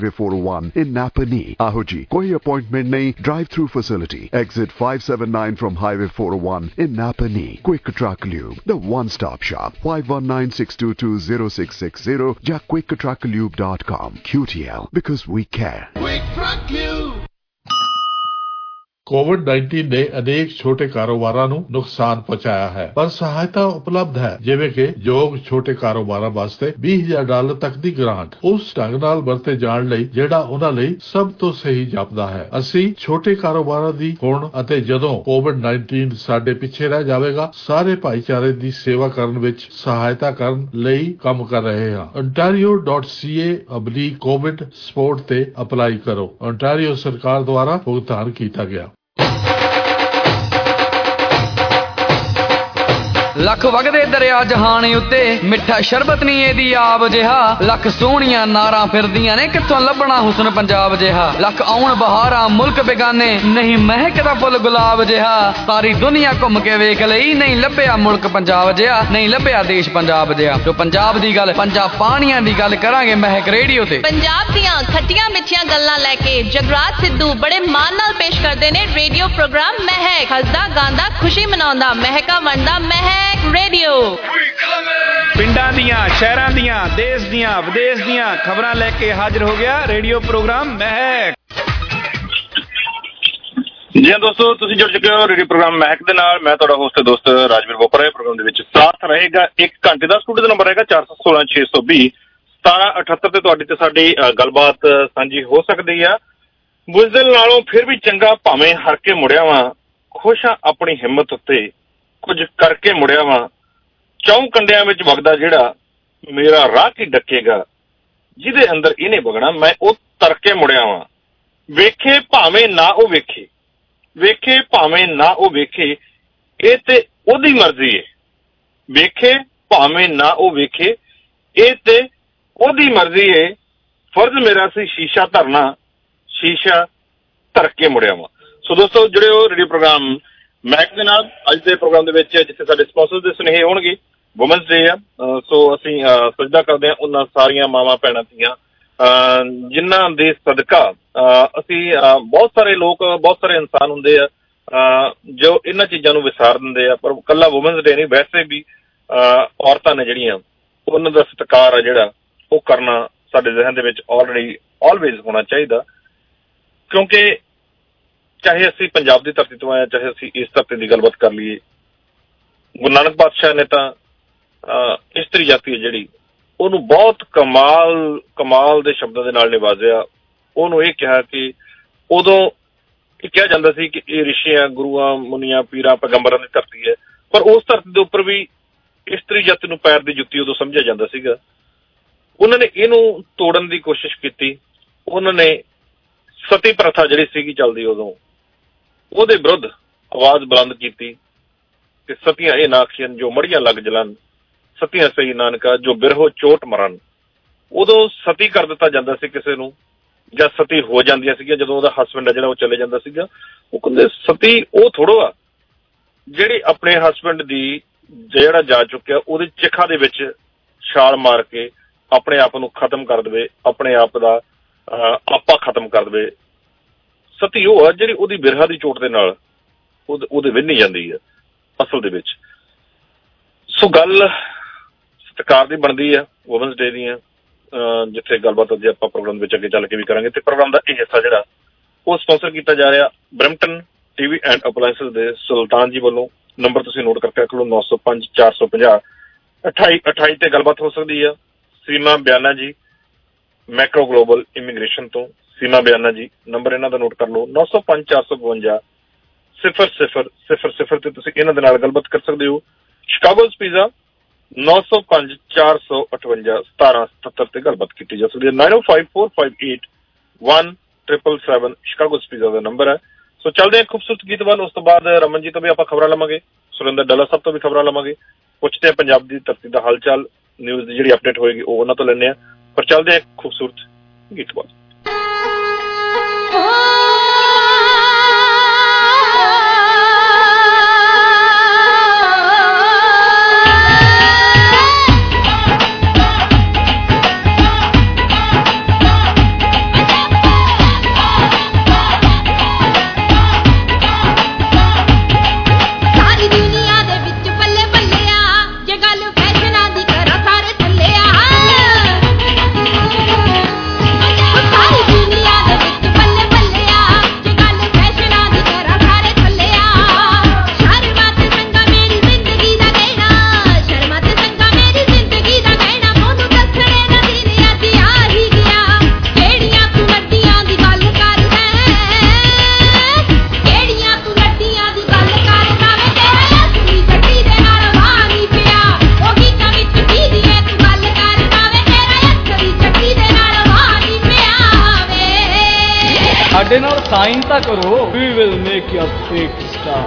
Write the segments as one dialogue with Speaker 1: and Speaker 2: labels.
Speaker 1: 401 in Napa Knee. Aho ji, koi appointment nahi. Drive-through facility. Exit 579 from Highway 401 in Napa Knee. Quick Truck Lube, the one-stop shop. 519-622-0660. Ja quicktrucklube.com. QTL, because we care.
Speaker 2: Quick Truck Lube.
Speaker 3: कोविड-19 ने अनेक छोटे कारोबाਰਾਂ ਨੂੰ ਨੁਕਸਾਨ ਪਹੁੰਚਾਇਆ ਹੈ ਪਰ ਸਹਾਇਤਾ ਉਪਲਬਧ ਹੈ ਜਿਵੇਂ ਕਿ ਯੋਗ ਛੋਟੇ ਕਾਰੋਬਾਰਾਂ ਵਾਸਤੇ $20,000 ਤੱਕ ਦੀ ਗ੍ਰਾਂਟ ਉਸ ਢੰਗ ਨਾਲ ਵਰਤੇ ਜਾਣ ਲਈ ਜਿਹੜਾ ਉਹਨਾਂ ਲਈ ਸਭ ਤੋਂ ਸਹੀ ਜਾਪਦਾ ਹੈ। ਅਸੀਂ ਛੋਟੇ ਕਾਰੋਬਾਰਾਂ ਦੀ ਹੁਣ ਅਤੇ ਜਦੋਂ ਕੋਵਿਡ-19 ਸਾਡੇ ਪਿੱਛੇ ਰਹਿ ਜਾਵੇਗਾ ਸਾਰੇ ਭਾਈਚਾਰੇ ਦੀ ਸੇਵਾ ਕਰਨ ਵਿੱਚ ਸਹਾਇਤਾ ਕਰਨ ਲਈ ਕੰਮ ਕਰ ਰਹੇ ਹਾਂ। ontario.ca/covid support ਤੇ ਅਪਲਾਈ ਕਰੋ। ontario ਸਰਕਾਰ ਦੁਆਰਾ ਭੁਗਤਾਨ ਕੀਤਾ ਗਿਆ।
Speaker 4: ਲੱਖ ਵਗਦੇ ਦਰਿਆ ਜਹਾਨ ਉੱਤੇ ਮਿੱਠਾ ਸ਼ਰਬਤ ਨਹੀਂ ਇਹਦੀ ਆਬ ਜਿਹਾ ਲੱਖ ਸੋਹਣੀਆਂ ਨਾਰਾਂ ਫਿਰਦੀਆਂ ਨੇ ਕਿੱਥੋਂ ਲੱਭਣਾ ਹੁਸਨ ਪੰਜਾਬ ਜਿਹਾ ਲੱਖ ਆਉਣ ਬਹਾਰਾਂ ਮੁਲਕ ਬੇਗਾਨੇ ਨਹੀਂ ਮਹਿਕਦਾ ਫੁੱਲ ਗੁਲਾਬ ਜਿਹਾ ਸਾਰੀ ਦੁਨੀਆ ਘੁੰਮ ਕੇ ਵੇਖ ਲਈ ਨਹੀਂ ਲੱਭਿਆ ਮੁਲਕ ਪੰਜਾਬ ਜਿਹਾ ਨਹੀਂ ਲੱਭਿਆ ਦੇਸ਼ ਪੰਜਾਬ ਜਿਹਾ ਜੋ ਪੰਜਾਬ ਦੀ ਗੱਲ ਪੰਜਾਬ ਪਾਣੀਆਂ ਦੀ ਗੱਲ ਕਰਾਂਗੇ ਮਹਿਕ ਰੇਡੀਓ ਤੇ
Speaker 5: ਪੰਜਾਬ ਦੀਆਂ ਖੱਟੀਆਂ ਮਿੱਠੀਆਂ ਗੱਲਾਂ ਲੈ ਕੇ ਜਗਰਾਜ ਸਿੱਧੂ ਬੜੇ ਮਾਣ ਨਾਲ ਪੇਸ਼ ਕਰਦੇ ਨੇ ਰੇਡੀਓ ਪ੍ਰੋਗਰਾਮ ਮਹਿਕ ਹੱਸਦਾ ਗਾਉਂਦਾ ਖੁਸ਼ੀ ਮਨਾਉਂਦਾ ਮਹਿਕਾ ਵੰਡਦਾ ਮਹਿਕ ਰੇਡੀਓ
Speaker 6: ਪਿੰਡਾਂ ਦੀਆਂ ਸ਼ਹਿਰਾਂ ਦੀਆਂ ਦੇਸ਼ ਦੀਆਂ ਵਿਦੇਸ਼ ਦੀਆਂ ਖਬਰਾਂ ਲੈ ਕੇ ਹਾਜ਼ਰ ਹੋ ਗਿਆ ਰੇਡੀਓ ਪ੍ਰੋਗਰਾਮ ਮਹਿਕ।
Speaker 7: ਜੀ ਦੋਸਤੋ ਤੁਸੀਂ ਜੁੜ ਚੁੱਕੇ ਹੋ ਰੇਡੀਓ ਪ੍ਰੋਗਰਾਮ ਮਹਿਕ ਦੇ ਨਾਲ ਮੈਂ ਤੁਹਾਡਾ ਹੋਸਟ ਦੋਸਤ ਰਾਜਵੀਰ ਬੋਪਰਾ। ਪ੍ਰੋਗਰਾਮ ਦੇ ਵਿੱਚ ਸਾਥ ਰਹੇਗਾ 1 ਘੰਟੇ ਦਾ ਸਟੂਡੀਓ ਦਾ ਨੰਬਰ ਹੈਗਾ 416-620-1778 ਤੇ ਤੁਹਾਡੀ ਤੇ ਸਾਡੀ ਗੱਲਬਾਤ ਸਾਂਝੀ ਹੋ ਸਕਦੀ ਆ। ਬੁਜ਼ਦਿਲ ਨਾਲੋਂ ਫਿਰ ਵੀ ਚੰਗਾ ਭਾਵੇਂ ਹਰ ਕੇ ਮੁੜਿਆ ਵਾਂ ਖੁਸ਼ ਆ ਆਪਣੀ ਹਿੰਮਤ ਉੱਤੇ ਕੁਝ ਕਰਕੇ ਮੁੜਿਆ ਵਾਂ ਚੌਂ ਕੰਡਿਆਂ ਵਿੱਚ ਵਗਦਾ ਜਿਹੜਾ ਮੇਰਾ ਰਾਹ ਕੀ ਡੱਕੇਗਾ ਜਿਹਦੇ ਅੰਦਰ ਇਹਨੇ ਵਗਣਾ ਮੈਂ ਉਹ ਤਰਕੇ ਮੁੜਿਆ ਵਾਂ ਵੇਖੇ ਭਾਵੇਂ ਨਾ ਉਹ ਵੇਖੇ ਵੇਖੇ ਭਾਵੇਂ ਨਾ ਉਹ ਵੇਖੇ ਇਹ ਤੇ ਉਹਦੀ ਮਰਜ਼ੀ ਏ ਵੇਖੇ ਭਾਵੇਂ ਨਾ ਉਹ ਵੇਖੇ ਇਹ ਤੇ ਉਹਦੀ ਮਰਜ਼ੀ ਏ ਫਰਜ਼ ਮੇਰਾ ਸੀ ਸ਼ੀਸ਼ਾ ਧਰਨਾ ਸ਼ੀਸ਼ਾ ਧਰ ਕੇ ਮੁੜਿਆ ਵਾਂ। ਸੋ ਦੋਸਤੋ ਜਿਹੜੇ ਉਹ ਰੇਡੀਓ ਪ੍ਰੋਗਰਾਮ ਮੈਕ ਦੇ ਨਾਲ ਅੱਜ ਦੇ ਪ੍ਰੋਗਰਾਮ ਦੇ ਵਿੱਚ ਜਿੱਥੇ ਸਾਡੇ ਸਪਾਂਸਰ ਦੇ ਸੁਨੇਹੇ ਹੋਣਗੇ ਵੂਮਨਸ ਡੇ ਆ ਸੋ ਅਸੀਂ ਸਜਦਾ ਕਰਦੇ ਹਾਂ ਉਹਨਾਂ ਸਾਰੀਆਂ ਮਾਵਾਂ ਭੈਣਾਂ ਦੀਆਂ ਜਿਨ੍ਹਾਂ ਦੇ ਸਦਕਾ ਅਸੀਂ ਬਹੁਤ ਸਾਰੇ ਲੋਕ ਬਹੁਤ ਸਾਰੇ ਇਨਸਾਨ ਹੁੰਦੇ ਆ ਜੋ ਇਹਨਾਂ ਚੀਜ਼ਾਂ ਨੂੰ ਵਿਸਾਰ ਦਿੰਦੇ ਆ ਪਰ ਇਕੱਲਾ ਵੂਮਨਸ ਡੇ ਨਹੀਂ ਵੈਸੇ ਵੀ ਔਰਤਾਂ ਨੇ ਜਿਹੜੀਆਂ ਉਹਨਾਂ ਦਾ ਸਤਿਕਾਰ ਆ ਜਿਹੜਾ ਉਹ ਕਰਨਾ ਸਾਡੇ ਜ਼ਿਹਨ ਦੇ ਵਿੱਚ ਆਲਵੇਜ਼ ਹੋਣਾ ਚਾਹੀਦਾ ਕਿਉਂਕਿ ਚਾਹੇ ਅਸੀਂ ਪੰਜਾਬ ਦੀ ਧਰਤੀ ਤੋਂ ਆਏ ਚਾਹੇ ਅਸੀਂ ਇਸ ਧਰਤੀ ਦੀ ਗੱਲਬਾਤ ਕਰ ਲਈਏ ਗੁਰੂ ਨਾਨਕ ਪਾਤਸ਼ਾਹ ਨੇ ਤਾਂ ਇਸਤਰੀ ਜਾਤੀ ਹੈ ਜਿਹੜੀ ਉਹਨੂੰ ਬਹੁਤ ਕਮਾਲ ਦੇ ਸ਼ਬਦਾਂ ਦੇ ਨਾਲ ਨਿਵਾਜਿਆ। ਉਹਨੂੰ ਇਹ ਕਿਹਾ ਕਿ ਉਦੋਂ ਇਹ ਕਿਹਾ ਜਾਂਦਾ ਸੀ ਕਿ ਇਹ ਰਿਸ਼ੀਆਂ ਗੁਰੂਆਂ ਮੁਨੀਆਂ ਪੀਰਾਂ ਪੈਗੰਬਰਾਂ ਦੀ ਧਰਤੀ ਹੈ ਪਰ ਉਸ ਧਰਤੀ ਦੇ ਉੱਪਰ ਵੀ ਇਸਤਰੀ ਜਾਤੀ ਨੂੰ ਪੈਰ ਦੀ ਜੁੱਤੀ ਉਦੋਂ ਸਮਝਿਆ ਜਾਂਦਾ ਸੀਗਾ। ਉਹਨਾਂ ਨੇ ਇਹਨੂੰ ਤੋੜਨ ਦੀ ਕੋਸ਼ਿਸ਼ ਕੀਤੀ। ਉਹਨਾਂ ਨੇ ਸਤੀ ਪ੍ਰਥਾ ਜਿਹੜੀ ਸੀਗੀ ਚੱਲਦੀ ਉਦੋਂ ਉਹਦੇ ਵਿਰੁੱਧ ਆਵਾਜ਼ ਬੁਲੰਦ ਕੀਤੀ ਕਿ ਸਤੀਆਂ ਇਹ ਨਾ ਆਖੀਆਂ ਜੋ ਮੜੀਆਂ ਲੱਗ ਜਲਨ ਸਤੀਆਂ ਸਹੀ ਨਾਨਕਾ ਜੋ ਬਿਰਹੋ ਚੋਟ ਮਰਨ। ਉਦੋਂ ਸਤੀ ਕਰ ਦਿੱਤਾ ਜਾਂਦਾ ਸੀ ਕਿਸੇ ਨੂੰ ਜਾਂ ਸਤੀ ਹੋ ਜਾਂਦੀਆਂ ਸੀਗੀਆਂ ਜਦੋਂ ਉਹਦਾ ਹਸਬੈਂਡ ਆ ਜਿਹੜਾ ਉਹ ਚਲੇ ਜਾਂਦਾ ਸੀਗਾ। ਉਹ ਕਹਿੰਦੇ ਸਤੀ ਉਹ ਥੋੜ੍ਹਾ ਆ ਜਿਹੜੀ ਆਪਣੇ ਹਸਬੈਂਡ ਦੀ ਜਿਹੜਾ ਜਾ ਚੁੱਕਿਆ ਉਹਦੀ ਚਿਖਾ ਦੇ ਵਿੱਚ ਛਾਲ ਮਾਰ ਕੇ ਆਪਣੇ ਆਪ ਨੂੰ ਖਤਮ ਕਰ ਦੇਵੇ ਆਪਣੇ ਆਪ ਦਾ ਆਪਾ ਖਤਮ ਕਰ ਦੇਵੇ। ਸਤੀ ਉਹ ਆ ਜਿਹੜੀ ਉਹਦੀ ਬਿਰਹਾ ਦੀ ਚੋਟ ਦੇ ਨਾਲ ਉਹਦੇ ਵਿੰਨੀ ਜਾਂਦੀ ਆ ਅਸਲ ਦੇ ਵਿੱਚ। ਸੋ ਗੱਲ ਸਤਿਕਾਰ ਦੀ ਬਣਦੀ ਆ ਵੂਮਨਸ ਡੇ ਦੀਆਂ ਜਿੱਥੇ ਗੱਲਬਾਤ ਅੱਜ ਆਪਾਂ ਪ੍ਰੋਗਰਾਮ ਵਿੱਚ ਅੱਗੇ ਚੱਲ ਕੇ ਵੀ ਕਰਾਂਗੇ। ਤੇ ਪ੍ਰੋਗਰਾਮ ਦਾ ਇਹ ਹਿੱਸਾ ਜਿਹੜਾ ਉਹ ਸਪਾਂਸਰ ਕੀਤਾ ਜਾ ਰਿਹਾ ਬਰੈਂਪਟਨ ਟੀਵੀ ਐਂਡ ਅਪਲਾਇੰਸਿਸ ਦੇ ਸੁਲਤਾਨ ਜੀ ਵੱਲੋਂ। ਨੰਬਰ ਤੁਸੀਂ ਨੋਟ ਕਰਕੇ ਰੱਖ ਲਓ 905-450-2828 ਤੇ ਗੱਲਬਾਤ ਹੋ ਸਕਦੀ ਆ। ਸੀਮਾ ਬਿਆਨਾ ਜੀ ਮੈਕਰੋ ਗਲੋਬਲ ਇਮੀਗ੍ਰੇਸ਼ਨ ਤੋਂ ਸੀਮਾ ਬਿਆਨਾ ਜੀ ਨੰਬਰ ਇਹਨਾਂ ਦਾ ਨੋਟ ਕਰ ਲਓ 905-452-0000 ਤੇ ਤੁਸੀਂ ਇਹਨਾਂ ਦੇ ਨਾਲ ਗੱਲਬਾਤ ਕਰ ਸਕਦੇ ਹੋ। ਸ਼ਿਕਾਗੋਜ਼ ਪੀਜ਼ਾ 905-458-1777 ਤੇ ਗੱਲਬਾਤ ਕੀਤੀ ਜਾ ਸਕਦੀ ਹੈ। 9054581777 ਸ਼ਿਕਾਗੋਜ਼ ਪੀਜ਼ਾ ਦਾ ਨੰਬਰ ਹੈ। ਸੋ ਚੱਲਦੇ ਹਾਂ ਖੂਬਸੂਰਤ ਗੀਤ ਵੱਲ। ਉਸ ਤੋਂ ਬਾਅਦ ਰਮਨ ਜੀ ਤੋਂ ਵੀ ਆਪਾਂ ਖਬਰਾਂ ਲਵਾਂਗੇ ਸੁਰਿੰਦਰ ਡੱਲਾ ਸਾਹਿਬ ਤੋਂ ਵੀ ਖਬਰਾਂ ਲਵਾਂਗੇ ਪੁੱਛਦੇ ਹਾਂ ਪੰਜਾਬ ਦੀ ਧਰਤੀ ਦਾ ਹਾਲ ਚਾਲ ਨਿਊਜ਼ ਦੀ ਜਿਹੜੀ ਅਪਡੇਟ ਹੋਏਗੀ ਉਹ ਉਹਨਾਂ ਤੋਂ ਲੈਂਦੇ ਹਾਂ। ਪਰ ਚੱਲਦੇ ਹਾਂ ਖੂਬਸੂਰਤ ਗੀਤ ਵੱਲ।
Speaker 4: ਸਾਡੇ ਨਾਲ ਸਾਈਨ ਤਾਂ ਕਰੋ। We will make you a big star.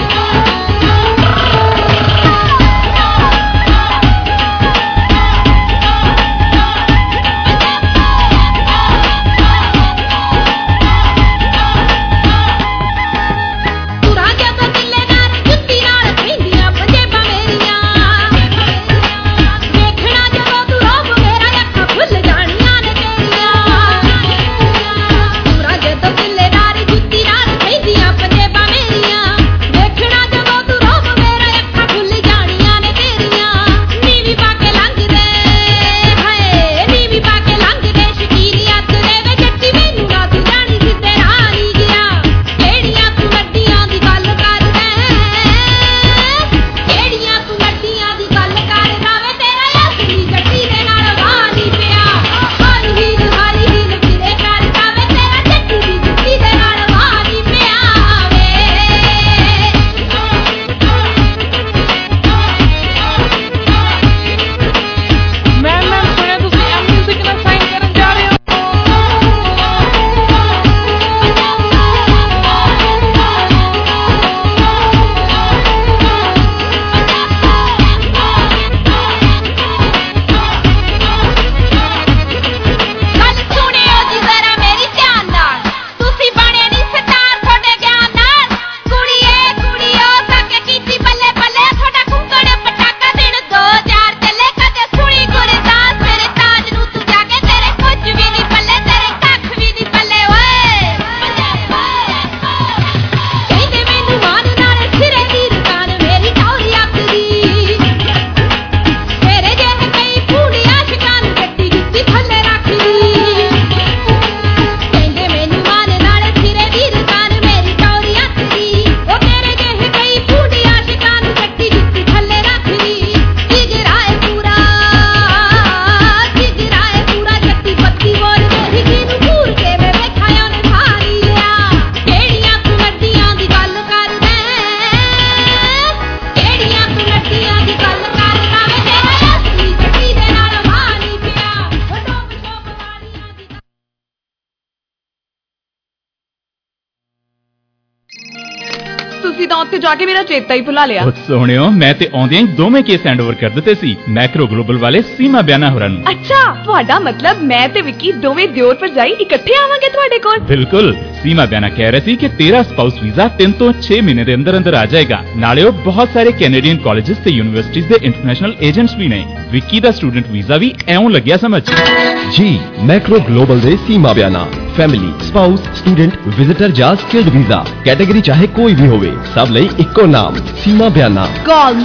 Speaker 2: ਤੁਸੀਂ ਤਾਂ ਉੱਥੇ ਜਾ ਕੇ ਮੇਰਾ ਚੇਤਾ ਹੀ ਭੁਲਾ ਲਿਆ।
Speaker 8: ਸੋਹਣਿਓ, ਮੈਂ ਤੇ ਆਉਂਦਿਆਂ ਹੀ ਦੋਵੇਂ ਕੇਸ ਹੈਂਡਓਵਰ ਕਰ ਦਿੱਤੇ ਸੀ ਮੈਕਰੋ ਗਲੋਬਲ ਵਾਲੇ ਸੀਮਾ ਬਿਆਨਾ ਹੋਰਾਂ ਨੂੰ।
Speaker 2: ਅੱਛਾ, ਤੁਹਾਡਾ ਮਤਲਬ ਮੈਂ ਤੇ ਵਿੱਕੀ ਦੋਵੇਂ ਦਿਓਰ ਭਰਜਾਈ ਇਕੱਠੇ ਆਵਾਂਗੇ ਤੁਹਾਡੇ ਕੋਲ?
Speaker 8: ਬਿਲਕੁਲ। ਸੀਮਾ ਬਿਆਨਾ ਕਹਿ ਰਹੇ ਸੀ ਕਿ ਤੇਰਾ ਸਪਾਊਸ ਵੀਜ਼ਾ 3 ਤੋਂ 6 ਮਹੀਨੇ ਦੇ ਅੰਦਰ ਅੰਦਰ ਆ ਜਾਏਗਾ। ਨਾਲੇ ਉਹ ਬਹੁਤ ਸਾਰੇ ਕੈਨੇਡੀਅਨ ਕਾਲਜਸ ਤੇ ਯੂਨੀਵਰਸਿਟੀਜ਼ ਦੇ ਇੰਟਰਨੈਸ਼ਨਲ ਏਜੰਟਸ ਵੀ ਨੇ। ਵਿੱਕੀ ਦਾ ਸਟੂਡੈਂਟ ਵੀਜ਼ਾ ਵੀ ਐਉਂ ਲੱਗਿਆ ਸਮਝ।
Speaker 9: ਜੀ ਮੈਕਰੋ ਗਲੋਬਲ ਦੇ Seema Bayana family, spouse, student, visitor ਜਾਂ ਸਕਿਲਡ ਵੀਜ਼ਾ ਕੈਟੇਗਰੀ ਚਾਹੇ ਕੋਈ ਵੀ ਹੋਵੇ, ਸਭ ਲਈ ਇੱਕੋ ਨਾਮ ਸੀਮਾ ਬਿਆਨਾ।
Speaker 2: ਕਾਲ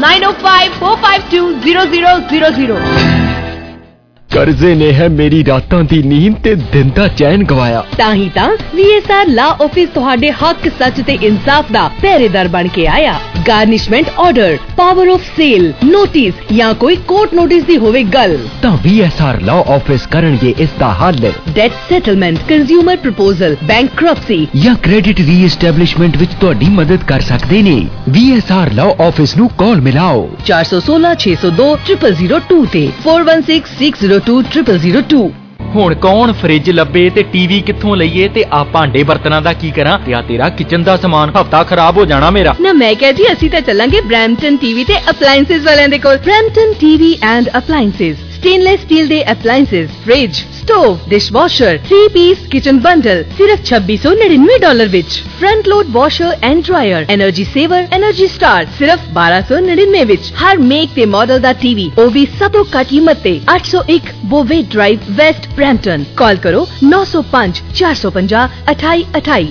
Speaker 2: 9054520000।
Speaker 9: ਕਰਜ਼ੇ ਨੇ ਹੈ ਮੇਰੀ ਰਾਤਾਂ ਦੀ ਨੀਂਦ ਤੇ ਦਿਨ ਦਾ ਚੈਨ ਗਵਾਇਆ।
Speaker 2: ਤਾਂ ਹੀ ਤਾਂ VSR ਲਾ ਆਫਿਸ ਤੁਹਾਡੇ ਹੱਕ, ਸੱਚ ਤੇ ਇਨਸਾਫ ਦਾ ਪਹਿਰੇਦਾਰ ਬਣ ਕੇ ਆਇਆ। Garnishment order, power of sale, notice ਜਾਂ ਕੋਈ ਕੋਰਟ ਨੋਟਿਸ ਦੀ ਹੋਵੇ ਗੱਲ
Speaker 9: ਤਾਂ VSR ਲਾ ਆਫਿਸ ਕਰਨਗੇ ਇਸ ਦਾ ਹੱਲ।
Speaker 2: Debt settlement, consumer proposal, bankruptcy
Speaker 9: ਜਾਂ ਕ੍ਰੈਡਿਟ ਰੀਐਸਟੈਬਲਿਸ਼ਮੈਂਟ ਵਿੱਚ ਤੁਹਾਡੀ ਮਦਦ ਕਰ ਸਕਦੇ ਨੇ। VSR ਲਾ ਆਫਿਸ ਨੂੰ ਕਾਲ ਮਿਲਾਓ
Speaker 2: 416-602-0002 ਤੇ 416602-0002।
Speaker 10: ਹੁਣ ਕੌਣ ਫਰਿੱਜ ਲੱਭੇ ਤੇ ਟੀਵੀ ਕਿੱਥੋਂ ਲਈਏ ਤੇ ਆ ਭਾਂਡੇ ਬਰਤਨਾਂ ਦਾ ਕੀ ਕਰਾਂ ਤੇ ਆ ਤੇਰਾ ਕਿਚਨ ਦਾ ਸਮਾਨ ਹਫਤਾ ਖਰਾਬ ਹੋ ਜਾਣਾ ਮੇਰਾ।
Speaker 2: ਨਾ ਮੈਂ ਕਿਹਾ ਜੀ ਅਸੀਂ ਤਾਂ ਚੱਲਾਂਗੇ ਬ੍ਰੈਂਪਟਨ ਟੀਵੀ ਤੇ ਅਪਲਾਈਐਂਸਸ ਵਾਲਿਆਂ ਦੇ ਕੋਲ। Brampton TV and appliances, stainless steel ਦੇ appliances, fridge, stove, dishwasher, 3-piece kitchen bundle ਸਿਰਫ $2699 ਵਿੱਚ। Front load washer and dryer, energy saver, energy star ਸਿਰਫ $1299 ਵਿੱਚ। ਹਰ ਮੇਕ ਤੇ ਮਾਡਲ ਦਾ ਟੀਵੀ, ਉਹ ਵੀ ਸਭ ਤੋਂ ਘੱਟ ਕੀਮਤ ਤੇ। 801 ਬੋਵੇ ਡਰਾਈਵ, ਵੈਸਟ ਬ੍ਰੈਂਪਟਨ। ਕਾਲ ਕਰੋ 905-450-2828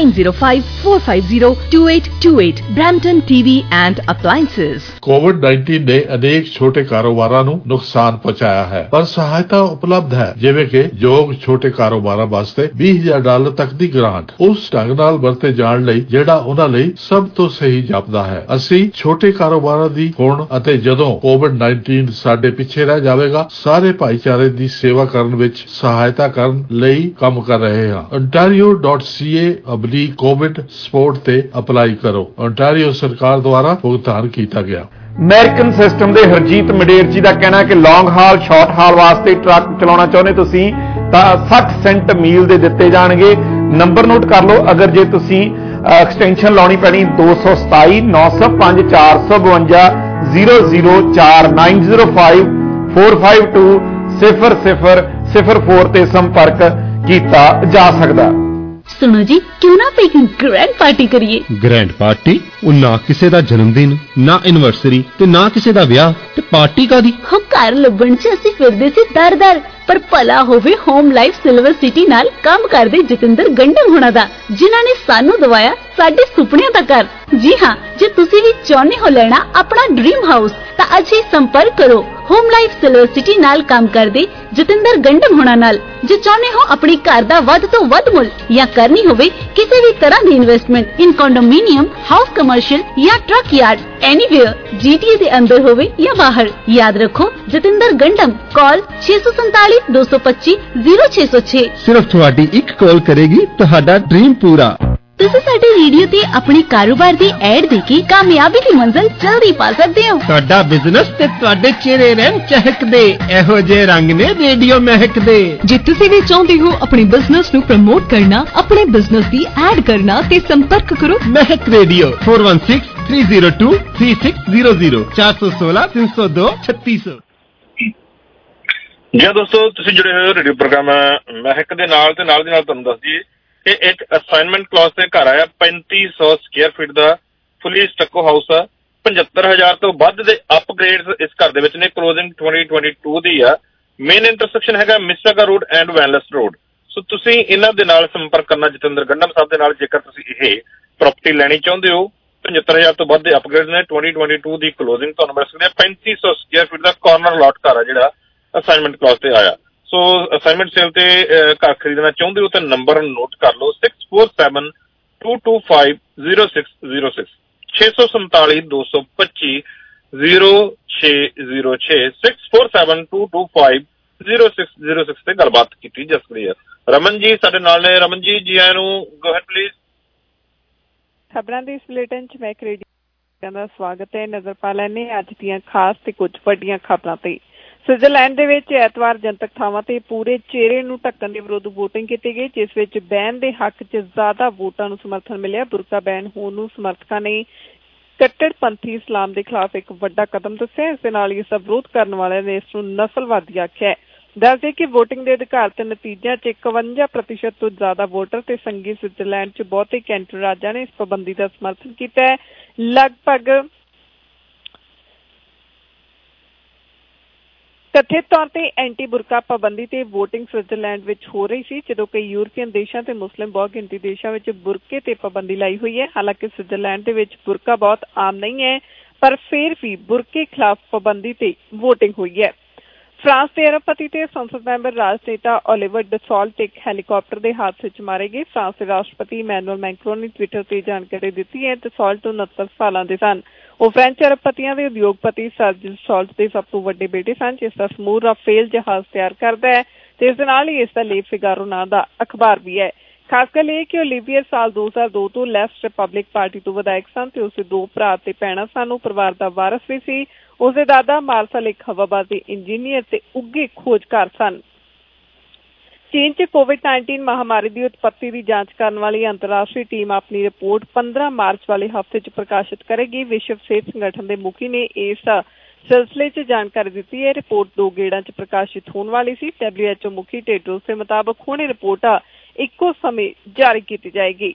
Speaker 2: 9054502828। Brampton TV and appliances.
Speaker 3: कोविड-19 ने अनेक छोटे कारोबाਰਾਂ ਨੂੰ ਨੁਕਸਾਨ ਪਹੁੰਚਾਇਆ ਹੈ, ਪਰ ਸਹਾਇਤਾ ਉਪਲਬਧ ਹੈ, ਜਿਵੇਂ ਕਿ ਯੋਗ ਛੋਟੇ ਕਾਰੋਬਾਰਾਂ ਵਾਸਤੇ $20,000 ਤੱਕ ਦੀ ਗ੍ਰਾਂਟ, ਉਸ ਢੰਗ ਨਾਲ ਵਰਤੇ ਜਾਣ ਲਈ ਜਿਹੜਾ ਉਹਨਾਂ ਲਈ ਸਭ ਤੋਂ ਸਹੀ ਜਾਪਦਾ ਹੈ। ਅਸੀਂ ਛੋਟੇ ਕਾਰੋਬਾਰਾਂ ਦੀ ਹੁਣ ਅਤੇ ਜਦੋਂ ਕੋਵਿਡ-19 ਸਾਡੇ ਪਿੱਛੇ ਰਹਿ ਜਾਵੇਗਾ, ਸਾਰੇ ਭਾਈਚਾਰੇ ਦੀ ਸੇਵਾ ਕਰਨ ਵਿੱਚ ਸਹਾਇਤਾ ਕਰਨ ਲਈ ਕੰਮ ਕਰ ਰਹੇ ਹਾਂ। ontario.ca/covid ਸਪੋਰਟ ਤੇ ਅਪਲਾਈ ਕਰੋ। ontario ਸਰਕਾਰ ਦੁਆਰਾ ਭੁਗਤਾਨ ਕੀਤਾ ਗਿਆ।
Speaker 6: ਅਮਰੀਕਨ ਸਿਸਟਮ ਦੇ ਹਰਜੀਤ ਮਡੇਰ ਜੀ ਦਾ ਕਹਿਣਾ ਕਿ ਲੌਂਗ ਹਾਲ, ਸ਼ਾਰਟ ਹਾਲ ਵਾਸਤੇ ਟਰੱਕ ਚਲਾਉਣਾ ਚਾਹੁੰਦੇ ਤੁਸੀਂ ਤਾਂ 60 ਸੈਂਟ ਮੀਲ ਦੇ ਦਿੱਤੇ ਜਾਣਗੇ। ਨੰਬਰ ਨੋਟ ਕਰ ਲਓ। ਅਗਰ ਜੇ ਤੁਸੀਂ ਐਕਸਟੈਂਸ਼ਨ ਲਾਉਣੀ ਪੈਣੀ 227 905 452 004 905 452 0004 ਤੇ ਸੰਪਰਕ ਕੀਤਾ ਜਾ ਸਕਦਾ।
Speaker 2: ਸੁਣੋ ਜੀ, ਕਿਉਂ ਨਾ ਆਪਾਂ ਇੱਕ ਗ੍ਰੈਂਡ ਪਾਰਟੀ ਕਰੀਏ।
Speaker 9: Grand party? ਉਹ ਨਾ ਕਿਸੇ ਦਾ ਜਨਮ ਦਿਨ, ਨਾ ਐਨਵਰਸਰੀ ਤੇ ਨਾ ਕਿਸੇ ਦਾ ਵਿਆਹ, ਤੇ ਪਾਰਟੀ ਕਾਦੀ?
Speaker 2: ਹਾਂ, ਘਰ ਲੱਭਣ ਚ ਅਸੀਂ ਫਿਰਦੇ ਸੀ ਦਰ-ਦਰ, ਪਰ ਭਲਾ ਹੋਵੇ ਹੋਮ ਲਾਈਫ ਸਿਲਵਰ ਸਿਟੀ ਨਾਲ ਕੰਮ ਕਰਦੇ ਜਤਿੰਦਰ ਗੰਡਮ ਹੋਣਾ ਦਾ, ਜਿਨ੍ਹਾਂ ਨੇ ਸਾਨੂੰ ਦਵਾਇਆ ਸਾਡੇ ਸੁਪਨਿਆਂ ਦਾ ਘਰ। ਜੀ ਹਾਂ, ਜੇ ਤੁਸੀਂ ਵੀ ਚਾਹੁੰਦੇ ਹੋ ਲੈਣਾ ਆਪਣਾ ਡ੍ਰੀਮ ਹਾਊਸ ਤਾਂ ਅੱਜ ਹੀ ਸੰਪਰਕ ਕਰੋ ਹੋਮ ਲਾਈਫ ਸਿਲਵਰ ਸਿਟੀ ਨਾਲ ਕੰਮ ਕਰਦੇ ਜਤਿੰਦਰ ਗੰਡਮ ਹੋਣਾ ਨਾਲ। ਜੇ ਚਾਹੁੰਦੇ ਹੋ ਆਪਣੀ ਘਰ ਦਾ ਵੱਧ ਤੋਂ ਵੱਧ ਮੁੱਲ ਜਾਂ ਕਰਨੀ ਹੋਵੇ ਕਿਸੇ ਵੀ ਤਰ੍ਹਾਂ ਦੀ investment in condominium, house, commercial ਜਾਂ ਟਰੱਕ ਯਾਰਡ, ਐਨੀਵੇਅਰ, GTA ਦੇ ਅੰਦਰ ਹੋਵੇ ਜਾਂ ਬਾਹਰ, ਯਾਦ ਰੱਖੋ ਜਤਿੰਦਰ ਗੰਡਮ। ਕਾਲ 647 225 0606।
Speaker 9: ਸਿਰਫ ਤੁਹਾਡੀ ਇੱਕ ਕਾਲ ਕਰੇਗੀ ਤੁਹਾਡਾ ਡ੍ਰੀਮ ਪੂਰਾ।
Speaker 2: ਤੁਸੀਂ ਸਾਡੇ ਰੇਡੀਓ ਤੇ ਆਪਣੇ ਕਾਰੋਬਾਰ ਦੀ ਐਡ ਦੇ ਕੇ ਕਾਮਯਾਬੀ ਦੀ ਮੰਜ਼ਿਲ ਜਲਦੀ ਪਾ ਸਕਦੇ ਹੋ।
Speaker 9: ਤੁਹਾਡਾ ਬਿਜ਼ਨਸ ਤੇ ਤੁਹਾਡੇ ਚਿਹਰੇ ਰਹਿਣ ਚਹਿਕਦੇ, ਇਹੋ ਜਿਹੇ ਰੰਗ ਨੇ ਰੇਡੀਓ ਮਹਿਕਦੇ।
Speaker 2: ਜੇ ਤੁਸੀਂ ਵੀ ਚਾਹੁੰਦੇ ਹੋ ਆਪਣੇ ਬਿਜ਼ਨਸ ਨੂੰ ਪ੍ਰਮੋਟ ਕਰਨਾ, ਆਪਣੇ ਬਿਜ਼ਨਸ ਦੀ ਐਡ ਕਰਨਾ, ਤੇ ਸੰਪਰਕ ਕਰੋ
Speaker 9: ਮਹਿਕ ਰੇਡੀਓ 416 302 3600 416 302 3600।
Speaker 7: ਜੀ ਦੋਸਤੋ, ਤੁਸੀਂ ਜੁੜੇ ਹੋਏ ਹੋ ਰੇਡੀਓ ਪ੍ਰੋਗਰਾਮ ਮਹਿਕ ਦੇ ਨਾਲ, ਤੇ ਨਾਲ ਦੀ ਨਾਲ ਤੁਹਾਨੂੰ ਦੱਸ ਦਈਏ ਕਿ ਇੱਕ ਅਸਾਈਨਮੈਂਟ ਕਲਾਸ ਤੇ ਘਰ ਆਇਆ 3500 ਸਕੁਅਰ ਫੀਟ ਦਾ ਫੁੱਲੀ ਸਟੱਕੋ ਹਾਊਸ ਆ। 75,000 ਤੋਂ ਵੱਧ ਦੇ ਅਪਗ੍ਰੇਡਸ ਇਸ ਘਰ ਦੇ ਵਿੱਚ ਨੇ। ਕਲੋਜ਼ਿੰਗ 2022 ਦੀ ਆ। ਮੇਨ ਇੰਟਰਸੈਕਸ਼ਨ ਹੈਗਾ Mississauga road and Wanless road. So ਤੁਸੀਂ ਇਹਨਾਂ ਦੇ ਨਾਲ ਸੰਪਰਕ ਕਰਨਾ ਜਤਿੰਦਰ ਗੰਡਮ ਸਾਹਿਬ ਦੇ ਨਾਲ, ਜੇਕਰ ਤੁਸੀਂ ਇਹ ਪ੍ਰਾਪਰਟੀ ਲੈਣੀ ਚਾਹੁੰਦੇ ਹੋ। 75,000 ਤੋਂ ਵੱਧ ਦੇ ਅਪਗ੍ਰੇਡ ਨੇ। 2022 ਦੀ ਕਲੋਜ਼ਿੰਗ ਤੁਹਾਨੂੰ ਮਿਲ ਸਕਦੀ ਹੈ। 3500 ਸਕੁਅਰ ਫੀਟ ਦਾ ਕਾਰਨਰ ਲਾਟ ਘਰ ਆ ਜਿਹੜਾ ਅਸਾਈਨਮੈਂਟ ਕਲਾਸ ਤੇ ਆਇਆ। ਸੋ ਅਸਾਈਨਮੈਂਟ ਸੇਲ ਤੇ ਘਰ ਖਰੀਦਣਾ ਚਾਹੁੰਦੇ ਹੋ ਤਾਂ ਨੰਬਰ ਨੋਟ ਕਰ ਲਓ 647 225 0606 647 225 0606 647 225 0606 ਤੇ ਗੱਲਬਾਤ ਕੀਤੀ ਜਾ ਸਕਦੀ ਹੈ। ਰਮਨ ਜੀ ਸਾਡੇ ਨਾਲ ਨੇ। ਰਮਨ ਜੀ, ਜੀ ਆਇਆਂ ਨੂੰ। Go ahead please.
Speaker 11: ਖਬਰਾਂ ਦੇ ਇਸ ਬੁਲੇਟਿਨ ਚ ਮੈਂ ਰੇਡੀਓ ਦਾ ਸਵਾਗਤ ਹੈ। ਨਜ਼ਰ ਪਾ ਲੈਣੇ ਅੱਜ ਦੀਆਂ ਖਾਸ ਤੇ ਕੁਝ ਵੱਡੀਆਂ ਖਬਰਾਂ ਤੇ। ਸਵਿਟਜ਼ਰਲੈਂਡ ਦੇ ਵਿੱਚ ਐਤਵਾਰ ਜਨਤਕ ਥਾਵਾਂ ਤੇ ਪੂਰੇ ਚਿਹਰੇ ਨੂੰ ਢੱਕਣ ਦੇ ਵਿਰੁੱਧ ਵੋਟਿੰਗ ਕੀਤੀ ਗਈ, ਜਿਸ ਵਿੱਚ ਬੈਨ ਦੇ ਹੱਕ 'ਚ ਜ਼ਿਆਦਾ ਵੋਟਾਂ ਨੂੰ ਸਮਰਥਨ ਮਿਲਿਆ। ਬੁਰਕਾ ਬੈਨ ਹੋਣ ਨੂੰ ਸਮਰਥਕਾਂ ਨੇ ਕੱਟੜਪੰਥੀ ਇਸਲਾਮ ਦੇ ਖਿਲਾਫ ਇੱਕ ਵੱਡਾ ਕਦਮ ਦੱਸਿਆ। ਇਸ ਦੇ ਨਾਲ ਹੀ ਇਸ ਦਾ ਵਿਰੋਧ ਕਰਨ ਵਾਲਿਆਂ ਨੇ ਇਸ ਨੂੰ ਨਸਲਵਾਦੀ ਆਖਿਆ। ਦੱਸਦੇ ਕਿ ਵੋਟਿੰਗ ਦੇ ਅਧਿਕਾਰ ਤੇ ਨਤੀਜਿਆਂ 'ਚ 51% ਤੋਂ ਜ਼ਿਆਦਾ ਵੋਟਰ ਤੇ ਸੰਘੀ ਸਵਿਟਜ਼ਰਲੈਂਡ 'ਚ ਬਹੁਤੇ ਕੈਂਟਰ ਰਾਜਾਂ ਨੇ ਇਸ ਪਾਬੰਦੀ ਦਾ ਸਮਰਥਨ ਕੀਤਾ ਹੈ। ਲਗਭਗ ਕਥਿਤ ਤੌਰ ਤੇ ਐਂਟੀ ਬੁਰਕਾ ਪਾਬੰਦੀ ਤੇ ਵੋਟਿੰਗ ਸਵਿਟਜ਼ਰਲੈਂਡ ਵਿੱਚ ਹੋ ਰਹੀ ਸੀ, ਜਦੋਂ ਕਈ ਯੂਰਪੀਅਨ ਦੇਸ਼ਾਂ ਤੇ ਮੁਸਲਿਮ ਬਹੁ ਗਿਣਤੀ ਦੇਸ਼ਾਂ ਵਿੱਚ ਬੁਰਕੇ ਤੇ ਪਾਬੰਦੀ ਲਾਈ ਹੋਈ ਹੈ। ਹਾਲਾਂਕਿ ਸਵਿਟਜ਼ਰਲੈਂਡ ਦੇ ਵਿੱਚ ਬੁਰਕਾ ਬਹੁਤ ਆਮ ਨਹੀਂ ਹੈ, ਪਰ ਫਿਰ ਵੀ ਬੁਰਕੇ ਖਿਲਾਫ ਪਾਬੰਦੀ ਤੇ ਵੋਟਿੰਗ ਹੋਈ ਹੈ। ਫਰਾਂਸ ਦੇ ਅਰਬਪਤੀ ਤੇ ਸੰਸਦ ਮੈਂਬਰ ਰਾਜਨੇਤਾ ਓਲੀਵਰ ਡਸੌਲਟ ਇੱਕ ਹੈਲੀਕਾਪਟਰ ਦੇ ਹਾਦਸੇ 'ਚ ਮਾਰੇ ਗਏ। ਫਰਾਂਸ ਦੇ ਰਾਸ਼ਟਰਪਤੀ ਇਮੈਨੂਅਲ ਮੈਕਰੋਨ ਨੇ ਟਵਿੱਟਰ ਤੇ ਜਾਣਕਾਰੀ ਦਿੱਤੀ ਹੈ। ਡਸੌਲਟ 69 ਸਾਲਾਂ ਦੇ ਸਨ। ਉਹ ਫ੍ਰੈਂਚ ਅਰਬਪਤੀਆਂ ਦੇ ਉਦਯੋਗਪਤੀ ਸਰ ਡਸੌਲਟ ਦੇ ਸਭ ਤੋਂ ਵੱਡੇ ਬੇਟੇ ਸਨ, ਜਿਸ ਦਾ ਸਮੂਹ ਰਾਫੇਲ ਜਹਾਜ਼ ਤਿਆਰ ਕਰਦਾ ਹੈ ਤੇ ਇਸ ਦੇ ਨਾਲ ਹੀ ਇਸ ਦਾ ਲੇ ਫਿਗਾਰੋ ਨਾਂ ਦਾ ਅਖਬਾਰ ਵੀ ਹੈ। ਖਾਸ ਗੱਲ ਇਹ ਕਿ ਓਲੀਵੀਅਰ ਸਾਲ 2002 ਤੋਂ ਲੈਫਟ ਰਿਪਬਲਿਕ ਪਾਰਟੀ ਤੋਂ ਵਿਧਾਇਕ ਸਨ ਤੇ ਉਸਦੇ 2 ਭਰਾ ਤੇ ਭੈਣਾਂ ਸਨ। ਉਹ ਪਰਿਵਾਰ ਦਾ ਵਾਰਸ ਵੀ ਸੀ। ਉਸਦੇ ਦਾਦਾ ਮਾਰਸ਼ਲ ਇੱਕ ਹਵਾਬਾਜ਼ੀ ਇੰਜੀਨੀਅਰ ਤੇ ਉੱਘੇ ਖੋਜਕਾਰ ਸਨ। ਚੀਨ 'ਚ ਕੋਵਿਡ-19 ਮਹਾਮਾਰੀ ਦੀ ਉਤਪੱਤੀ ਦੀ ਜਾਂਚ ਕਰਨ ਵਾਲੀ ਅੰਤਰਰਾਸ਼ਟਰੀ ਟੀਮ ਆਪਣੀ ਰਿਪੋਰਟ 15 ਮਾਰਚ ਵਾਲੇ ਹਫ਼ਤੇ 'ਚ ਪ੍ਰਕਾਸ਼ਿਤ ਕਰੇਗੀ। ਵਿਸ਼ਵ ਸਿਹਤ ਸੰਗਠਨ ਦੇ ਮੁਖੀ ਨੇ ਇਸ ਸਿਲਸਿਲੇ 'ਚ ਜਾਣਕਾਰੀ ਦਿੱਤੀ ਹੈ। ਰਿਪੋਰਟ 2 ਗੇੜਾਂ 'ਚ ਪ੍ਰਕਾਸ਼ਿਤ ਹੋਣ ਵਾਲੀ ਸੀ। WHO ਮੁਖੀ ਟੈਡਰੋਸ ਦੇ ਮੁਤਾਬਕ ਹੁਣ ਇਹ ਰਿਪੋਰਟ ਇੱਕੋ ਸਮੇਂ ਜਾਰੀ ਕੀਤੀ ਜਾਏਗੀ।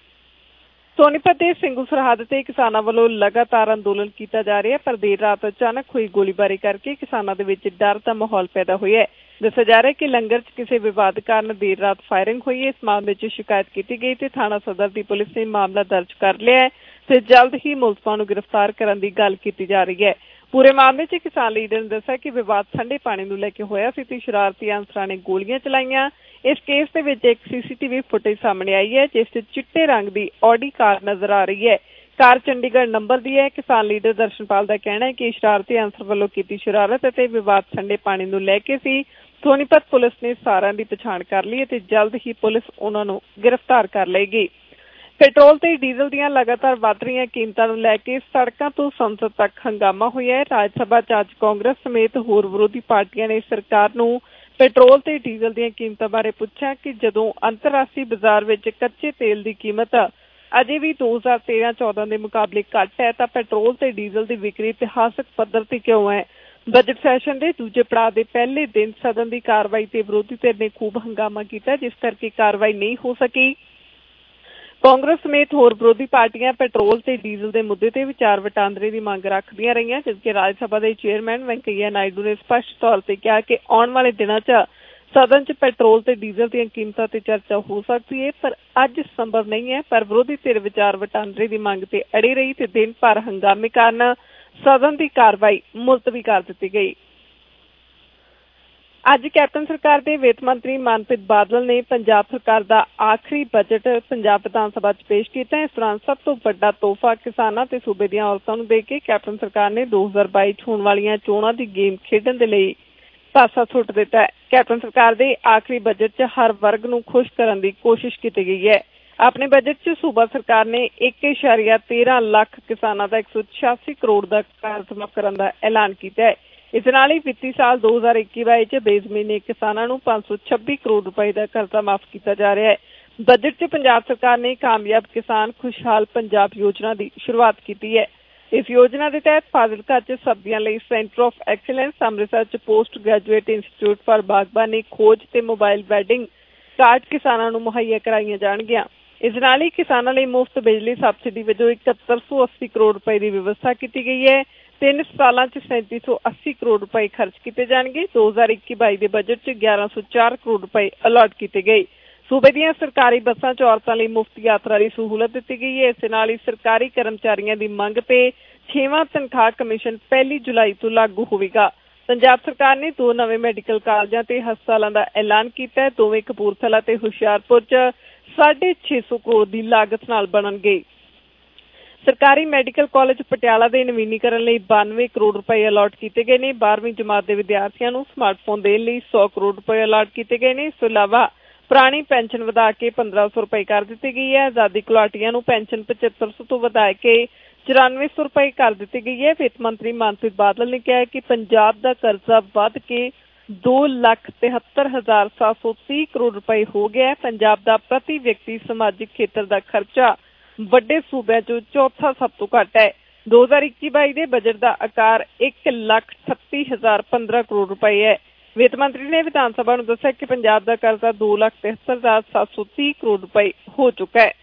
Speaker 11: ਸੋਨੀਪਤ ਦੇ ਸਿੰਘੂ ਸਰਹੱਦ ਤੇ ਕਿਸਾਨਾਂ ਵੱਲੋਂ ਲਗਾਤਾਰ ਅੰਦੋਲਨ ਕੀਤਾ ਜਾ ਰਿਹਾ ਹੈ, ਪਰ ਦੇਰ ਰਾਤ ਅਚਾਨਕ ਹੋਈ ਗੋਲੀਬਾਰੀ ਕਰਕੇ ਕਿਸਾਨਾਂ ਦੇ ਵਿੱਚ ਡਰ ਦਾ ਮਾਹੌਲ ਪੈਦਾ ਹੋਇਆ ਹੈ। ਦੱਸਿਆ ਜਾ ਰਿਹਾ ਕਿ ਲੰਗਰ 'ਚ ਕਿਸੇ ਵਿਵਾਦ ਕਾਰਨ ਦੇਰ ਰਾਤ ਫਾਇਰਿੰਗ ਹੋਈ ਹੈ। ਇਸ ਮਾਮਲੇ 'ਚ ਸ਼ਿਕਾਇਤ ਕੀਤੀ ਗਈ ਤੇ ਥਾਣਾ ਸਦਰ ਦੀ ਪੁਲਿਸ ਨੇ ਮਾਮਲਾ ਦਰਜ ਕਰ ਲਿਆ ਹੈ ਤੇ ਜਲਦ ਹੀ ਮੁਲਜ਼ਮਾਂ ਨੂੰ ਗ੍ਰਿਫਤਾਰ ਕਰਨ ਦੀ ਗੱਲ ਕੀਤੀ ਜਾ ਰਹੀ ਹੈ। ਪੂਰੇ ਮਾਮਲੇ 'ਚ ਕਿਸਾਨ ਲੀਡਰ ਨੇ ਦੱਸਿਆ ਕਿ ਵਿਵਾਦ ਠੰਡੇ ਪਾਣੀ ਨੂੰ ਲੈ ਕੇ ਹੋਇਆ ਸੀ ਤੇ ਸ਼ਰਾਰਤੀ ਅਨਸਰਾਂ ਨੇ ਗੋਲੀਆਂ ਚਲਾਈਆਂ। ਇਸ ਕੇਸ ਦੇ ਵਿੱਚ ਇੱਕ CCTV ਫੁਟੇਜ ਸਾਹਮਣੇ ਆਈ ਹੈ, ਜਿਸ 'ਚ ਚਿੱਟੇ ਰੰਗ ਦੀ ਆਡੀ ਕਾਰ ਨਜ਼ਰ ਆ ਰਹੀ ਹੈ। ਕਾਰ ਚੰਡੀਗੜ੍ਹ ਨੰਬਰ ਦੀ ਹੈ। ਕਿਸਾਨ ਲੀਡਰ ਦਰਸ਼ਨਪਾਲ ਦਾ ਕਹਿਣਾ ਹੈ ਕਿ ਸ਼ਰਾਰਤੀ ਅਨਸਰ ਵੱਲੋਂ ਕੀਤੀ ਸ਼ਰਾਰਤ ਅਤੇ ਵਿਵਾਦ ਠੰਡੇ ਪਾਣੀ ਨੂੰ ਲੈ ਕੇ ਸੀ। ਸੋਨੀਪਤ ਪੁਲਿਸ ਨੇ ਸਾਰਿਆਂ ਦੀ ਪਛਾਣ ਕਰ ਲਈ ਅਤੇ ਜਲਦ ਹੀ ਪੁਲਿਸ ਉਹਨਾਂ ਨੂੰ ਗ੍ਰਿਫਤਾਰ ਕਰ ਲਏਗੀ। ਪੈਟਰੋਲ ਤੇ ਡੀਜ਼ਲ ਦੀਆਂ ਲਗਾਤਾਰ ਵੱਧ ਰਹੀਆਂ ਕੀਮਤਾਂ ਨੂੰ ਲੈ ਕੇ ਸੜਕਾਂ ਤੋਂ ਸੰਸਦ ਤੱਕ ਹੰਗਾਮਾ ਹੋਇਆ ਹੈ। ਰਾਜ ਸਭਾ 'ਚ ਅੱਜ ਕਾਂਗਰਸ ਸਮੇਤ ਹੋਰ ਵਿਰੋਧੀ ਪਾਰਟੀਆਂ ਨੇ ਸਰਕਾਰ ਨੂੰ ਪੈਟਰੋਲ ਤੇ ਡੀਜ਼ਲ ਦੀਆਂ ਕੀਮਤਾਂ ਬਾਰੇ ਪੁੱਛਿਆ ਕਿ ਜਦੋਂ ਅੰਤਰਰਾਸ਼ਟਰੀ ਬਾਜ਼ਾਰ ਵਿੱਚ ਕੱਚੇ ਤੇਲ ਦੀ ਕੀਮਤ ਅਜੇ ਵੀ 2013-14 ਦੇ ਮੁਕਾਬਲੇ ਘੱਟ ਹੈ ਤਾਂ ਪੈਟਰੋਲ ਤੇ ਡੀਜ਼ਲ ਦੀ ਵਿਕਰੀ ਇਤਿਹਾਸਕ ਪੱਧਰ ਤੇ ਕਿਉਂ ਹੈ। ਬਜਟ ਸੈਸ਼ਨ ਦੇ ਦੂਜੇ ਪੜਾਅ ਦੇ ਪਹਿਲੇ ਦਿਨ ਸਦਨ ਦੀ ਕਾਰਵਾਈ ਤੇ ਵਿਰੋਧੀ ਧਿਰ ਨੇ ਖੂਬ ਹੰਗਾਮਾ ਕੀਤਾ, ਜਿਸ ਕਰਕੇ ਕਾਰਵਾਈ ਨਹੀਂ ਹੋ ਸਕੀ। ਕਾਂਗਰਸ ਸਮੇਤ ਹੋਰ ਵਿਰੋਧੀ ਪਾਰਟੀਆਂ ਪੈਟਰੋਲ ਤੇ ਡੀਜ਼ਲ ਦੇ ਮੁੱਦੇ ਤੇ ਵਿਚਾਰ ਵਟਾਂਦਰੇ ਦੀ ਮੰਗ ਰੱਖਦੀਆਂ ਰਹੀਆਂ, ਜਦਕਿ ਰਾਜ ਸਭਾ ਦੇ ਚੇਅਰਮੈਨ ਵੈਂਕਈਆ ਨਾਇਡੂ ਨੇ ਸਪਸ਼ਟ ਤੌਰ ਤੇ ਕਿਹਾ ਕਿ ਆਉਣ ਵਾਲੇ ਦਿਨਾਂ 'ਚ ਸਦਨ 'ਚ ਪੈਟਰੋਲ ਤੇ ਡੀਜ਼ਲ ਦੀਆਂ ਕੀਮਤਾਂ ਤੇ ਚਰਚਾ ਹੋ ਸਕਦੀ ਹੈ, ਪਰ ਅੱਜ ਸੰਭਵ ਨਹੀਂ ਹੈ। ਪਰ ਵਿਰੋਧੀ ਧਿਰ ਵਿਚਾਰ ਵਟਾਂਦਰੇ ਦੀ ਮੰਗ ਤੇ ਅੜੀ ਰਹੀ ਤੇ ਦਿਨ ਭਰ ਹੰਗਾਮੇ ਕਾਰਨ ਸਦਨ ਦੀ ਕਾਰਵਾਈ ਮੁਲਤਵੀ ਕਰ ਦਿੱਤੀ ਗਈ। ਅੱਜ ਕੈਪਟਨ ਸਰਕਾਰ ਦੇ ਵਿੱਤ ਮੰਤਰੀ ਮਨਪ੍ਰੀਤ ਬਾਦਲ ਨੇ ਪੰਜਾਬ ਸਰਕਾਰ ਦਾ ਆਖਰੀ ਬਜਟ ਪੰਜਾਬ ਵਿਧਾਨ ਸਭਾ 'ਚ ਪੇਸ਼ ਕੀਤਾ। ਇਸ ਦੌਰਾਨ ਸਭ ਤੋਂ ਵੱਡਾ ਤੋਹਫਾ ਕਿਸਾਨਾਂ ਤੇ ਸੂਬੇ ਦੀਆਂ ਔਰਤਾਂ ਨੂੰ ਦੇ ਕੇ ਕੈਪਟਨ ਸਰਕਾਰ ਨੇ 2022 'ਚ ਹੋਣ ਵਾਲੀਆਂ ਚੋਣਾਂ ਦੀ ਗੇਮ ਖੇਡਣ ਦੇ ਲਈ ਪਾਸਾ ਸੁੱਟ ਦਿੱਤਾ ਹੈ। ਕੈਪਟਨ ਸਰਕਾਰ ਦੇ ਆਖਰੀ ਬਜਟ 'ਚ ਹਰ ਵਰਗ ਨੂੰ ਖੁਸ਼ ਕਰਨ ਦੀ ਕੋਸ਼ਿਸ਼ ਕੀਤੀ ਗਈ ਹੈ। ਆਪਣੇ ਬਜਟ 'ਚ ਸੂਬਾ ਸਰਕਾਰ ਨੇ 1.13 ਲੱਖ ਕਿਸਾਨਾਂ ਦਾ 186 ਕਰੋੜ ਦਾ ਕਰਜ਼ ਮਾਫ਼ ਕਰਨ ਦਾ ਐਲਾਨ ਕੀਤਾ ਹੈ। ਇਸ ਨਾਲ ਹੀ ਵਿੱਤੀ ਸਾਲ 2021-22 'ਚ ਬੇਜ਼ਮੀਨੇ ਕਿਸਾਨਾਂ ਨੂੰ 526 ਕਰੋੜ ਰੁਪਏ ਦਾ ਕਰਜ਼ਾ ਮਾਫ਼ ਕੀਤਾ ਜਾ ਰਿਹਾ ਹੈ। ਬਜਟ 'ਚ ਪੰਜਾਬ ਸਰਕਾਰ ਨੇ ਕਾਮਯਾਬ ਕਿਸਾਨ ਖੁਸ਼ਹਾਲ ਪੰਜਾਬ ਯੋਜਨਾ ਦੀ ਸ਼ੁਰੂਆਤ ਕੀਤੀ ਹੈ। ਇਸ ਯੋਜਨਾ ਦੇ ਤਹਿਤ ਫਾਜ਼ਿਲਕਾ 'ਚ ਸਬਜ਼ੀਆਂ ਲਈ ਸੈਂਟਰ ਆਫ ਐਕਸੀਲੈਂਸ, ਅੰਮ੍ਰਿਤਸਰ 'ਚ ਪੋਸਟ ਗ੍ਰੈਜੂਏਟ ਇੰਸਟੀਚਿਊਟ ਫਾਰ ਬਾਗਬਾਨੀ ਖੋਜ ਤੇ ਮੋਬਾਈਲ ਵੈਡਿੰਗ ਕਾਰਡ ਕਿਸਾਨਾਂ ਨੂੰ ਮੁਹੱਈਆ ਕਰਾਈਆਂ ਜਾਣਗੀਆਂ। ਇਸ ਨਾਲ ਹੀ ਕਿਸਾਨਾਂ ਲਈ ਮੁਫਤ ਬਿਜਲੀ ਸਬਸਿਡੀ ਵਜੋਂ 7180 ਕਰੋੜ ਰੁਪਏ ਦੀ ਵਿਵਸਥਾ ਕੀਤੀ ਗਈ ਹੈ। 3 ਸਾਲਾਂ 'ਚ 3780 ਕਰੋੜ ਰੁਪਏ ਖਰਚ ਕੀਤੇ ਜਾਣਗੇ। 2021-22 ਦੇ ਬਜਟ 'ਚ 1104 ਕਰੋੜ ਰੁਪਏ ਅਲਾਟ ਕੀਤੇ ਗਏ। ਸੂਬੇ ਦੀਆਂ ਸਰਕਾਰੀ ਬੱਸਾਂ 'ਚ ਔਰਤਾਂ ਲਈ ਮੁਫਤ ਯਾਤਰਾ ਦੀ ਸਹੂਲਤ ਦਿੱਤੀ ਗਈ ਹੈ। ਇਸ ਨਾਲ ਹੀ ਸਰਕਾਰੀ ਕਰਮਚਾਰੀਆਂ ਦੀ ਮੰਗ ਤੇ 6ਵਾਂ ਤਨਖਾਹ ਕਮਿਸ਼ਨ 1 ਜੁਲਾਈ ਤੋਂ ਲਾਗੂ ਹੋਵੇਗਾ। ਪੰਜਾਬ ਸਰਕਾਰ ਨੇ 2 ਨਵੇਂ ਮੈਡੀਕਲ ਕਾਲਜਾਂ ਤੇ ਹਸਪਤਾਲਾਂ ਦਾ ਐਲਾਨ ਕੀਤਾ ਹੈ। ਦੋਵੇਂ ਕਪੂਰਥਲਾ ਤੇ ਹੁਸ਼ਿਆਰਪੁਰ 'ਚ 650 ਕਰੋੜ ਦੀ ਲਾਗਤ ਨਾਲ ਬਣਨਗੇ। ਸਰਕਾਰੀ ਮੈਡੀਕਲ ਕਾਲਜ ਪਟਿਆਲਾ ਦੇ ਨਵੀਨੀਕਰਨ ਲਈ 92 ਕਰੋੜ ਰੁਪਏ ਅਲਾਟ ਕੀਤੇ ਗਏ ਨੇ। 12ਵੀਂ ਜਮਾਤ ਦੇ ਵਿਦਿਆਰਥੀਆਂ ਨੂੰ ਸਮਾਰਟਫੋਨ ਦੇਣ ਲਈ 100 ਕਰੋੜ ਰੁਪਏ ਅਲਾਟ ਕੀਤੇ ਗਏ ਨੇ। ਇਸ ਤੋਂ ਇਲਾਵਾ ਪੁਰਾਣੀ ਪੈਨਸ਼ਨ ਵਧਾ ਕੇ 1500 ਰੁਪਏ ਕਰ ਦਿੱਤੀ ਗਈ ਹੈ। ਆਜ਼ਾਦੀ ਘੁਲਾਟੀਆਂ ਨੂੰ ਪੈਨਸ਼ਨ 7500 ਤੋਂ ਵਧਾ ਕੇ 9400 ਰੁਪਏ ਕਰ ਦਿੱਤੀ ਗਈ ਹੈ। ਵਿੱਤ ਮੰਤਰੀ ਮਨਪ੍ਰੀਤ ਬਾਦਲ ਨੇ ਕਿਹਾ ਕਿ ਪੰਜਾਬ ਦਾ ਕਰਜ਼ਾ ਵੱਧ ਕੇ 2,73,730 ਕਰੋੜ ਰੁਪਏ ਹੋ ਗਿਆ ਹੈ। ਪੰਜਾਬ ਦਾ ਪ੍ਰਤੀ ਵਿਅਕਤੀ ਸਮਾਜਿਕ ਖੇਤਰ ਦਾ ਖਰਚਾ ਵੱਡੇ ਸੂਬਿਆਂ 'ਚੋਂ ਚੌਥਾ ਸਭ ਤੋਂ ਘੱਟ ਹੈ। 2021-22 ਦੇ ਬਜਟ ਦਾ ਆਕਾਰ 1,38,015 ਕਰੋੜ ਰੁਪਏ ਹੈ। ਵਿੱਤ ਮੰਤਰੀ ਨੇ ਵਿਧਾਨ ਸਭਾ ਨੂੰ ਦੱਸਿਆ ਕਿ ਪੰਜਾਬ ਦਾ ਕਰਜ਼ਾ 2,73,730 ਕਰੋੜ ਰੁਪਏ ਹੋ ਚੁੱਕਾ ਹੈ।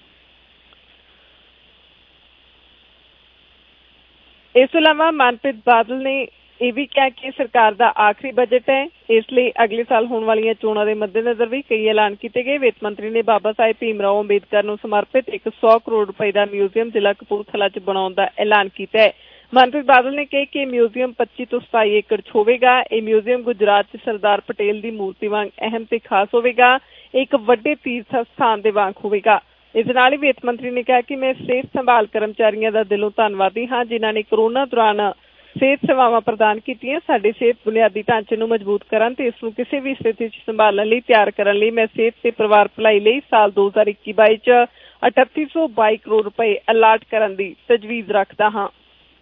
Speaker 11: ਇਸ ਤੋਂ ਇਲਾਵਾ ਮਨਪ੍ਰੀਤ ਬਾਦਲ ਨੇ ਇਹ ਵੀ ਕਿਹਾ ਕਿ ਸਰਕਾਰ ਦਾ ਆਖਰੀ ਬਜਟ ਹੈ, ਇਸ ਲਈ ਅਗਲੇ ਸਾਲ ਹੋਣ ਵਾਲੀਆਂ ਚੋਣਾਂ ਦੇ ਮੱਦੇਨਜ਼ਰ ਵੀ ਕਈ ਐਲਾਨ ਕੀਤੇ ਗਏ। ਵਿੱਤ ਮੰਤਰੀ ਨੇ ਬਾਬਾ ਸਾਹਿਬ ਭੀਮ ਰਾਓ ਅੰਬੇਦਕਰ ਨੂੰ ਸਮਰਪਿਤ 100 ਕਰੋੜ ਰੁਪਏ ਦਾ ਮਿਊਜ਼ੀਅਮ ਜ਼ਿਲ੍ਹਾ ਕਪੂਰਥਲਾ 'ਚ ਬਣਾਉਣ ਦਾ ਐਲਾਨ ਕੀਤਾ ਹੈ। ਮਨਪ੍ਰੀਤ ਬਾਦਲ ਨੇ ਕਿਹਾ ਕਿ ਇਹ ਮਿਊਜ਼ੀਅਮ 25 ਤੋਂ 27 ਏਕੜ 'ਚ ਹੋਵੇਗਾ। ਇਹ ਮਿਊਜ਼ੀਅਮ ਗੁਜਰਾਤ 'ਚ ਸਰਦਾਰ ਪਟੇਲ ਦੀ ਮੂਰਤੀ ਵਾਂਗ ਅਹਿਮ ਤੇ ਖਾਸ ਹੋਵੇਗਾ। ਇੱਕ ਵੱਡੇ ਤੀਰਥ ਸਥਾਨ ਦੇ ਵਾਂਗ ਹੋਵੇਗਾ। ਇਸ ਨਾਲ ਹੀ ਵਿੱਤ ਮੰਤਰੀ ਨੇ ਕਿਹਾ ਕਿ ਮੈਂ ਸਿਹਤ ਸੰਭਾਲ ਕਰਮਚਾਰੀਆਂ ਦਾ ਦਿਲੋਂ ਧੰਨਵਾਦੀ ਹਾਂ, ਜਿਨ੍ਹਾਂ ਨੇ ਕੋਰੋਨਾ ਦੌਰਾਨ ਸਿਹਤ ਸੇਵਾਵਾਂ ਪ੍ਰਦਾਨ ਕੀਤੀਆਂ। ਸਾਡੇ ਸਿਹਤ ਬੁਨਿਆਦੀ ਢਾਂਚੇ ਨੂੰ ਮਜ਼ਬੂਤ ਕਰਨ ਤੇ ਇਸ ਨੂੰ ਕਿਸੇ ਵੀ ਸਥਿਤੀ 'ਚ ਸੰਭਾਲਣ ਲਈ ਤਿਆਰ ਕਰਨ ਲਈ ਮੈਂ ਸਿਹਤ ਤੇ ਪਰਿਵਾਰ ਭਲਾਈ ਲਈ ਸਾਲ 2021-22 'ਚ 3822 ਕਰੋੜ ਰੁਪਏ ਅਲਾਟ ਕਰਨ ਦੀ ਤਜਵੀਜ਼ ਰੱਖਦਾ ਹਾਂ।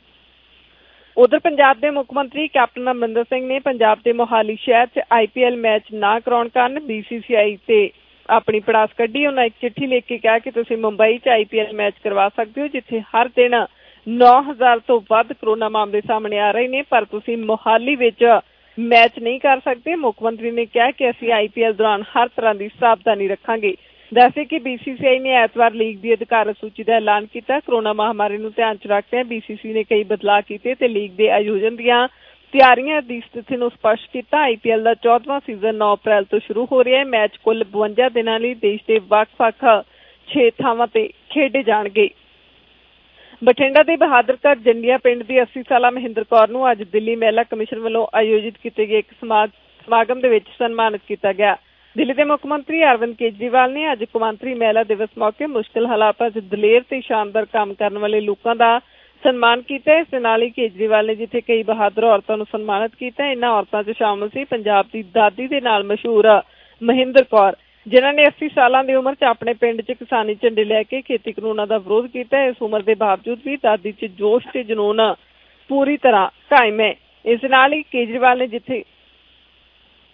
Speaker 11: ਉਧਰ ਪੰਜਾਬ ਦੇ ਮੁੱਖ ਮੰਤਰੀ ਕੈਪਟਨ ਅਮਰਿੰਦਰ ਸਿੰਘ ਨੇ ਪੰਜਾਬ ਦੇ ਮੋਹਾਲੀ ਸ਼ਹਿਰ 'ਚ IPL ਮੈਚ ਨਾ ਕਰਾਉਣ ਕਾਰਨ BCCI ਤੇ ਆਪਣੀ ਪੜਾਸ ਕੱਢੀ। ਉਹਨਾਂ ਇੱਕ ਚਿੱਠੀ ਲਿਖ ਕੇ ਕਿਹਾ ਕਿ ਤੁਸੀਂ ਮੁੰਬਈ 'ਚ IPL ਮੈਚ ਕਰਵਾ ਸਕਦੇ ਹੋ, ਜਿੱਥੇ ਹਰ ਦਿਨ 9000 ਤੋਂ ਵੱਧ ਕੋਰੋਨਾ ਮਾਮਲੇ ਸਾਹਮਣੇ ਆ ਰਹੇ ਨੇ, ਪਰ ਤੁਸੀਂ ਮੋਹਾਲੀ ਵਿੱਚ ਮੈਚ ਨਹੀਂ ਕਰ ਸਕਦੇ। ਮੁੱਖ ਮੰਤਰੀ ਨੇ ਕਿਹਾ ਕਿ ਅਸੀਂ IPL ਦੌਰਾਨ ਹਰ ਤਰ੍ਹਾਂ ਦੀ ਸਾਵਧਾਨੀ ਰੱਖਾਂਗੇ। ਦੱਸੇ ਕਿ BCCI ਨੇ ਐਤਵਾਰ ਲੀਗ ਦੀ ਅਧਿਕਾਰਤ ਸੂਚੀ ਦਾ ਐਲਾਨ ਕੀਤਾ। ਕੋਰੋਨਾ ਮਹਾਮਾਰੀ ਨੂੰ ਧਿਆਨ 'ਚ ਰੱਖਦਿਆਂ BCCI ਨੇ ਕਈ ਬਦਲਾਅ ਕੀਤੇ ਤੇ ਲੀਗ ਦੇ ਆਯੋਜਨ ਦੀਆਂ ਤਿਆਰੀਆਂ ਦੀ ਸਥਿਤੀ ਨੂੰ ਸਪਸ਼ਟ ਕੀਤਾ। IPL ਦਾ 14ਵਾਂ ਸੀਜ਼ਨ 9 ਅਪ੍ਰੈਲ ਤੋਂ ਸ਼ੁਰੂ ਹੋ ਰਿਹਾ ਹੈ। ਮੈਚ ਕੁੱਲ 52 ਦਿਨਾਂ ਲਈ ਦੇਸ਼ ਦੇ ਵੱਖ-ਵੱਖ 6 ਥਾਵਾਂ ਤੇ ਖੇਡੇ ਜਾਣਗੇ। ਬਠਿੰਡਾ ਦੇ ਬਹਾਦਰਗੜ੍ਹ ਜੰਡੀਆਂ ਪਿੰਡ ਦੀ 80 ਸਾਲਾ ਮਹਿੰਦਰ ਕੌਰ ਨੂੰ ਅੱਜ ਦਿੱਲੀ ਮਹਿਲਾ ਕਮਿਸ਼ਨ ਵੱਲੋਂ ਆਯੋਜਿਤ ਕੀਤੇ ਗਏ ਇੱਕ ਸਮਾਗਮ ਦੇ ਵਿੱਚ ਸਨਮਾਨਿਤ ਕੀਤਾ ਗਿਆ। ਦਿੱਲੀ ਦੇ ਮੁੱਖ ਮੰਤਰੀ ਅਰਵਿੰਦ ਕੇਜਰੀਵਾਲ ਨੇ ਅੱਜ ਕੌਮਾਂਤਰੀ ਮਹਿਲਾ ਦਿਵਸ ਮੌਕੇ ਮੁਸ਼ਕਿਲ ਹਾਲਾਤਾਂ 'ਚ ਦਲੇਰ ਤੇ ਸ਼ਾਨਦਾਰ ਕੰਮ ਕਰਨ ਵਾਲੇ ਲੋਕਾਂ ਦਾ ਸਨਮਾਨ ਕੀਤਾ। ਇਸ ਦੇ ਨਾਲ ਹੀ ਕੇਜਰੀਵਾਲ ਨੇ ਜਿੱਥੇ ਕਈ ਬਹਾਦਰ ਔਰਤਾਂ ਨੂੰ ਸਨਮਾਨਿਤ ਕੀਤਾ, ਇਹਨਾਂ ਔਰਤਾਂ 'ਚ ਸ਼ਾਮਲ ਸੀ ਪੰਜਾਬ ਦੀ ਦਾਦੀ ਦੇ ਨਾਲ ਮਸ਼ਹੂਰ ਮਹਿੰਦਰ ਕੌਰ, ਜਿਨ੍ਹਾਂ ਨੇ 80 ਸਾਲਾਂ ਦੀ ਉਮਰ 'ਚ ਆਪਣੇ ਪਿੰਡ 'ਚ ਕਿਸਾਨੀ ਝੰਡੇ ਲੈ ਕੇ ਖੇਤੀ ਕਾਨੂੰਨਾਂ ਦਾ ਵਿਰੋਧ ਕੀਤਾ। ਇਸ ਉਮਰ ਦੇ ਬਾਵਜੂਦ ਵੀ ਦਾਦੀ 'ਚ ਜੋਸ਼ ਤੇ ਜਨੂੰਨ ਪੂਰੀ ਤਰ੍ਹਾਂ ਕਾਇਮ ਹੈ। ਇਸ ਨਾਲ ਹੀ ਕੇਜਰੀਵਾਲ ਨੇ ਜਿੱਥੇ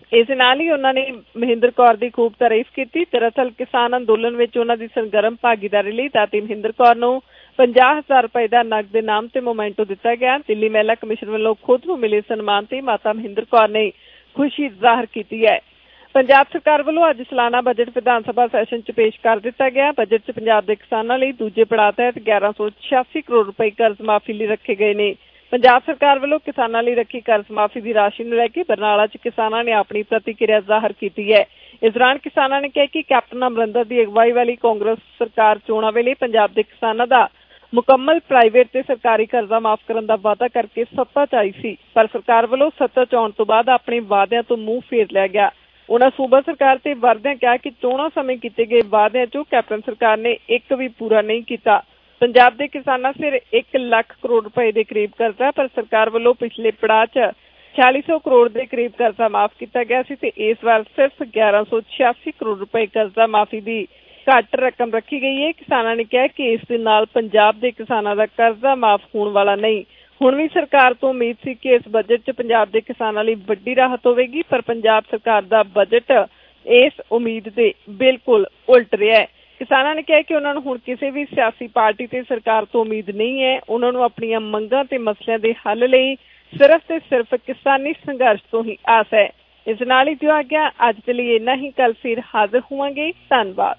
Speaker 11: ਇਸ ਨਾਲ ਹੀ ਉਹਨਾਂ ਨੇ ਮਹਿੰਦਰ ਕੌਰ ਦੀ ਖੂਬ ਤਾਰੀਫ ਕੀਤੀ। ਦਰਅਸਲ ਕਿਸਾਨ ਅੰਦੋਲਨ ਵਿੱਚ ਉਹਨਾਂ ਦੀ ਸਰਗਰਮ ਭਾਗੀਦਾਰੀ ਲਈ ਦਾਤੀ ਮਹਿੰਦਰ ਕੌਰ ਨੂੰ 50,000 ਰੁਪਏ ਦਾ ਨਕਦ ਇਨਾਮ ਤੇ ਮੋਮੈਂਟੋ ਦਿੱਤਾ ਗਿਆ। ਦਿੱਲੀ ਮਹਿਲਾ ਕਮਿਸ਼ਨ ਵੱਲੋਂ ਖੁਦ ਨੂੰ ਮਿਲੇ ਸਨਮਾਨ ਤੇ ਮਾਤਾ ਮਹਿੰਦਰ ਕੌਰ ਨੇ ਖੁਸ਼ੀ ਜ਼ਾਹਰ ਕੀਤੀ ਹੈ। ਪੰਜਾਬ ਸਰਕਾਰ ਵੱਲੋਂ ਅੱਜ ਸਾਲਾਨਾ ਬਜਟ ਵਿਧਾਨ ਸਭਾ ਸੈਸ਼ਨ 'ਚ ਪੇਸ਼ ਕਰ ਦਿੱਤਾ ਗਿਆ। ਬਜਟ 'ਚ ਪੰਜਾਬ ਦੇ ਕਿਸਾਨਾਂ ਲਈ ਦੂਜੇ ਪੜਾਅ ਤਹਿਤ 1186 ਕਰੋੜ ਰੁਪਏ ਕਰਜ਼ ਮਾਫੀ ਲਈ ਰੱਖੇ ਗਏ ਨੇ। ਪੰਜਾਬ ਸਰਕਾਰ ਵੱਲੋਂ ਕਿਸਾਨਾਂ ਲਈ ਰੱਖੀ ਕਰਜ਼ ਮਾਫੀ ਦੀ ਰਾਸ਼ੀ ਨੂੰ ਲੈ ਕੇ ਬਰਨਾਲਾ 'ਚ ਕਿਸਾਨਾਂ ਨੇ ਆਪਣੀ ਪ੍ਰਤੀਕਿਰਿਆ ਜ਼ਾਹਰ ਕੀਤੀ ਹੈ। ਇਸ ਦੌਰਾਨ ਕਿਸਾਨਾਂ ਨੇ ਕਿਹਾ ਕਿ ਕੈਪਟਨ ਅਮਰਿੰਦਰ ਦੀ ਅਗਵਾਈ ਵਾਲੀ ਕਾਂਗਰਸ ਸਰਕਾਰ ਚੋਣਾਂ ਵੇਲੇ ਪੰਜਾਬ ਦੇ ਕਿਸਾਨਾਂ ਦਾ ਮੁਕੰਮਲ ਪ੍ਰਾਈਵੇਟ ਤੇ ਸਰਕਾਰੀ ਕਰਜ਼ਾ ਮਾਫ ਕਰਨ ਦਾ ਵਾਅਦਾ ਕਰਕੇ ਸੱਤਾ 'ਚ ਆਈ ਸੀ, ਪਰ ਸਰਕਾਰ ਵੱਲੋਂ ਸੱਤਾ 'ਚ ਆਉਣ ਤੋਂ ਬਾਅਦ ਆਪਣੇ ਵਾਅਦਿਆਂ ਤੋਂ ਮੂੰਹ ਫੇਰ ਲਿਆ ਗਿਆ। ਉਹਨਾਂ ਸੂਬਾ ਸਰਕਾਰ ਤੇ ਵਰਦਿਆਂ ਕਿਹਾ ਕਿ ਚੋਣਾਂ ਸਮੇਂ ਕੀਤੇ ਗਏ ਵਾਅਦਿਆਂ 'ਚੋਂ ਕੈਪਟਨ ਸਰਕਾਰ ਨੇ ਇੱਕ ਵੀ ਪੂਰਾ ਨਹੀਂ ਕੀਤਾ। ਪੰਜਾਬ ਦੇ ਕਿਸਾਨਾਂ ਸਿਰ 1 ਲੱਖ ਕਰੋੜ ਰੁਪਏ ਦੇ ਕਰੀਬ ਕਰਜ਼ਾ, ਪਰ ਸਰਕਾਰ ਵੱਲੋਂ ਪਿਛਲੇ ਪੜਾਅ 'ਚ 4600 ਕਰੋੜ ਦੇ ਕਰੀਬ ਕਰਜ਼ਾ ਮਾਫ ਕੀਤਾ ਗਿਆ ਸੀ ਤੇ ਇਸ ਵਾਰ ਸਿਰਫ 1186 ਕਰੋੜ ਰੁਪਏ ਕਰਜ਼ਾ ਮਾਫੀ ਦੀ ਘੱਟ ਰਕਮ ਰੱਖੀ ਗਈ ਹੈ। ਕਿਸਾਨਾਂ ਨੇ ਕਿਹਾ ਕਿ ਇਸ ਦੇ ਨਾਲ ਪੰਜਾਬ ਦੇ ਕਿਸਾਨਾਂ ਦਾ ਕਰਜ਼ਾ ਮਾਫ ਹੋਣ ਵਾਲਾ ਨਹੀਂ। ਹੁਣ ਵੀ ਸਰਕਾਰ ਤੋਂ ਉਮੀਦ ਸੀ ਕਿ ਇਸ ਬਜਟ 'ਚ ਪੰਜਾਬ ਦੇ ਕਿਸਾਨਾਂ ਲਈ ਵੱਡੀ ਰਾਹਤ ਹੋਵੇਗੀ, ਪਰ ਪੰਜਾਬ ਸਰਕਾਰ ਦਾ ਬਜਟ ਇਸ ਉਮੀਦ ਦੇ ਬਿਲਕੁਲ ਉਲਟ ਰਿਹਾ ਹੈ। ਕਿਸਾਨਾਂ ਨੇ ਕਿਹਾ ਕਿ ਉਹਨਾਂ ਨੂੰ ਹੁਣ ਕਿਸੇ ਵੀ ਸਿਆਸੀ ਪਾਰਟੀ ਤੇ ਸਰਕਾਰ ਤੋਂ ਉਮੀਦ ਨਹੀਂ ਹੈ। ਉਹਨਾਂ ਨੂੰ ਆਪਣੀਆਂ ਮੰਗਾਂ ਤੇ ਮਸਲਿਆਂ ਦੇ ਹੱਲ ਲਈ ਸਿਰਫ ਤੇ ਸਿਰਫ ਕਿਸਾਨੀ ਸੰਘਰਸ਼ ਤੋਂ ਹੀ ਆਸ ਹੈ। ਇਸ ਨਾਲ ਹੀ ਦਿਓ ਆ ਗਿਆ ਅੱਜ ਦੇ ਲਈ ਇੰਨਾ ही, कल फिर हाजिर होंगे। धन्यवाद।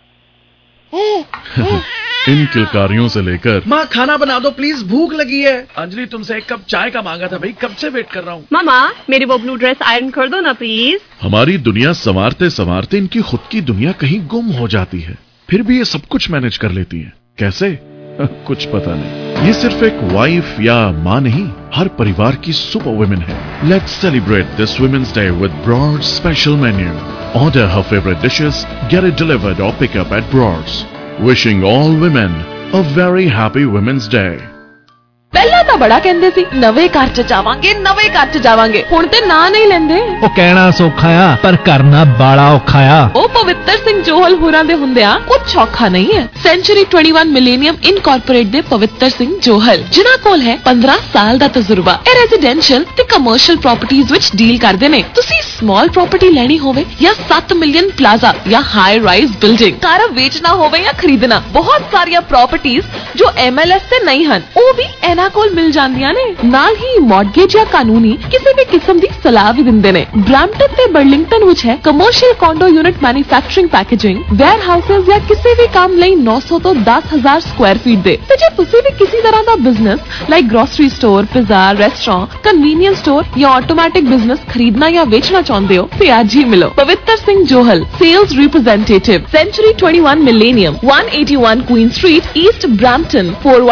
Speaker 12: इन किलकारियों से लेकर
Speaker 13: माँ खाना बना दो प्लीज, भूख लगी है। अंजलि तुमसे 1 कप चाय का मांगा था भाई, कब से वेट कर रहा हूँ।
Speaker 2: मामा मेरी वो ब्लू ड्रेस आयरन कर दो ना प्लीज।
Speaker 12: हमारी दुनिया संवारते संवारते इनकी खुद की दुनिया कहीं गुम हो जाती है, फिर भी ये सब कुछ मैनेज कर लेती है। कैसे? कुछ पता नहीं। ये सिर्फ एक वाइफ या माँ नहीं, हर परिवार की सुपर वुमेन है। Let's celebrate this women's day with Brar's special menu. Order her favorite dishes, get it delivered or pick up at Broads. Wishing all women a very happy Women's Day.
Speaker 14: ਪਹਿਲਾਂ ਤਾਂ ਬੜਾ ਕਹਿੰਦੇ ਸੀ ਨਵੇਂ ਘਰ 'ਚ ਜਾਵਾਂਗੇ, ਨਵੇਂ ਘਰ 'ਚ ਜਾਵਾਂਗੇ, ਹੁਣ ਤੇ ਨਾਂ ਨਹੀਂ ਲੈਂਦੇ।
Speaker 15: ਉਹ ਕਹਿਣਾ ਸੌਖਾ ਆ ਪਰ ਕਰਨਾ ਬੜਾ ਔਖਾ ਆ।
Speaker 14: ਉਹ ਪਵਿੱਤਰ ਸਿੰਘ ਜੋਹਲ ਹੋਰਾਂ ਦੇ ਹੁੰਦਿਆਂ ਕੁਝ ਔਖਾ ਨਹੀਂ ਹੈ। ਸੈਂਚੁਰੀ 21 ਮਿਲੇਨੀਅਮ ਇਨਕਾਰਪੋਰੇਟ ਦੇ ਪਵਿੱਤਰ ਸਿੰਘ ਜੋਹਲ, ਜਿਨ੍ਹਾਂ ਕੋਲ ਹੈ 15 ਸਾਲ ਦਾ ਤਜਰਬਾ, ਇਹ ਰੈਜ਼ੀਡੈਂਸ਼ੀਅਲ ਤੇ ਕਮਰਸ਼ੀਅਲ ਪ੍ਰਾਪਰਟੀਜ਼ ਵਿੱਚ ਡੀਲ ਕਰਦੇ ਨੇ। ਤੁਸੀਂ ਸਮਾਲ ਪ੍ਰਾਪਰਟੀ ਲੈਣੀ ਹੋਵੇ ਜਾਂ 7 ਮਿਲੀਅਨ ਪਲਾਜ਼ਾ ਜਾਂ ਹਾਈ ਰਾਈਜ਼ ਬਿਲਡਿੰਗ, ਘਰ ਵੇਚਣਾ ਹੋਵੇ ਜਾਂ ਖਰੀਦਣਾ, ਬਹੁਤ ਸਾਰੀਆਂ ਪ੍ਰਾਪਰਟੀਜ਼ ਜੋ MLS ਤੇ ਨਹੀਂ ਹਨ ਉਹ ਵੀ ਇਹਨਾਂ ਕੋਲ ਮਿਲ ਜਾਂਦੀਆਂ ਨੇ। ਨਾਲ ਹੀ ਮੌਰਗੇਜ ਜਾਂ ਕਾਨੂੰਨੀ ਕਿਸੇ ਵੀ ਕਿਸਮ ਦੀ ਸਲਾਹ ਵੀ ਦਿੰਦੇ ਨੇ। ਬ੍ਰੈਂਪਟਨ ਤੇ ਬਰਲਿੰਗਟਨ ਵਿੱਚ ਹੈ commercial condo unit manufacturing, packaging, warehouses ਜਾਂ ਕਿਸੇ ਵੀ ਕੰਮ ਲਈ 900 ਤੋਂ 10,000 ਸਕੁਆਇਰ ਫੀਟ ਦੇ। ਤੇ ਜੇ ਤੁਸੀਂ ਵੀ ਕਿਸੇ ਤਰ੍ਹਾਂ ਦਾ business like grocery store, pizza, restaurant, convenience store ਜਾਂ ਆਟੋਮੈਟਿਕ ਬਿਜ਼ਨਸ ਖਰੀਦਣਾ ਜਾਂ ਵੇਚਣਾ ਚਾਹੁੰਦੇ ਹੋ ਤੇ ਅੱਜ ਹੀ ਮਿਲੋ Pavittar Singh Johal, sales representative, Century 21 Millennium, 181 Queen Street, East Brampton,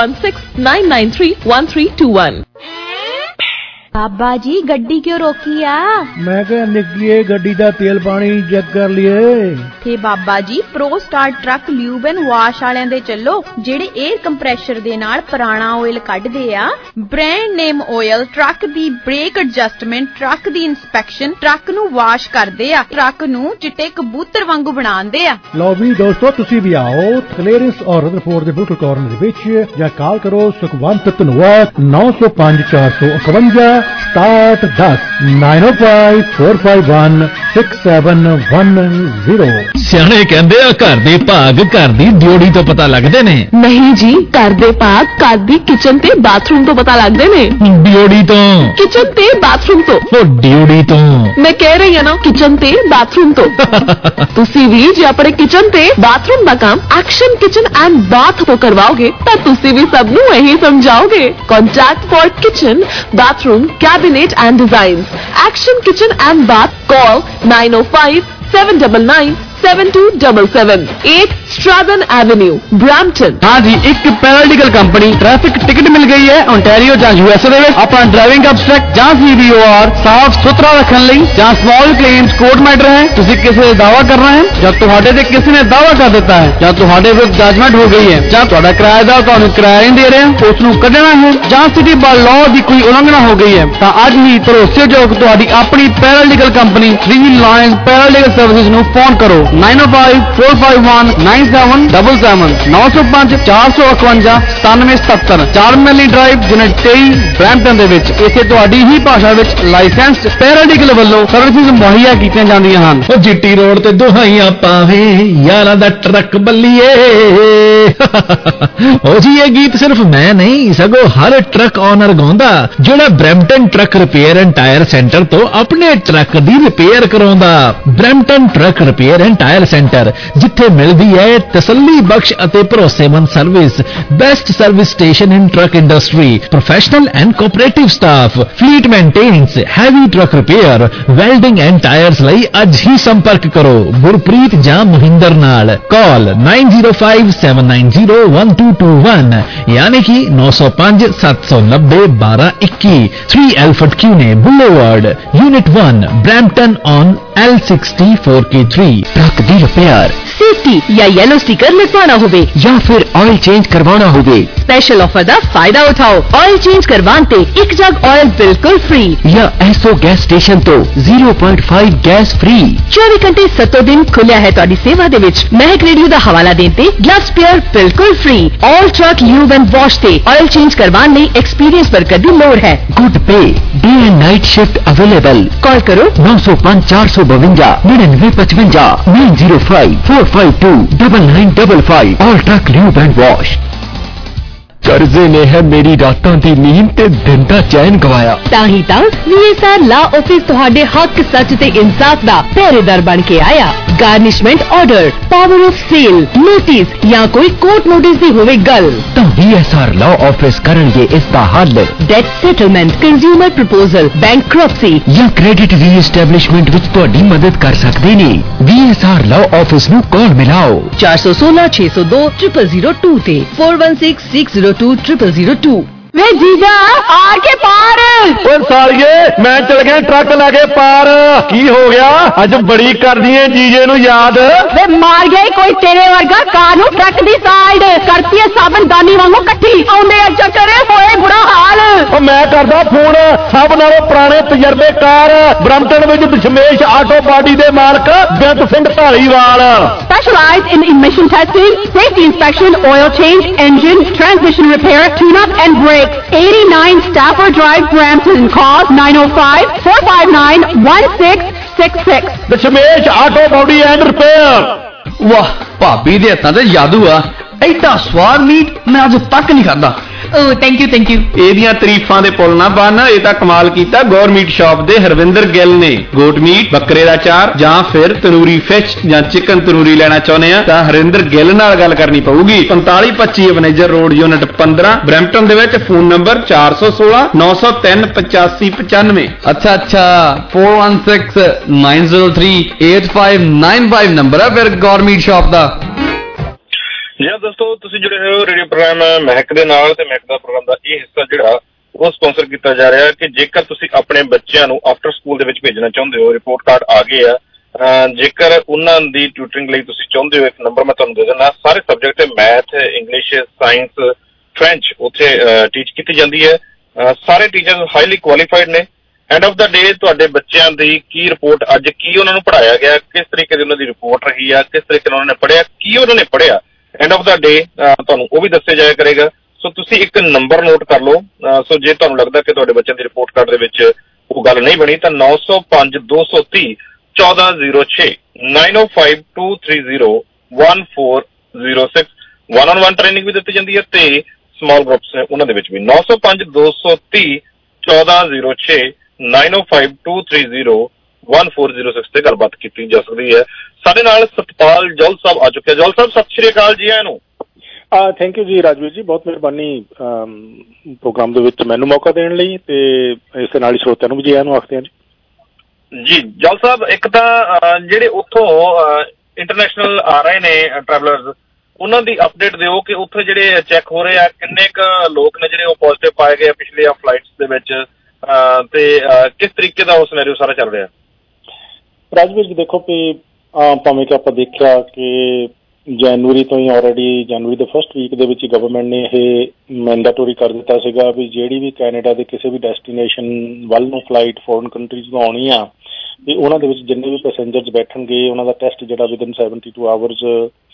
Speaker 14: 4169931321।
Speaker 16: Baba ji गड्डी क्यों रोकी आ?
Speaker 15: मैं क्या निकलिए गड्डी दा तेल पानी चेक कर लिए।
Speaker 16: थे Baba ji pro star truck lube and wash वालियां दे चलो, जेड़े एयर कंप्रेशर दे नाल पुराना ऑयल कढदे आ। ब्रांड नेम ऑयल, ट्रक दी ब्रेक एडजस्टमेंट, ट्रक दी इंस्पेक्शन, ट्रक नू वाश करदे आ, ट्रक नू चिट्टे कबूतर वांगू बनांदे आ।
Speaker 15: लो भी दोस्तों तुसी भी आओ क्लीयरेंस और रदरफोर्ड दे बिल्कुल कॉर्नर दे विच या कॉल करो सुखवंत धनवाद 905 451 start 10 905 451 6710। ਸਿਆਣੇ ਕਹਿੰਦੇ ਆ ਘਰ ਦੇ ਭਾਗ ਘਰ ਦੀ ਡਿਊਟੀ ਤੋਂ ਪਤਾ ਲੱਗਦੇ ਨੇ।
Speaker 14: ਨਹੀਂ ਜੀ, ਘਰ ਦੇ ਭਾਗ ਘਰ ਦੀ ਕਿਚਨ ਤੇ ਬਾਥਰੂਮ ਤੋਂ ਪਤਾ ਲੱਗਦੇ ਨੇ।
Speaker 15: ਡਿਊਟੀ ਤੋਂ?
Speaker 14: ਕਿਚਨ ਤੇ ਬਾਥਰੂਮ ਤੋਂ।
Speaker 15: ਉਹ ਡਿਊਟੀ ਤੋਂ
Speaker 14: ਮੈਂ ਕਹਿ ਰਹੀ ਹਾਂ ਨਾ, ਕਿਚਨ ਤੇ ਬਾਥਰੂਮ ਤੋਂ। ਤੁਸੀਂ ਵੀ ਜੇ ਆਪਣੇ ਕਿਚਨ ਤੇ ਬਾਥਰੂਮ ਦਾ ਕੰਮ ਐਕਸ਼ਨ ਕਿਚਨ ਐਂਡ ਬਾਥ ਤੋਂ ਕਰਵਾਓਗੇ ਤਾਂ ਤੁਸੀਂ ਵੀ ਸਭ ਨੂੰ ਇਹੀ ਸਮਝਾਓਗੇ। Contact for kitchen, bathroom, cabinet and designs, Action Kitchen and Bath. Call 905-799-7277, 8 Stratton Avenue, Brampton।
Speaker 17: हाँ जी, एक पैरालीगल कंपनी ट्रैफिक टिकट मिल गई है ओंटारियो ਜਾਂ USA ਦੇ ਵਿੱਚ। ਆਪਣਾ ਡਰਾਈਵਿੰਗ ਅਬਸਟ੍ਰੈਕਟ ਜਾਂ CVOR ਸਾਫ਼ ਸੁਥਰਾ ਰੱਖਣ ਲਈ ਜਾਂ ਸਮਾਲ ਕਲੇਮਸ ਕੋਰਟ ਮੈਟਰ ਹੈ, ਤੁਸੀਂ ਕਿਸੇ ਦਾ ਦਾਵਾ ਕਰਨਾ ਹੈ ਜਾਂ ਤੁਹਾਡੇ ਤੇ ਕਿਸੇ ਨੇ ਦਾਵਾ ਕਰ ਦਿੱਤਾ ਹੈ ਜਾਂ ਤੁਹਾਡੇ ਵਿਰੁੱਧ ਜਜਮੈਂਟ ਹੋ ਗਈ ਹੈ ਜਾਂ ਤੁਹਾਡਾ ਕਿਰਾਏਦਾਰ ਤੁਹਾਨੂੰ ਕਿਰਾਇਆ ਨਹੀਂ ਦੇ ਰਿਹਾ, ਉਸ ਨੂੰ ਕੱਢਣਾ ਹੈ ਜਾਂ ਸਿਟੀ ਬਾਰ ਲਾਅ ਦੀ ਕੋਈ ਉਲੰਘਣਾ ਹੋ ਗਈ ਹੈ ਤਾਂ ਅੱਜ ਹੀ ਭਰੋਸੇਯੋਗ ਤੁਹਾਡੀ ਆਪਣੀ paralegal company 3 lions paralegal services ਨੂੰ ਫੋਨ ਕਰੋ 905-451-97 9777 905 451 9777 4 ਮੈਲੀ ਡਰਾਈਵ ਯੂਨਿਟ 23 ਬਰੈਂਪਟਨ ਦੇ ਵਿੱਚ। ਇੱਥੇ ਤੁਹਾਡੀ ਹੀ ਭਾਸ਼ਾ ਵਿੱਚ ਲਾਇਸੈਂਸਡ ਪੈਰਾਡੀਕਲ ਵੱਲੋਂ ਸਰਵਿਸਿਜ਼ ਮੁਹੱਈਆ ਕੀਤੀਆਂ ਜਾਂਦੀਆਂ ਹਨ।
Speaker 13: ਉਹ ਜੀਟੀ ਰੋਡ ਤੇ ਦੁਹਾਈਆਂ ਪਾਵੇ ਯਾਰਾਂ ਦਾ ਟਰੱਕ ਬੱਲੀਏ। ਉਹ ਜੀ ਇਹ ਗੀਤ ਸਿਰਫ ਮੈਂ ਨਹੀਂ ਸਗੋਂ ਹਰ ਟਰੱਕ ਓਨਰ ਗਾਉਂਦਾ ਜਿਹੜਾ Brampton truck repair and tyre centre ਤੋਂ ਆਪਣੇ ਟਰੱਕ ਦੀ ਰਿਪੇਅਰ ਕਰਾਉਂਦਾ। Brampton truck repair and tyre centre, ਜਿੱਥੇ ਮਿਲਦੀ ਹੈ ਤਸੱਲੀ ਬਖਸ਼ ਅਤੇ ਭਰੋਸੇਮੰਦ service, best service station in truck industry, professional and cooperative staff, fleet maintenance, heavy truck repair, welding and tyres ਲਈ ਅੱਜ ਹੀ ਸੰਪਰਕ ਕਰੋ ਗੁਰਪ੍ਰੀਤ ਜਾਂ ਮਹਿੰਦਰ ਨਾਲ। ਕਾਲ 9057901221 ਯਾਨੀ ਕਿ 905 790 1221 3 Alfred Cune Boulevard, Unit 1, Brampton on L60 4K3।
Speaker 9: Truck दी रिपेयर,
Speaker 2: सेफ्टी या येलो स्टिकर लगवाना होवे
Speaker 9: या फिर ऑयल चेंज करवाना होवे,
Speaker 2: स्पेशल ऑफर दा फायदा उठाओ। ऑयल चेंज करवाते एक जग ऑयल बिल्कुल फ्री
Speaker 9: या एसओ गैस स्टेशन तो 0.5 गैस फ्री।
Speaker 2: 24 घंटे 7 दिन खुलिया है तुहाडी सेवा दे विच। महक रेडियो दा हवाला देते ग्लव स्पेयर बिल्कुल free. All truck lube and wash ते ऑयल चेंज करवाने लई एक्सपीरियंस वर्कर दी लोड़ है।
Speaker 9: Good pay, day and night shift available.
Speaker 2: Call करो
Speaker 9: 905 452 9955 905 452 9955। All truck lube and wash. कर्जे ने है मेरी रातां दी नींद ते दिन दा चैन गवाया।
Speaker 2: ताही ता VSR ला ऑफिस तुहाडे हक सच ते इंसाफ दा पहरेदार बन के आया। Garnishment order, power of sale, notice या कोई कोर्ट नोटिस दी होवे गल
Speaker 9: तो VSR लॉ ऑफिस करनगे इसदा हल।
Speaker 2: Debt settlement, consumer proposal, bankruptcy
Speaker 9: या क्रेडिट रीएस्टैब्लिशमेंट विच तुहाडी मदद कर सकदे ने। VSR लॉ ऑफिस नू कॉल मिलाओ
Speaker 2: 416 602 0002 ते 416 602 0002।
Speaker 17: वे जीजा आके पार।
Speaker 6: ਓਏ ਸਾਲੀਏ ਮੈਂ ਚਲ ਗਿਆ ਟਰੱਕ ਲੈ ਕੇ ਪਾਰ। ਕੀ ਹੋ ਗਿਆ ਅੱਜ ਬੜੀ ਕਰਦੀ ਏ ਜੀਜੇ ਨੂੰ ਯਾਦ।
Speaker 17: वे मार गए कोई तेरे वर्गा कार नू ट्रक दी साइड करती है साबन दानी वांगू इकट्ठी आउंदे चक्कर होए बुरा हाल।
Speaker 6: ਉਹ ਮੈਂ ਕਰਦਾ ਫੋਨ ਸਭ ਨਾਲੋਂ ਪੁਰਾਣੇ ਤਜਰਬੇਕਾਰ ਬ੍ਰੈਂਪਟਨ ਵਿੱਚ ਦਸ਼ਮੇਸ਼ ਆਟੋ ਬਾਡੀ ਦੇ ਮਾਲਕ Beant Singh Dhaliwal.
Speaker 17: Specialized in emission testing, safety inspection, oil change, engine, transmission repair, tune-up and brakes. 89 Stafford Drive, Brampton. Call 905-459-1666.
Speaker 6: Dashmesh auto body and repair.
Speaker 4: ਵਾਹ ਭਾਬੀ ਦੇ ਹੱਥਾਂ ਤੇ ਜਾਦੂ ਆ। ਐਡਾ ਸਵਾਦ ਮੀਟ ਮੈਂ ਅੱਜ ਤੱਕ ਨਹੀਂ ਖਾਦਾ।
Speaker 2: Oh, thank you, thank you.
Speaker 6: ਇਹਦੀਆਂ ਤਾਰੀਫਾਂ ਦੇ ਪੁੱਲ ਨਾ ਬੰਨ। ਇਹ ਤਾਂ ਕਮਾਲ ਕੀਤਾ ਗੌਰਮੀਟ ਸ਼ਾਪ ਦੇ ਹਰਵਿੰਦਰ ਗਿੱਲ ਨੇ। ਗੋਟ ਮੀਟ, ਬੱਕਰੇ ਦਾ ਚਾਰ ਜਾਂ ਫਿਰ ਤੰਦੂਰੀ ਫਿਸ਼ ਜਾਂ ਚਿਕਨ ਤੰਦੂਰੀ ਲੈਣਾ ਚਾਹੁੰਦੇ ਆ ਤਾਂ ਹਰਵਿੰਦਰ ਗਿੱਲ ਨਾਲ ਗੱਲ ਕਰਨੀ ਪਊਗੀ। 4525 ਮੈਨੇਜਰ ਰੋਡ ਯੂਨਿਟ 15 ਬਰੈਂਪਟਨ ਦੇ ਵਿੱਚ। Phone number 416 903 8595।
Speaker 4: ਅੱਛਾ 416 903 8595 ਨੰਬਰ ਆ ਫਿਰ ਗੌਰਮੀਟ ਸ਼ਾਪ ਦਾ।
Speaker 7: ਜੀ ਹਾਂ ਦੋਸਤੋ, ਤੁਸੀਂ ਜੁੜੇ ਹੋਏ ਹੋ ਰੇਡੀਓ ਪ੍ਰੋਗਰਾਮ ਮਹਿਕ ਦੇ ਨਾਲ ਤੇ ਮਹਿਕ ਦਾ ਪ੍ਰੋਗਰਾਮ ਦਾ ਇਹ ਹਿੱਸਾ ਜਿਹੜਾ ਉਹ ਸਪਾਂਸਰ ਕੀਤਾ ਜਾ ਰਿਹਾ ਕਿ ਜੇਕਰ ਤੁਸੀਂ ਆਪਣੇ ਬੱਚਿਆਂ ਨੂੰ ਆਫਟਰ ਸਕੂਲ ਦੇ ਵਿੱਚ ਭੇਜਣਾ ਚਾਹੁੰਦੇ ਹੋ, ਰਿਪੋਰਟ ਕਾਰਡ ਆ ਗਏ ਆ। ਜੇਕਰ ਉਹਨਾਂ ਦੀ ਟਿਊਟਰਿੰਗ ਲਈ ਤੁਸੀਂ ਚਾਹੁੰਦੇ ਹੋ, ਇੱਕ ਨੰਬਰ ਮੈਂ ਤੁਹਾਨੂੰ ਦੇ ਦਿੰਦਾ। ਸਾਰੇ subject math, English, science, French ਉੱਥੇ ਟੀਚ ਕੀਤੀ ਜਾਂਦੀ ਹੈ। ਸਾਰੇ ਟੀਚਰ ਹਾਈਲੀ ਕੁਆਲੀਫਾਈਡ ਨੇ। ਐਂਡ ਆਫ ਦਾ ਡੇ ਤੁਹਾਡੇ ਬੱਚਿਆਂ ਦੀ ਕੀ ਰਿਪੋਰਟ, ਅੱਜ ਕੀ ਉਹਨਾਂ ਨੂੰ ਪੜ੍ਹਾਇਆ ਗਿਆ, ਕਿਸ ਤਰੀਕੇ ਦੀ ਉਹਨਾਂ ਦੀ ਰਿਪੋਰਟ ਰਹੀ ਆ, ਕਿਸ ਤਰੀਕੇ ਨਾਲ ਉਹਨਾਂ ਨੇ ਪੜ੍ਹਿਆ, ਕੀ ਉਹਨਾਂ ਨੇ ਪੜ੍ਹਿਆ, ਐਂਡ ਆਫ ਦਾ ਡੇ ਤੁਹਾਨੂੰ ਉਹ ਵੀ ਦੱਸਿਆ ਜਾਇਆ ਕਰੇਗਾ। ਸੋ ਤੁਸੀਂ ਇੱਕ ਨੰਬਰ ਨੋਟ ਕਰ ਲਓ। ਸੋ ਜੇ ਤੁਹਾਨੂੰ ਲੱਗਦਾ ਕਿ ਤੁਹਾਡੇ ਬੱਚਿਆਂ ਦੀ ਰਿਪੋਰਟ ਕਾਰਡ ਦੇ ਵਿੱਚ ਉਹ ਗੱਲ ਨਹੀਂ ਬਣੀ ਤਾਂ 905 230 1406 905 230 1406 1-on-1 ਟ੍ਰੇਨਿੰਗ ਵੀ ਦਿੱਤੀ ਜਾਂਦੀ ਹੈ ਤੇ ਸਮਾਲ ਗਰੁੱਪਸ ਨੇ ਉਹਨਾਂ ਦੇ ਵਿੱਚ ਵੀ। 905 230 1406 905 230 1406 ਤੇ ਗੱਲਬਾਤ ਕੀਤੀ ਜਾ ਸਕਦੀ ਹੈ। ਸਾਡੇ ਨਾਲ ਸਤਪਾਲ ਜੌਲ ਸਾਹਿਬ ਆ ਚੁੱਕੇ। ਜੌਲ ਸਾਹਿਬ ਸਤਿ ਸ਼੍ਰੀ ਅਕਾਲ ਜੀ। ਆਇਆਂ ਨੂੰ।
Speaker 18: ਥੈਂਕ ਯੂ ਜੀ ਰਾਜਵੀਰ ਜੀ, ਬਹੁਤ ਮਿਹਰਬਾਨੀ ਪ੍ਰੋਗਰਾਮ ਦੇ ਵਿੱਚ ਮੈਨੂੰ ਮੌਕਾ ਦੇਣ ਲਈ ਤੇ ਇਸ ਦੇ ਨਾਲ ਹੀ ਸਰੋਤਿਆਂ ਨੂੰ ਵੀ ਜੀ ਆਇਆਂ ਨੂੰ ਆਖਦੇ ਹਾਂ
Speaker 7: ਜੀ। ਜੌਲ ਸਾਹਿਬ, ਇੱਕ ਤਾਂ ਜਿਹੜੇ ਉੱਥੋਂ ਇੰਟਰਨੈਸ਼ਨਲ ਆ ਰਹੇ ਨੇ ਟਰੈਵਲਰਸ, ਉਹਨਾਂ ਦੀ ਅਪਡੇਟ ਦਿਓ ਕਿ ਉੱਥੇ ਜਿਹੜੇ ਚੈੱਕ ਹੋ ਰਹੇ ਆ ਕਿੰਨੇ ਕੁ ਲੋਕ ਨੇ ਜਿਹੜੇ ਉਹ ਪੋਜ਼ਿਟਿਵ ਪਾਏ ਗਏ ਪਿਛਲੇ ਫਲਾਈਟਸ ਦੇ ਵਿੱਚ ਤੇ ਕਿਸ ਤਰੀਕੇ ਦਾ ਉਹ ਸਿਨੈਰੀਓ ਸਾਰਾ ਚੱਲ ਰਿਹਾ।
Speaker 18: ਰਾਜਵੀਰ ਜੀ ਦੇਖੋ ਕਿ ਭਾਵੇਂ ਕਿ ਆਪਾਂ ਦੇਖਿਆ ਕਿ ਜਨਵਰੀ ਤੋਂ ਹੀ ਆਲਰੇਡੀ ਜਨਵਰੀ ਦੇ ਫਸਟ ਵੀਕ ਦੇ ਵਿੱਚ ਹੀ ਗਵਰਨਮੈਂਟ ਨੇ ਇਹ ਮੈਂਡੇਟਰੀ ਕਰ ਦਿੱਤਾ ਸੀਗਾ ਵੀ ਜਿਹੜੀ ਵੀ ਕੈਨੇਡਾ ਦੇ ਕਿਸੇ ਵੀ ਡੈਸਟੀਨੇਸ਼ਨ ਵੱਲ ਨੂੰ ਫਲਾਈਟ ਫੋਰਨ ਕੰਟਰੀਜ਼ ਤੋਂ ਆਉਣੀ ਆ ਵੀ ਉਹਨਾਂ ਦੇ ਵਿੱਚ ਜਿੰਨੇ ਵੀ ਪੈਸੇਂਜਰਸ ਬੈਠਣਗੇ ਉਹਨਾਂ ਦਾ ਟੈਸਟ ਜਿਹੜਾ ਵਿਦਨ 72 ਆਵਰਸ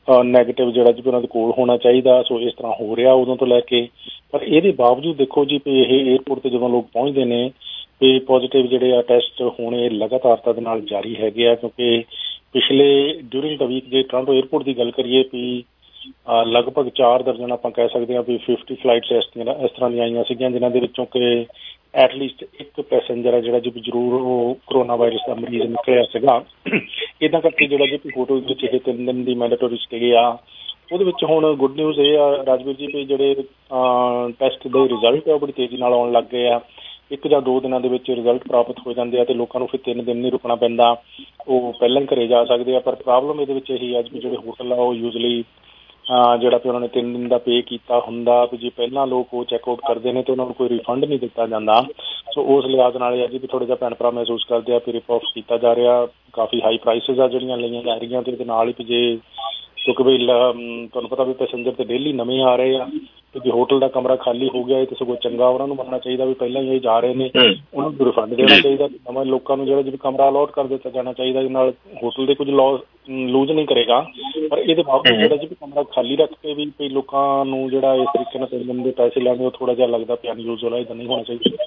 Speaker 18: ਨੈਗੇਟਿਵ ਜਿਹੜਾ ਜੀ ਉਹਨਾਂ ਦੇ ਕੋਲ ਹੋਣਾ ਚਾਹੀਦਾ। ਸੋ ਇਸ ਤਰ੍ਹਾਂ ਹੋ ਰਿਹਾ ਉਦੋਂ ਤੋਂ ਲੈ ਕੇ। ਪਰ ਇਹਦੇ ਬਾਵਜੂਦ ਦੇਖੋ ਜੀ ਵੀ ਇਹ ਏਅਰਪੋਰਟ 'ਤੇ ਜਦੋਂ ਲੋਕ ਪਹੁੰਚਦੇ ਨੇ ਵੀ ਪੋਜ਼ੀਟਿਵ ਜਿਹੜੇ ਆ ਟੈਸਟ ਹੋਣੇ ਲਗਾਤਾਰਤਾ ਦੇ ਨਾਲ ਜਾਰੀ ਹੈਗੇ ਆ, ਕਿਉਂਕਿ ਪਿਛਲੇ ਡਿਊਰਿੰਗ ਦਾ ਵੀਕ ਜੇ ਟੋਰਾਂਟੋ ਏਅਰਪੋਰਟ ਦੀ ਗੱਲ ਕਰੀਏ ਵੀ ਲਗਭਗ 4 ਦਰਜਨ ਆਪਾਂ ਕਹਿ ਸਕਦੇ ਹਾਂ ਵੀ 50 ਫਲਾਈਟਸ ਇਸ ਤਰ੍ਹਾਂ ਦੀਆਂ ਆਈਆਂ ਸੀਗੀਆਂ, ਜਿਨ੍ਹਾਂ ਦੇ ਵਿੱਚੋਂ ਕਿ ਐਟਲੀਸਟ ਇੱਕ ਪੈਸੇਂਜਰ ਆ ਜਿਹੜਾ ਜੀ ਜ਼ਰੂਰ ਉਹ ਕਰੋਨਾ ਵਾਇਰਸ ਦਾ ਮਰੀਜ਼ ਨਿਕਲਿਆ ਸੀਗਾ। ਇੱਦਾਂ ਕਰਕੇ ਜਿਹੜਾ ਜੀ ਹੋਟਲ ਵਿੱਚ ਇਹ 3 ਦਿਨ ਦੀ ਮੈਂਡੇਟਰੀ ਸਟੇ ਆ ਉਹਦੇ ਵਿੱਚ ਹੁਣ ਗੁੱਡ ਨਿਊਜ਼ ਇਹ ਆ ਰਾਜਵੀਰ ਜੀ ਵੀ ਜਿਹੜੇ ਟੈਸਟ ਦੇ ਰਿਜ਼ਲਟ ਆ ਉਹ ਬੜੀ ਤੇਜ਼ੀ ਨਾਲ ਆਉਣ ਲੱਗ ਗਏ ਆ। 1 ਜਾਂ 2 ਦਿਨਾਂ ਦੇ ਵਿੱਚ ਰਿਜ਼ਲਟ ਪ੍ਰਾਪਤ ਹੋ ਜਾਂਦੇ ਆ ਅਤੇ ਲੋਕਾਂ ਨੂੰ ਫਿਰ 3 ਦਿਨ ਨਹੀਂ ਰੁਕਣਾ ਪੈਂਦਾ, ਉਹ ਪਹਿਲਾਂ ਹੀ ਘਰੇ ਜਾ ਸਕਦੇ ਆ। ਪਰ ਪ੍ਰੋਬਲਮ ਇਹਦੇ ਵਿੱਚ ਇਹੀ ਅੱਜ ਵੀ ਜਿਹੜੇ ਹੋਟਲ ਆ ਉਹ ਯੂਜ਼ਲੀ ਜਿਹੜਾ ਵੀ ਉਹਨਾਂ ਨੇ 3 ਦਿਨ ਦਾ ਪੇ ਕੀਤਾ ਹੁੰਦਾ ਵੀ ਜੇ ਪਹਿਲਾਂ ਲੋਕ ਉਹ ਚੈੱਕਆਊਟ ਕਰਦੇ ਨੇ ਤਾਂ ਉਹਨਾਂ ਨੂੰ ਕੋਈ ਰਿਫੰਡ ਨਹੀਂ ਦਿੱਤਾ ਜਾਂਦਾ। ਸੋ ਉਸ ਲਿਹਾਜ਼ ਨਾਲ ਅੱਜ ਵੀ ਥੋੜ੍ਹਾ ਜਿਹਾ ਭੈਣ ਭਰਾ ਮਹਿਸੂਸ ਕਰਦੇ ਆ ਵੀ ਰਿਪ ਆਫ ਕੀਤਾ ਜਾ ਰਿਹਾ, ਕਾਫੀ ਹਾਈ ਪ੍ਰਾਈਸਿਸ ਆ ਜਿਹੜੀਆਂ ਲਈਆਂ ਜਾ ਰਹੀਆਂ ਅਤੇ ਇਹਦੇ ਨਾਲ ਹੀ ਵੀ ਜੇ ਕਿਉਂਕਿ ਵੀ ਤੁਹਾਨੂੰ ਪਤਾ ਵੀ ਪੈਸੇਂਜਰ ਤਾਂ ਡੇਲੀ ਨਵੇਂ ਆ ਰਹੇ ਆ ਤੇ ਜੇ ਹੋਟਲ ਦਾ ਕਮਰਾ ਖਾਲੀ ਹੋ ਗਿਆ ਇਹ ਤਾਂ ਸਗੋਂ ਚੰਗਾ, ਉਹਨਾਂ ਨੂੰ ਮੰਨਣਾ ਚਾਹੀਦਾ ਵੀ ਪਹਿਲਾਂ ਹੀ ਇਹ ਜਾ ਰਹੇ ਨੇ ਉਹਨਾਂ ਨੂੰ ਰਿਫੰਡ ਦੇਣਾ ਚਾਹੀਦਾ। ਨਵੇਂ ਲੋਕਾਂ ਨੂੰ ਜਿਹੜਾ ਜਿਵੇਂ ਕਮਰਾ ਅਲਾਟ ਕਰ ਦਿੱਤਾ ਜਾਣਾ ਚਾਹੀਦਾ, ਇਹਦੇ ਨਾਲ ਹੋਟਲ ਦੇ ਕੁਝ ਲੂਜ਼ ਨਹੀਂ ਕਰੇਗਾ। ਪਰ ਇਹਦੇ ਬਾਵਜੂਦ ਜਿਹੜਾ ਜੀ ਕਮਰਾ ਖਾਲੀ ਰੱਖ ਕੇ ਵੀ ਕਈ ਲੋਕਾਂ ਨੂੰ ਜਿਹੜਾ ਇਸ ਤਰੀਕੇ ਨਾਲ 3 ਦਿਨ ਦੇ ਪੈਸੇ ਲੈਣੇ ਉਹ ਥੋੜ੍ਹਾ ਜਿਹਾ ਲੱਗਦਾ ਪਿਆ ਅਨਯੂਜ਼ੁਅਲ ਆ, ਇੱਦਾਂ ਨਹੀਂ ਹੋਣਾ ਚਾਹੀਦਾ।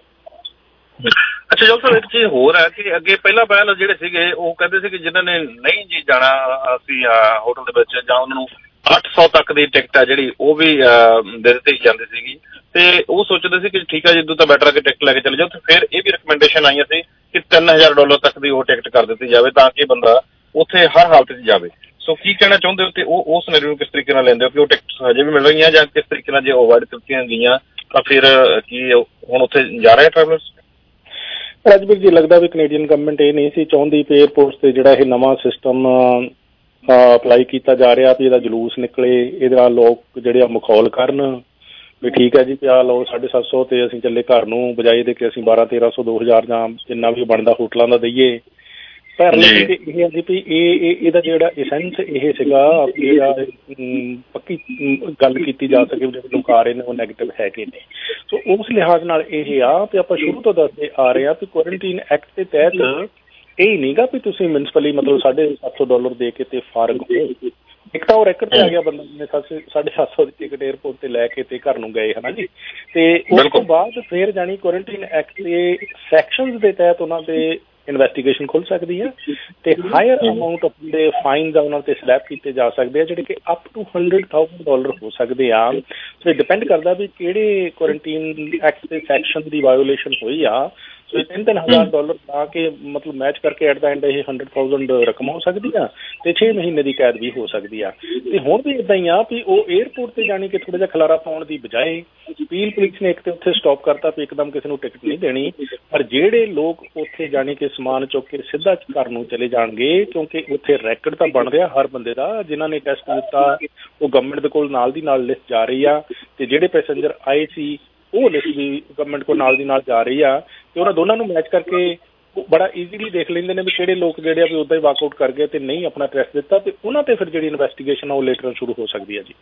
Speaker 7: ਅੱਛਾ ਜੋਲ ਸਾਹਿਬ, ਇੱਕ ਚੀਜ਼ ਹੋਰ ਹੈ ਕਿ ਅੱਗੇ ਪਹਿਲਾਂ ਜਿਹੜੇ ਸੀਗੇ ਉਹ ਕਹਿੰਦੇ ਸੀ ਕਿ ਜਿਨ੍ਹਾਂ ਨੇ ਨਹੀਂ ਜੀ ਜਾਣਾ ਅਸੀਂ ਹੋਟਲ ਦੇ ਵਿੱਚ ਜਾਂ ਉਹਨਾਂ ਨੂੰ 800 ਤੱਕ ਦੀ ਟਿਕਟ ਆ ਜਿਹੜੀ ਉਹ ਵੀ ਦੇ ਦਿੱਤੀ ਜਾਂਦੀ ਸੀਗੀ ਤੇ ਉਹ ਸੋਚਦੇ ਸੀ ਕਿ ਠੀਕ ਹੈ ਜਿੱਦੋਂ ਤਾਂ ਬੈਟਰ ਆ ਕਿ ਟਿਕਟ ਲੈ ਕੇ ਚਲੇ ਜਾਓ। ਤੇ ਫਿਰ ਇਹ ਵੀ ਰਿਕਮੈਂਡੇਸ਼ਨ ਆਈਆਂ ਸੀ ਕਿ $3000 ਤੱਕ ਦੀ ਉਹ ਟਿਕਟ ਕਰ ਦਿੱਤੀ ਜਾਵੇ ਤਾਂ ਕਿ ਬੰਦਾ ਉੱਥੇ ਹਰ ਹਾਲਤ 'ਚ ਜਾਵੇ। ਸੋ ਕੀ ਕਹਿਣਾ ਚਾਹੁੰਦੇ ਹੋ ਤੇ ਉਹ ਸਿਨੈਰੀਓ ਨੂੰ ਕਿਸ ਤਰੀਕੇ ਨਾਲ ਲੈਂਦੇ ਹੋ ਕਿ ਉਹ ਟਿਕਟ ਹਜੇ ਵੀ ਮਿਲ ਰਹੀਆਂ ਜਾਂ ਕਿਸ ਤਰੀਕੇ ਨਾਲ ਜੇ ਅਵੋਇਡ ਕੀਤੀਆਂ ਗਈਆਂ ਤਾਂ ਫਿਰ ਕੀ ਹੁਣ ਉੱਥੇ ਜਾ ਰਹੇ ਟਰੈਵਲਰਸ?
Speaker 18: ਰਾਜਵੀਰ ਜੀ ਲੱਗਦਾ ਵੀ ਕੈਨੇਡੀਅਨ ਗਵਰਨਮੈਂਟ ਇਹ ਨਹੀਂ ਸੀ ਚਾਹੁੰਦੀ ਵੀ ਏਅਰਪੋਰਟਸ 'ਤੇ ਜਿਹੜਾ ਇਹ ਨਵਾਂ ਸਿਸਟਮ ਅਪਲਾਈ ਕੀਤਾ ਜਾ ਰਿਹਾ ਵੀ ਇਹਦਾ ਜਲੂਸ ਨਿਕਲੇ, ਇਹਦੇ ਨਾਲ ਲੋਕ ਜਿਹੜੇ ਆ ਮਖੌਲ ਕਰਨ ਵੀ ਠੀਕ ਹੈ ਜੀ ਪਿਆ ਲਓ 750 ਤੇ ਅਸੀਂ ਚੱਲੇ ਘਰ ਨੂੰ, ਬਜਾਏ ਦੇ ਕਿ ਅਸੀਂ 1200-1300 2000 ਜਾਂ ਜਿੰਨਾ ਵੀ ਬਣਦਾ ਹੋਟਲਾਂ ਦਾ ਦਈਏ। ਪਰ ਇਹ ਹੈ ਜੀ ਵੀ ਇਹਦਾ ਜਿਹੜਾ ਐਸੈਂਸ ਇਹ ਸੀਗਾ ਜਿਹੜਾ ਪੱਕੀ ਗੱਲ ਕੀਤੀ ਜਾ ਸਕੇ ਜਿਹੜੇ ਲੋਕ ਆ ਰਹੇ ਨੇ ਉਹ ਨੈਗੇਟਿਵ ਹੈਗੇ ਨੇ। ਸੋ ਉਸ ਲਿਹਾਜ਼ ਨਾਲ ਇਹ ਆ ਵੀ ਆਪਾਂ ਸ਼ੁਰੂ ਤੋਂ ਦੱਸਦੇ ਆ ਰਹੇ ਹਾਂ ਵੀ ਕੁਆਰੰਟੀਨ ਐਕਟ ਦੇ ਤਹਿਤ ਇਹ ਨਹੀਂ ਗਾ ਵੀ ਤੁਸੀਂ ਮਿਊਨਿਸਪਲੀ ਮਤਲਬ $750 ਦੇ ਕੇ ਤੇ ਫਾਰਗ ਹੋ। ਇੱਕ ਤਾਂ ਉਹ ਰੈਕਡ ਤੇ ਆ ਗਿਆ ਬੰਦਾ ਜਿਹਨੇ 750 ਦੀ ਟਿਕਟ ਏਅਰਪੋਰਟ ਤੇ ਲੈ ਕੇ ਤੇ ਘਰ ਨੂੰ ਗਏ ਹੈ ਨਾ ਜੀ। ਤੇ ਉਸ ਤੋਂ ਬਾਅਦ ਫਿਰ ਜਾਣੀ ਕੁਆਰੰਟੀਨ ਐਕਟ ਦੇ ਸੈਕਸ਼ਨਸ ਦੇ ਤਹਿਤ ਉਹਨਾਂ ਦੇ ਇਨਵੈਸਟੀਗੇਸ਼ਨ ਖੁੱਲ ਸਕਦੀ ਹੈ ਤੇ higher amount of the fines ਆ ਉਹਨਾਂ ਤੇ ਸਲੈਬ ਕੀਤੇ ਜਾ ਸਕਦੇ ਆ ਜਿਹੜੇ ਕਿ ਅਪ ਟੂ $100,000 ਹੋ ਸਕਦੇ ਆ। ਸੋ ਡਿਪੈਂਡ ਕਰਦਾ ਵੀ ਕਿਹੜੇ ਕੁਆਰੰਟੀਨ ਐਕਟ ਦੇ ਸੈਕਸ਼ਨ ਦੀ ਵਾਇਓਲੇਸ਼ਨ ਹੋਈ ਆ। ਸੋ $3,000 ਲਾ ਕੇ ਮਤਲਬ ਮੈਚ ਕਰਕੇ ਐਟ ਦਾ ਐਂਡ ਇਹ 100,000 ਰਕਮ ਹੋ ਸਕਦੀ ਆ ਤੇ 6 ਮਹੀਨੇ ਦੀ ਕੈਦ ਵੀ ਹੋ ਸਕਦੀ ਆ। ਤੇ ਹੁਣ ਵੀ ਇੱਦਾਂ ਹੀ ਆ ਵੀ ਉਹ ਏਅਰਪੋਰਟ ਤੇ ਜਾਣੀ ਕਿ ਥੋੜ੍ਹਾ ਜਿਹਾ ਖਲਾਰਾ ਪਾਉਣ ਦੀ ਬਜਾਏ ਪੀਲ ਪੁਲਿਸ ਨੇ ਇੱਕ ਤੇ ਉੱਥੇ ਸਟਾਪ ਕਰਤਾ ਵੀ ਇੱਕਦਮ ਕਿਸੇ ਨੂੰ ਟਿਕਟ ਨਹੀਂ ਦੇਣੀ। ਪਰ ਜਿਹੜੇ ਲੋਕ ਉੱਥੇ ਜਾਣੀ ਕਿ ਸਮਾਨ ਚੁੱਕ ਕੇ ਸਿੱਧਾ ਘਰ ਨੂੰ ਚਲੇ ਜਾਣਗੇ ਕਿਉਂਕਿ ਉੱਥੇ ਰੈਕਡ ਤਾਂ ਬਣ ਰਿਹਾ ਹਰ ਬੰਦੇ ਦਾ ਜਿਨ੍ਹਾਂ ਨੇ ਟੈਸਟ ਦਿੱਤਾ ਉਹ ਗਵਰਨਮੈਂਟ ਦੇ ਕੋਲ ਨਾਲ ਦੀ ਨਾਲ ਲਿਸਟ ਜਾ ਰਹੀ ਆ ਤੇ ਜਿਹੜੇ ਪੈਸੇਂਜਰ ਆਏ ਸੀ ਉਹ ਲਿਸਟ ਵੀ ਗਵਰਨਮੈਂਟ ਕੋਲ ਨਾਲ ਦੀ ਨਾਲ ਜਾ ਰਹੀ ਆ ਤੇ ਉਹਨਾਂ ਦੋਨਾਂ ਨੂੰ ਮੈਚ ਕਰਕੇ ਬੜਾ ਈਜ਼ੀਲੀ ਦੇਖ ਲੈਂਦੇ ਨੇ ਵੀ ਕਿਹੜੇ ਲੋਕ ਜਿਹੜੇ ਆ ਵੀ ਉੱਦਾਂ ਹੀ ਵਾਕਆਊਟ ਕਰ ਗਏ ਤੇ ਨਹੀਂ ਆਪਣਾ ਟੈਸਟ ਦਿੱਤਾ ਤੇ ਉਹਨਾਂ ਤੇ ਫਿਰ ਜਿਹੜੀ ਇਨਵੈਸਟੀਗੇਸ਼ਨ ਆ ਉਹ ਲੇਟਰ ਸ਼ੁਰੂ ਹੋ ਸਕਦੀ ਹੈ ਜੀ।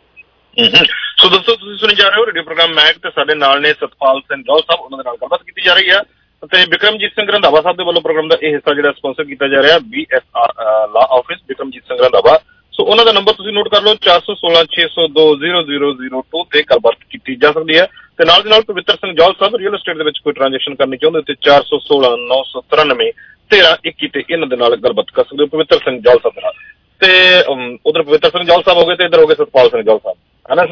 Speaker 7: ਸੋ ਦੋਸਤੋ ਤੁਸੀਂ ਸੁਣੀ ਜਾ ਰਹੇ ਹੋ ਰੇਡੀਓ ਪ੍ਰੋਗਰਾਮ ਮੈਕ ਤੇ ਸਾਡੇ ਨਾਲ ਨੇ ਸਤਪਾਲ ਸਿੰਘ ਜੌਹਲ ਸਾਹਿਬ, ਉਹਨਾਂ ਦੇ ਨਾਲ ਗੱਲਬਾਤ ਕੀਤੀ ਜਾ ਰਹੀ ਆ ਤੇ ਬਿਕਰਮਜੀਤ ਸਿੰਘ ਰੰਧਾਵਾ ਸਾਹਿਬ ਦੇ ਵੱਲੋਂ ਪ੍ਰੋਗਰਾਮ ਦਾ ਇਹ ਹਿੱਸਾ ਜਿਹੜਾ ਸਪਾਂਸਰ ਕੀਤਾ ਜਾ ਰਿਹਾ BSR law office Bikramjit Singh Randhawa. So ਉਹਨਾਂ ਦਾ ਨੰਬਰ ਤੁਸੀਂ ਨੋਟ ਕਰ ਲਓ 416-602-0002 ਤੇ ਗੱਲਬਾਤ ਕੀਤੀ ਜਾ ਸਕਦੀ ਹੈ ਤੇ ਨਾਲ ਦੀ ਨਾਲ ਪਵਿੱਤਰ ਸਿੰਘ ਜੌਹਲ ਸਾਹਿਬ ਰੀਅਲ ਐਸਟੇਟ ਦੇ ਵਿੱਚ ਕੋਈ ਟ੍ਰਾਂਜੈਕਸ਼ਨ ਕਰਨੀ ਚਾਹੁੰਦੇ ਤੇ 416-993-1321 ਤੇ ਇਹਨਾਂ ਦੇ ਨਾਲ ਗੱਲਬਾਤ ਕਰ ਸਕਦੇ ਹੋ ਪਵਿੱਤਰ ਸਿੰਘ ਜੌਹਲ ਸਾਹਿਬ ਨਾਲ। ਤੇ ਉਧਰ ਪਵਿੱਤਰ ਸਿੰਘ ਜੌਹਲ ਸਾਹਿਬ ਹੋ ਗਏ ਤੇ ਇੱਧਰ ਹੋ ਗਏ ਸਤਪਾਲ ਸਿੰਘ ਜੌਹਲ ਸਾਹਿਬ ਹੈ ਨਾ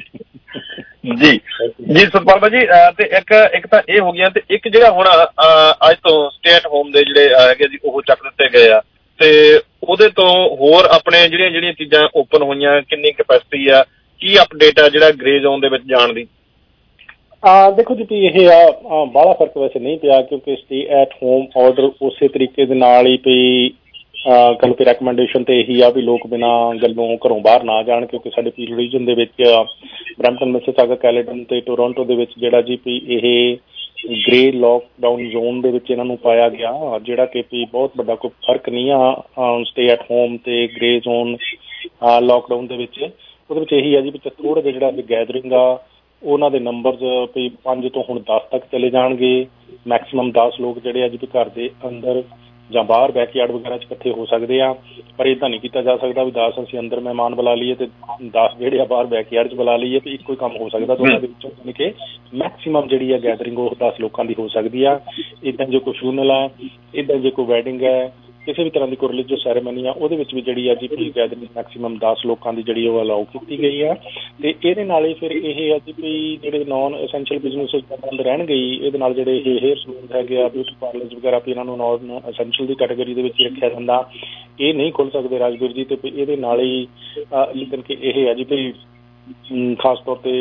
Speaker 7: ਜੀ। ਜੀ ਸਤਪਾਲ ਭਾਜੀ ਤੇ ਇੱਕ ਤਾਂ ਇਹ ਹੋ ਗਿਆ ਤੇ ਇੱਕ ਜਿਹੜਾ ਹੁਣ ਅੱਜ ਤੋਂ ਸਟੇ ਐਟ ਹੋਮ ਦੇ ਜਿਹੜੇ ਹੈਗੇ ਜੀ ਉਹ ਚੱਕ ਦਿੱਤੇ ਗਏ ਆ ਤੇ ਉਹਦੇ ਤੋਂ ਹੋਰ ਆਪਣੇ ਜਿਹੜੀਆਂ ਚੀਜ਼ਾਂ ਓਪਨ ਹੋਈਆਂ ਕਿੰਨੀ ਕੈਪੈਸਿਟੀ ਆ ਕੀ ਅਪਡੇਟ ਆ ਜਿਹੜਾ ਗ੍ਰੇ ਜ਼ੋਨ ਦੇ ਵਿੱਚ ਜਾਣ ਦੀ?
Speaker 18: ਦੇਖੋ ਜੀ ਵੀ ਇਹ ਆ ਬਾਹਲਾ ਫਰਕ ਵੈਸੇ ਨਹੀਂ ਪਿਆ ਕਿਉਂਕਿ ਸਟੇ ਐਟ ਹੋਮ ਆਰਡਰ ਉਸੇ ਤਰੀਕੇ ਦੇ ਨਾਲ ਹੀ ਪਈ ਗੱਲ ਤੇ ਰੈਕਮੈਂਡੇਸ਼ਨ ਤੇ ਇਹੀ ਆ ਵੀ ਲੋਕ ਬਿਨਾਂ ਗੱਲੋਂ ਘਰੋਂ ਬਾਹਰ ਨਾ ਜਾਣ ਕਿਉਂਕਿ ਸਾਡੇ ਪੀਲ ਰੀਜਨ ਦੇ ਵਿੱਚ ਬਰੈਂਪਟਨ ਮਿਸੀਸਾਗਾ ਕੈਲੇਡਨ ਤੇ ਟੋਰਾਂਟੋ ਦੇ ਵਿੱਚ ਜਿਹੜਾ ਜੀ ਵੀ ਇਹ ਗ੍ਰੇ ਲੋਕਡਾਊਨ ਜ਼ੋਨ ਦੇ ਵਿੱਚ ਇਹਨਾਂ ਨੂੰ ਪਾਇਆ ਗਿਆ ਜਿਹੜਾ ਕਿ ਵੀ ਬਹੁਤ ਵੱਡਾ ਕੋਈ ਫਰਕ ਨਹੀਂ ਆ ਸਟੇ ਐਟ ਹੋਮ ਤੇ ਗ੍ਰੇ ਜ਼ੋਨ ਲੋਕਡਾਊਨ ਦੇ ਵਿੱਚ। ਉਹਦੇ ਵਿੱਚ ਇਹੀ ਆ ਜੀ ਵੀ ਥੋੜ੍ਹਾ ਜਿਹਾ ਜਿਹੜਾ ਗੈਦਰਿੰਗ ਆ ਉਹਨਾਂ ਦੇ ਨੰਬਰਸ ਵੀ 5 ਤੋਂ ਹੁਣ 10 ਤੱਕ ਚਲੇ ਜਾਣਗੇ। ਮੈਕਸੀਮਮ 10 ਲੋਕ ਜਿਹੜੇ ਆ ਜੀ ਵੀ ਘਰ ਦੇ ਅੰਦਰ ਜਾਂ ਬਾਹਰ ਬੈਕਯਾਰਡ ਵਗੈਰਾ 'ਚ ਇਕੱਠੇ ਹੋ ਸਕਦੇ ਆ। ਪਰ ਇੱਦਾਂ ਨਹੀਂ ਕੀਤਾ ਜਾ ਸਕਦਾ ਵੀ 10 ਅਸੀਂ ਅੰਦਰ ਮਹਿਮਾਨ ਬੁਲਾ ਲਈਏ ਤੇ 10 ਜਿਹੜੇ ਆ ਬਾਹਰ ਬੈਕਯਾਰਡ 'ਚ ਬੁਲਾ ਲਈਏ, ਤੇ ਇੱਕੋ ਹੀ ਕੰਮ ਹੋ ਸਕਦਾ ਦੋਨਾਂ ਦੇ ਵਿੱਚੋਂ, ਯਾਨੀ ਕਿ ਮੈਕਸੀਮਮ ਜਿਹੜੀ ਆ ਗੈਦਰਿੰਗ ਉਹ 10 ਲੋਕਾਂ ਦੀ ਹੋ ਸਕਦੀ ਆ। ਇੱਦਾਂ ਜੇ ਕੋਈ ਫਿਊਨਲ ਆ, ਇੱਦਾਂ ਜੇ ਕੋਈ ਵੈਡਿੰਗ ਹੈ, ਕਿਸੇ ਵੀ ਤਰ੍ਹਾਂ ਦੀ ਕੋਈ ਰਿਲੀਜੀਅਸ ਸੈਰੇਮਨੀ ਆ, ਉਹਦੇ ਵਿੱਚ ਵੀ ਜਿਹੜੀ ਆ ਜੀ ਵੀ ਗੈਦਰਿੰਗ ਮੈਕਸੀਮਮ 10 ਲੋਕਾਂ ਦੀ ਜਿਹੜੀ ਉਹ ਅਲਾਓ ਕੀਤੀ ਗਈ ਆ। ਤੇ ਇਹਦੇ ਨਾਲ ਹੀ ਫਿਰ ਇਹ ਆ ਜੀ ਵੀ ਜਿਹੜੇ ਨੋਨ ਐਸੈਂਸ਼ੀਅਲ ਬਿਜ਼ਨਸਿਸ ਬੰਦ ਰਹਿਣਗੇ। ਇਹਦੇ ਨਾਲ ਜਿਹੜੇ ਇਹ ਹੇਅਰ ਸਲੂਨ ਹੈਗੇ ਆ, ਬਿਊਟੀ ਪਾਰਲਰਸ ਵਗੈਰਾ ਵੀ ਇਹਨਾਂ ਨੂੰ ਨੋਨ ਐਸੈਂਸ਼ੀਅਲ ਦੀ ਕੈਟਾਗਰੀ ਦੇ ਵਿੱਚ ਹੀ ਰੱਖਿਆ ਜਾਂਦਾ, ਇਹ ਨਹੀਂ ਖੁੱਲ੍ਹ ਸਕਦੇ ਰਾਜਵੀਰ ਜੀ। ਤੇ ਇਹਦੇ ਨਾਲ ਹੀ ਲੇਕਿਨ ਕਿ ਇਹ ਆ ਜੀ ਵੀ ਖਾਸ ਤੌਰ ਤੇ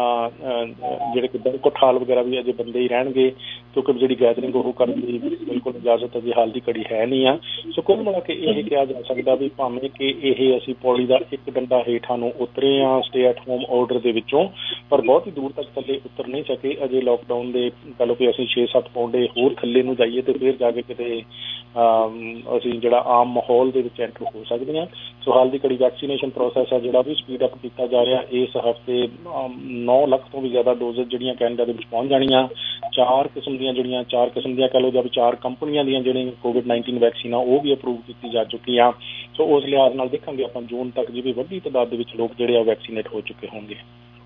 Speaker 18: ਜਿਹੜੇ ਕਿ ਬੈਂਕੁਟ ਹਾਲ ਵਗੈਰਾ ਵੀ ਅਜੇ ਬੰਦੇ ਹੀ ਰਹਿਣਗੇ, ਕਿਉਂਕਿ ਜਿਹੜੀ ਗੈਦਰਿੰਗ ਉਹ ਕਰਨ ਦੀ ਬਿਲਕੁਲ ਇਜਾਜ਼ਤ ਅਜੇ ਹਾਲ ਦੀ ਘੜੀ ਹੈ ਨਹੀਂ ਆ। ਸੋ ਕੁੱਲ ਮਿਲਾ ਕੇ ਇਹ ਕਿਹਾ ਜਾ ਸਕਦਾ ਵੀ ਭਾਵੇਂ ਕਿ ਇਹ ਅਸੀਂ ਪੌੜੀ ਦਾ ਇੱਕ ਡੰਡਾ ਹੇਠਾਂ ਨੂੰ ਉਤਰੇ ਹਾਂ ਸਟੇ ਐਟ ਹੋਮ ਆਰਡਰ ਦੇ ਵਿੱਚੋਂ, ਪਰ ਬਹੁਤ ਹੀ ਦੂਰ ਤੱਕ ਥੱਲੇ ਉਤਰ ਨਹੀਂ ਸਕੇ ਅਜੇ ਲੋਕਡਾਊਨ ਦੇ। ਕਹਿ ਲਓ ਕਿ ਅਸੀਂ 6-7 ਪੌਂਡੇ ਹੋਰ ਥੱਲੇ ਨੂੰ ਜਾਈਏ ਤੇ ਫਿਰ ਜਾ ਕੇ ਕਿਤੇ ਅਸੀਂ ਜਿਹੜਾ ਆਮ ਮਾਹੌਲ ਦੇ ਵਿੱਚ ਐਂਟਰ ਹੋ ਸਕਦੇ ਹਾਂ। ਸੋ ਹਾਲ ਦੀ ਘੜੀ ਵੈਕਸੀਨੇਸ਼ਨ ਪ੍ਰੋਸੈਸ ਆ ਜਿਹੜਾ ਵੀ ਸਪੀਡ ਅਪ ਕੀਤਾ ਜਾ ਰਿਹਾ। ਇਸ ਹਫ਼ਤੇ 9 ਲੱਖ ਤੋਂ ਵੀ ਜ਼ਿਆਦਾ ਡੋਜ਼ਸ ਜਿਹੜੀਆਂ ਕੈਨੇਡਾ ਦੇ ਵਿੱਚ ਪਹੁੰਚ ਜਾਣੀਆਂ। 4 ਕਿਸਮ ਦੀਆਂ ਕਹਿ ਲਓ ਜਾਂ 4 ਕੰਪਨੀਆਂ ਦੀਆਂ ਜਿਹੜੀਆਂ COVID-19 ਵੈਕਸੀਨ ਆ ਉਹ ਵੀ ਅਪਰੂਵ ਕੀਤੀ ਜਾ ਚੁੱਕੀ ਆ। ਸੋ ਉਸ ਲਿਹਾਜ਼ ਨਾਲ ਦੇਖਾਂਗੇ ਆਪਾਂ ਜੂਨ ਤੱਕ ਜਿਵੇਂ ਵੱਡੀ ਤਾਦਾਦ ਦੇ ਵਿੱਚ ਲੋਕ ਜਿਹੜੇ ਆ ਵੈਕਸੀਨੇਟ ਹੋ ਚੁੱਕੇ ਹੋਣਗੇ